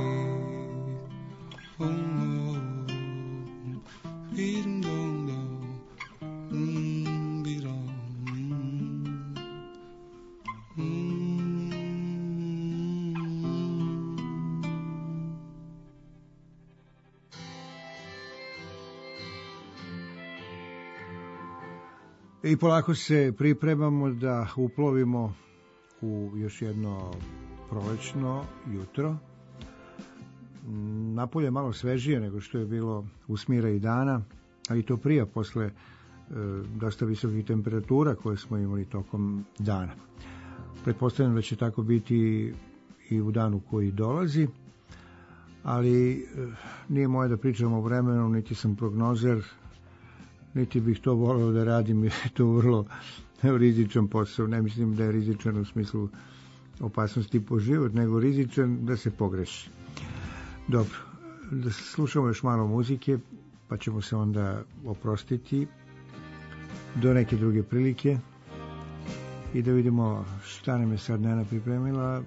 A: I polako se pripremamo da uplovimo u još jedno prolećno jutro. Napolje je malo svežije nego što je bilo u smira i dana, ali to prija posle dosta visokih temperatura koje smo imali tokom dana. Pretpostavljam da će tako biti i u danu koji dolazi, ali nije moje da pričam o vremenu, niti sam prognozer, niti bih to voleo da radim, jer je to vrlo rizičan posao. Ne mislim da je rizičan u smislu opasnosti po život, nego rizičan da se pogreši. Dobro, da slušamo još malo muzike, pa ćemo se onda oprostiti do neke druge prilike i da vidimo šta nam je sad Nena pripremila.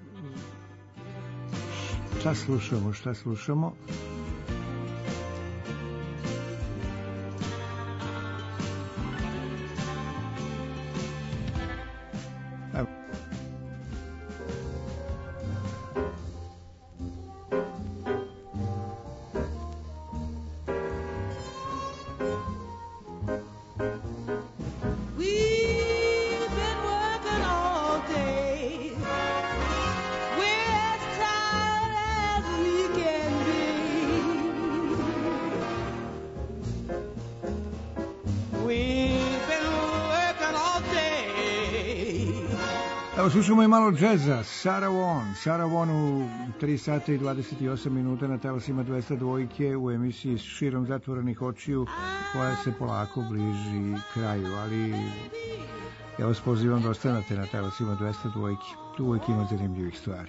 A: Šta slušamo? Slušamo i malo džeza, Sarah Vaughan u 3 sata i 28 minuta na talasima 202 u emisiji Širom zatvorenih očiju, koja se polako bliži kraju, ali ja vas pozivam da ostanete na talasima 202, tu uvijek ima zanimljivih stvari.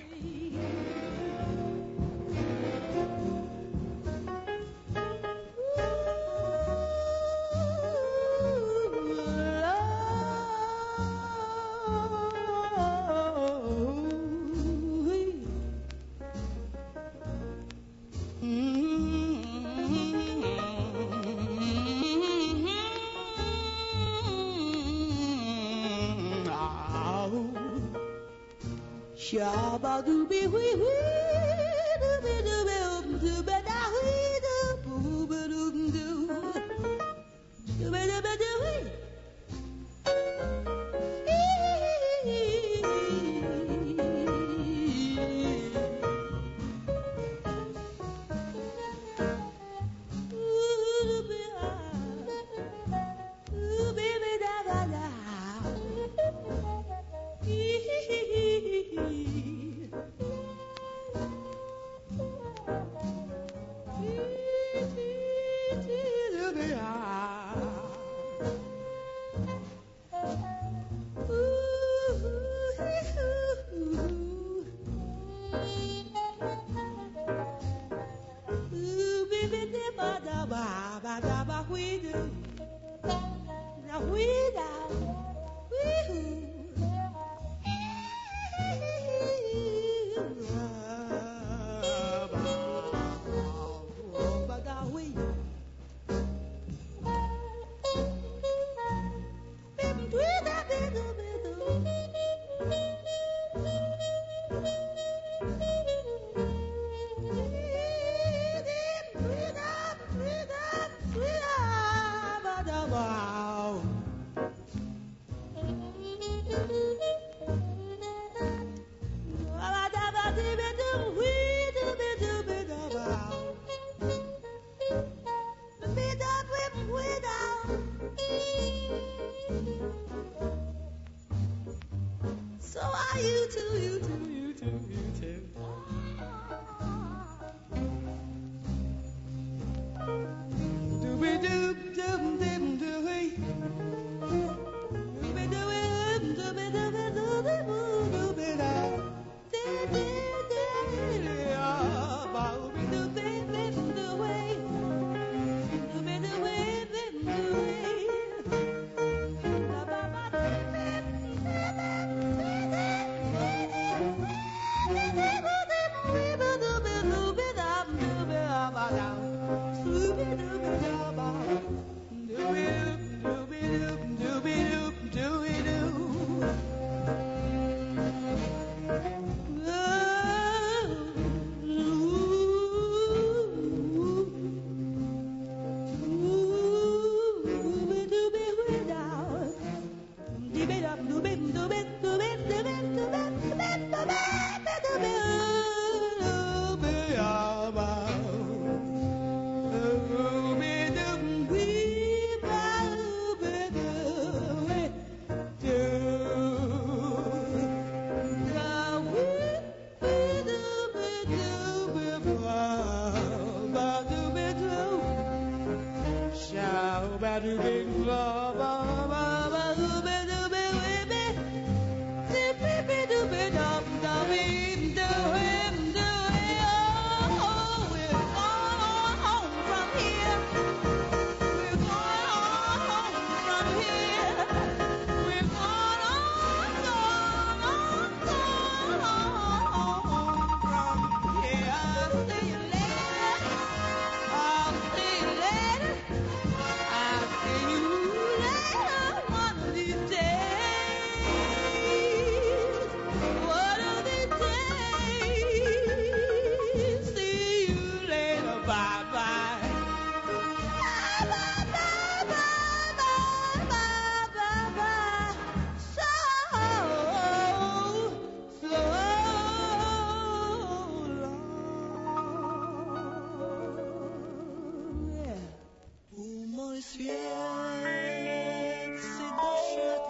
B: Ba-do-be-do,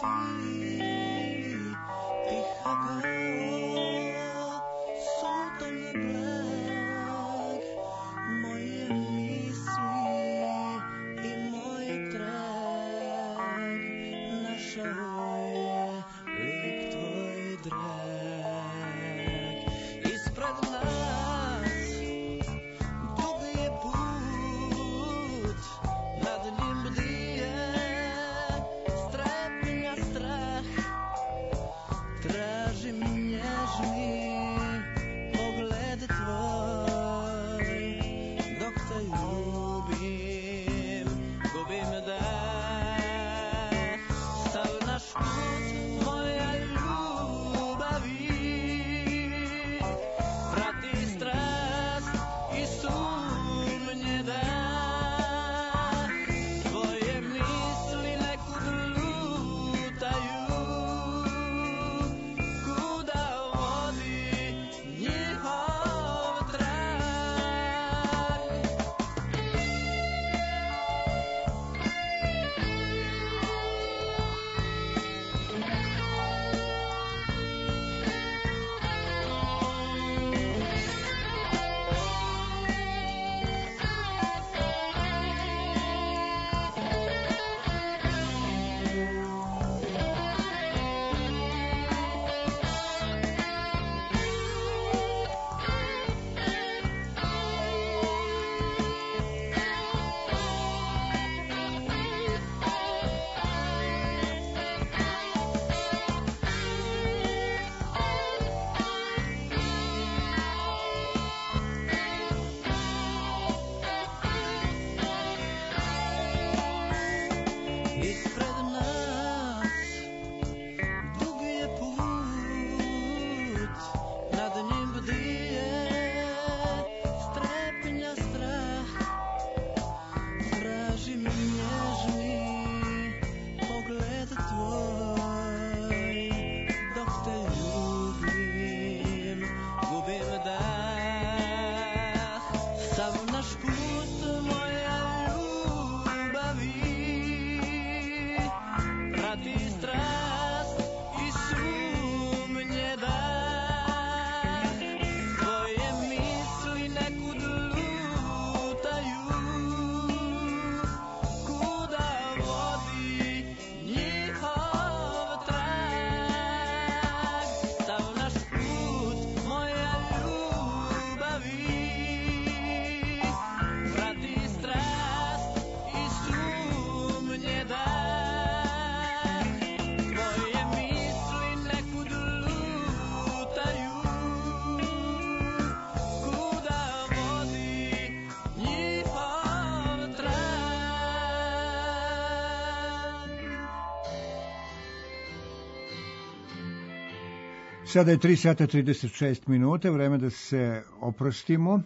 A: Sada je 3 sata 36 minuta, vreme da se oprostimo.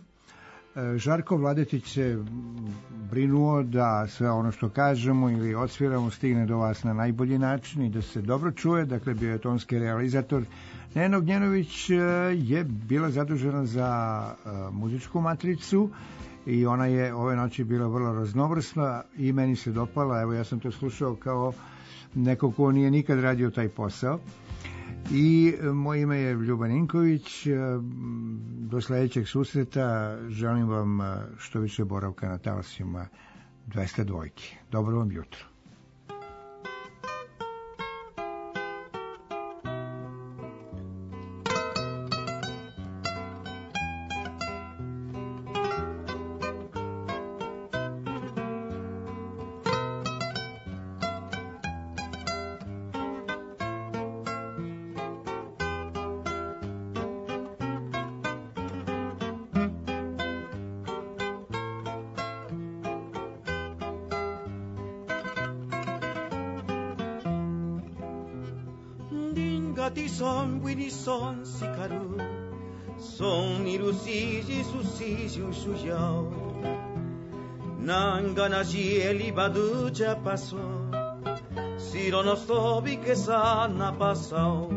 A: Žarko Vladetić se brinuo da sve ono što kažemo ili odsviramo stigne do vas na najbolji način i da se dobro čuje. Dakle, bio je tonski realizator. Nena Gnjenović je bila zadužena za muzičku matricu i ona je ove noći bila vrlo raznovrsna i meni se dopala. Evo, ja sam to slušao kao neko ko nije nikad radio taj posao. I moje ime je Ljuban Ninković. Do sledećeg susreta želim vam što više boravka na talasima 202. Dobro vam jutro.
K: Son sicaru, son irusiji susiji ushuyao, nangana jieli baduja paso, sirono stobi que sana pasao.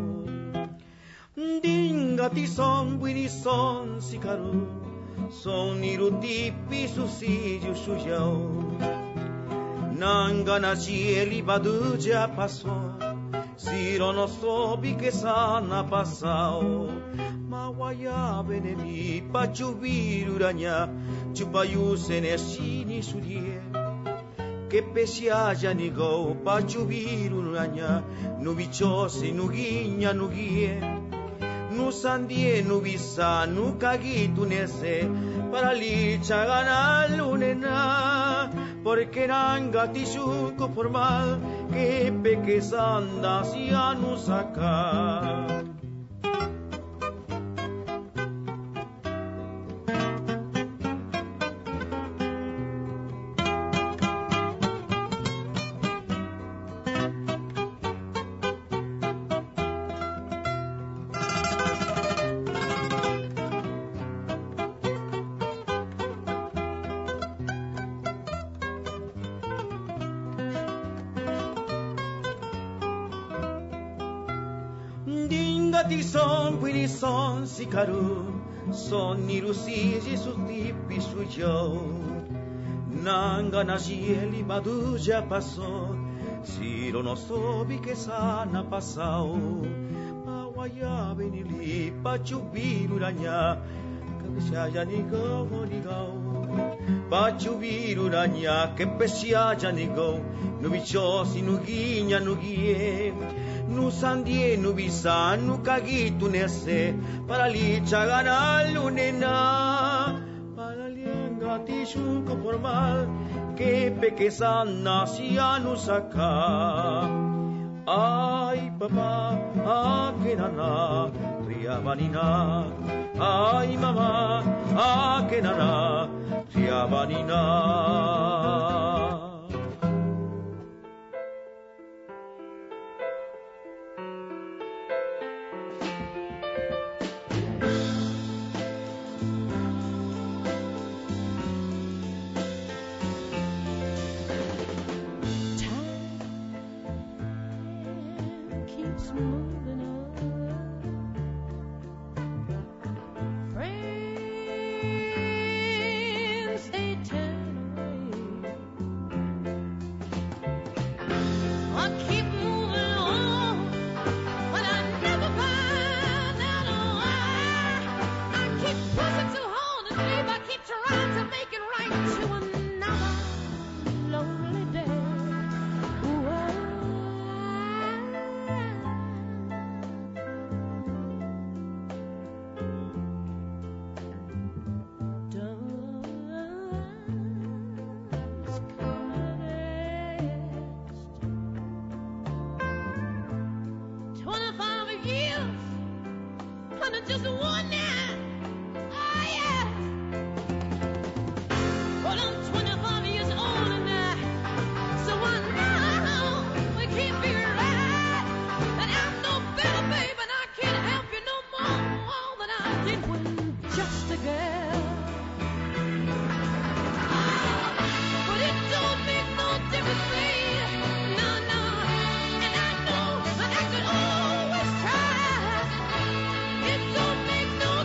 K: Dingati son buini son sicaru, son irutipi susiji ushuyao, nangana jieli baduja paso, si no sobi que sana pasao. Ma guayaba en mi pachubiruraña, chupayuse nesini sudie. Que pesiaya ni go pachubiruraña, nubichosi nuguiña nuguie. Nu sandie nu visa nu caguitu nese, para licha ganar lunena. Porque nanga tishuko formal, que peques andas y anusaka. Son quindi son sicaru, son nirusiji su tipi su yo. Nanga najieli badu ya pasó, si no sobi que sana pasao. Awaya benili pachubiruraña, cabeciaya ni go ni go. Pachubiruraña, que pesiaya ni go, no bichosi no guiña no guie. Nu sandie, nu bisa, nu caguitu nese, para licha ganar lunena, para lienga tishuko formal, que pequesana si anusaka. Ay papá, que nana, triabanina, ay mamá, que nana, triabanina.
L: Just one night, oh yeah. Well, I'm 25 years older now, so I know we can't be right. And I'm no better, babe, and I can't help you no more than I did when just a girl. But it don't make no difference, babe, no, no. And I know I could always try. It don't make no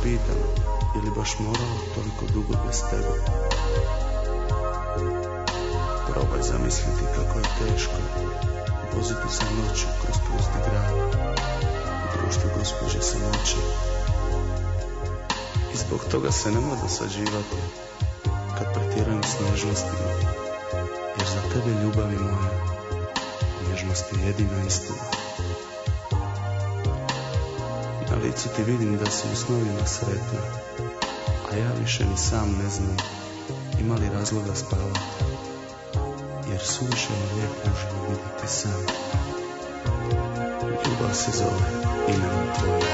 J: pitam, je li baš morao toliko dugo bez tebe? Probaj zamisliti kako je teško voziti se noću kroz pusti grad u društvu gospođe samoće. I zbog toga se nema dosađivati kad pretjerujem s nježnostima, jer za tebe, ljubavi moja, nježnost je jedina istina. Na licu ti vidim da si u snovima sretna, a ja više ni sam ne znam ima li razloga spavati, jer suviše je lijep uživno vidjeti sam. Ljubav se zove imenom tvojim.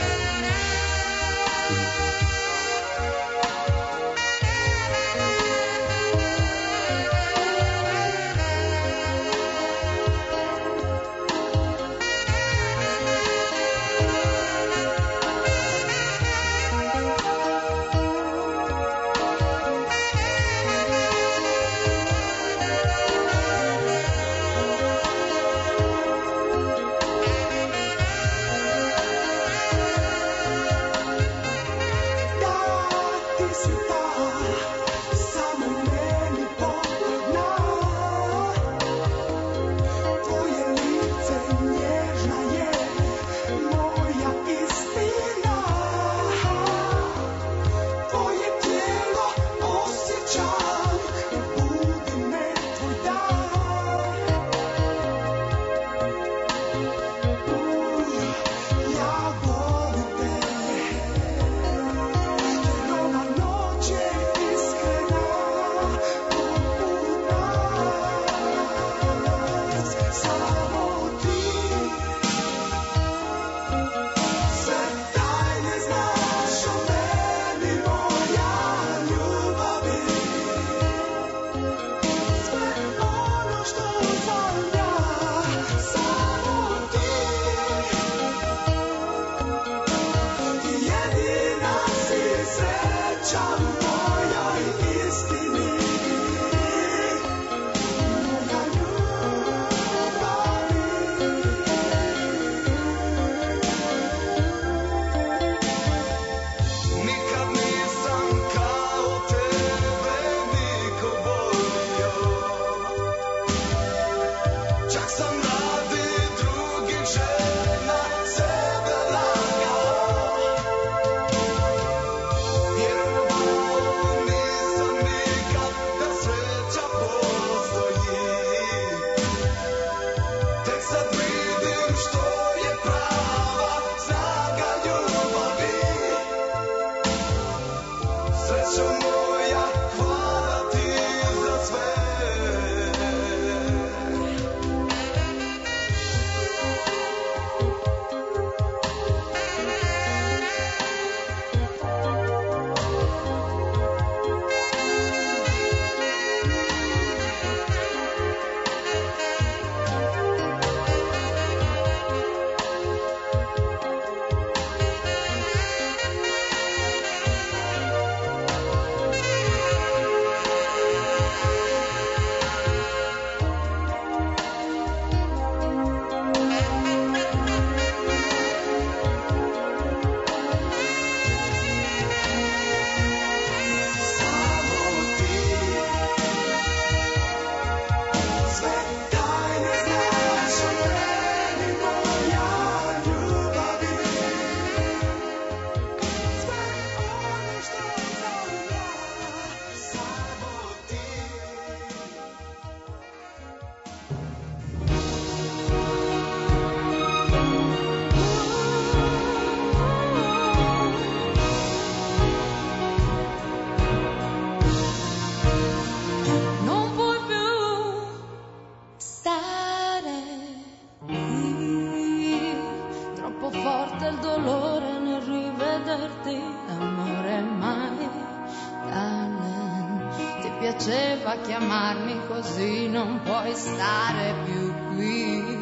M: piaceva chiamarmi così, non puoi stare più qui.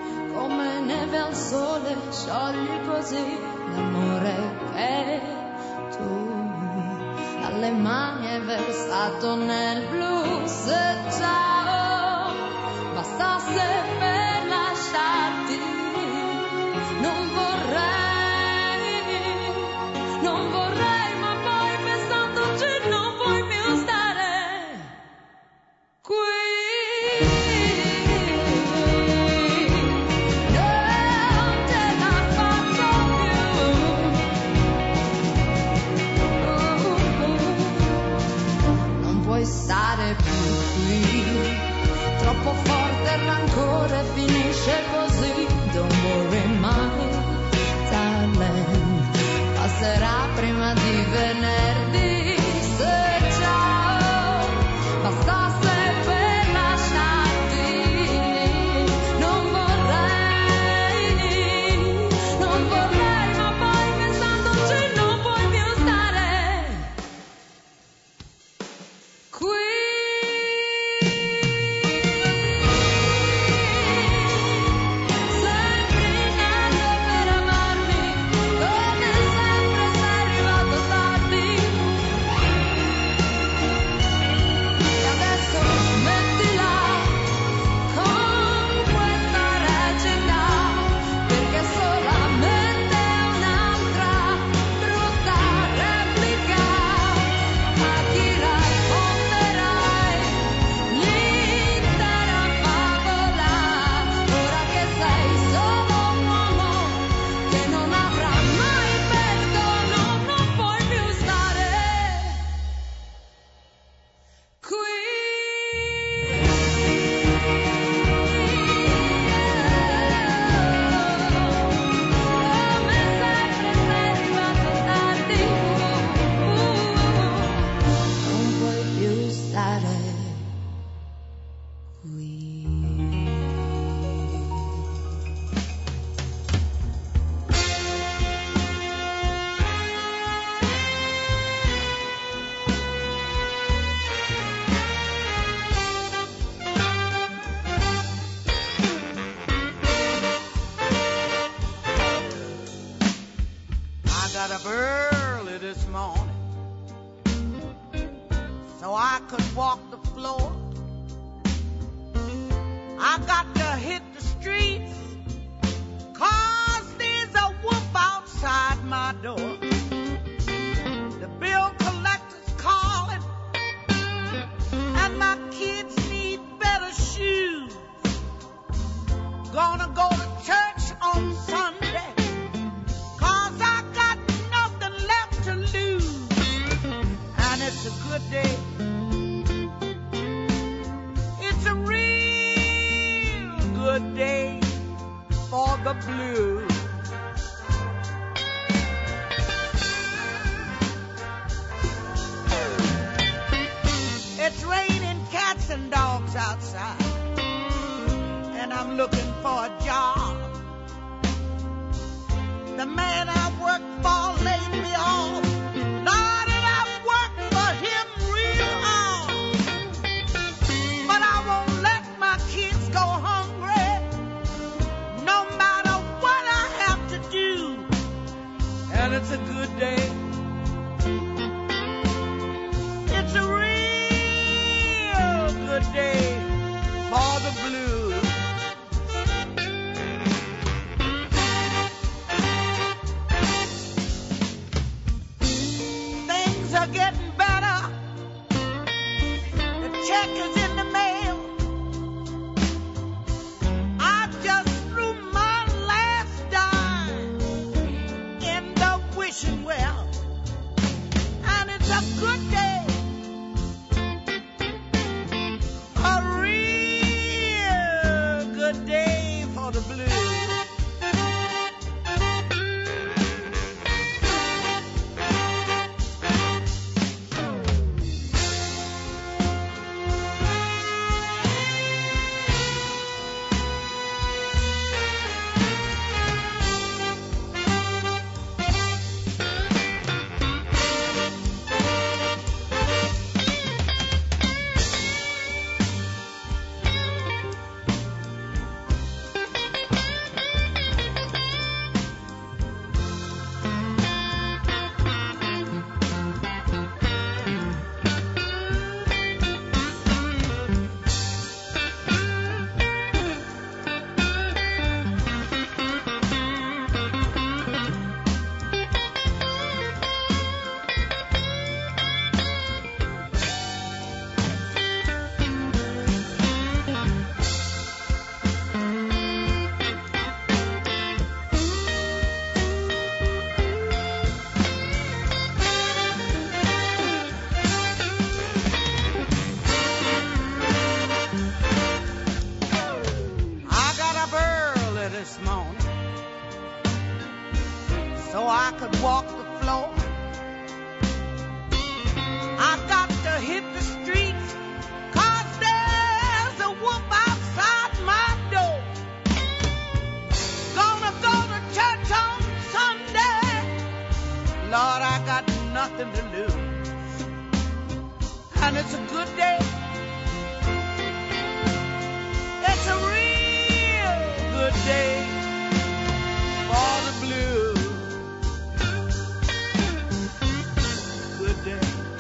M: Come neve al sole sciogli così l'amore che tu alle mani hai versato nel blues. E ciao, bastasse per lasciarti. Non vorrei puoi stare più qui. Troppo forte il rancore, finisce così. Don't worry my darling, passerà prima di venerdì. Se ciao, bastasse per lasciarti. Non vorrei, ma poi pensandoci non puoi più stare qui.
K: I could walk the floor. I got to hit the streets, 'cause there's a wolf outside my door. Gonna go to church on Sunday. Lord, I got nothing to lose. And it's a good day. It's a real good day for the blues. Good day.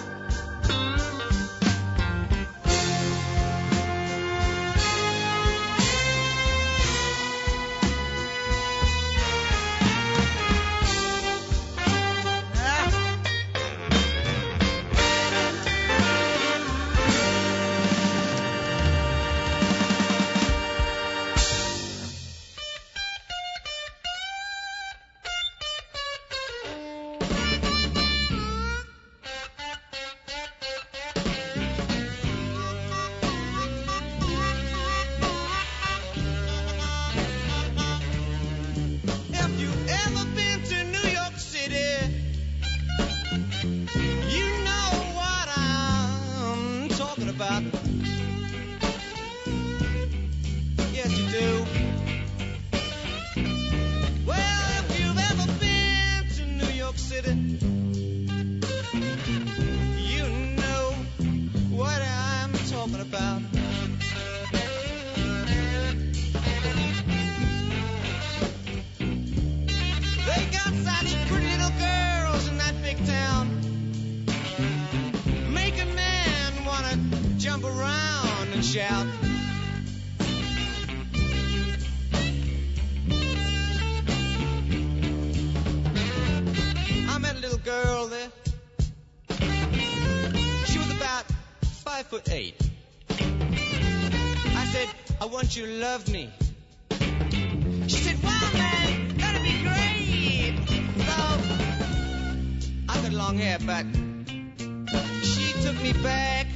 N: You love me. She said, wow, man, that'd be great. So, I got long hair, but she took me back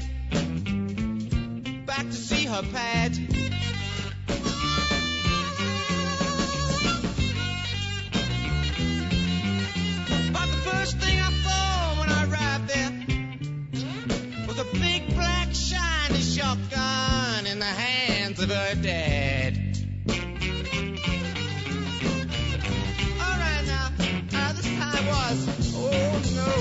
N: to see her pad. But the first thing I saw when I arrived there was a big black shiny shotgun in the hands of her dad. All right now, this time was, oh no.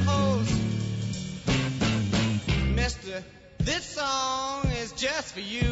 N: This song is just for you.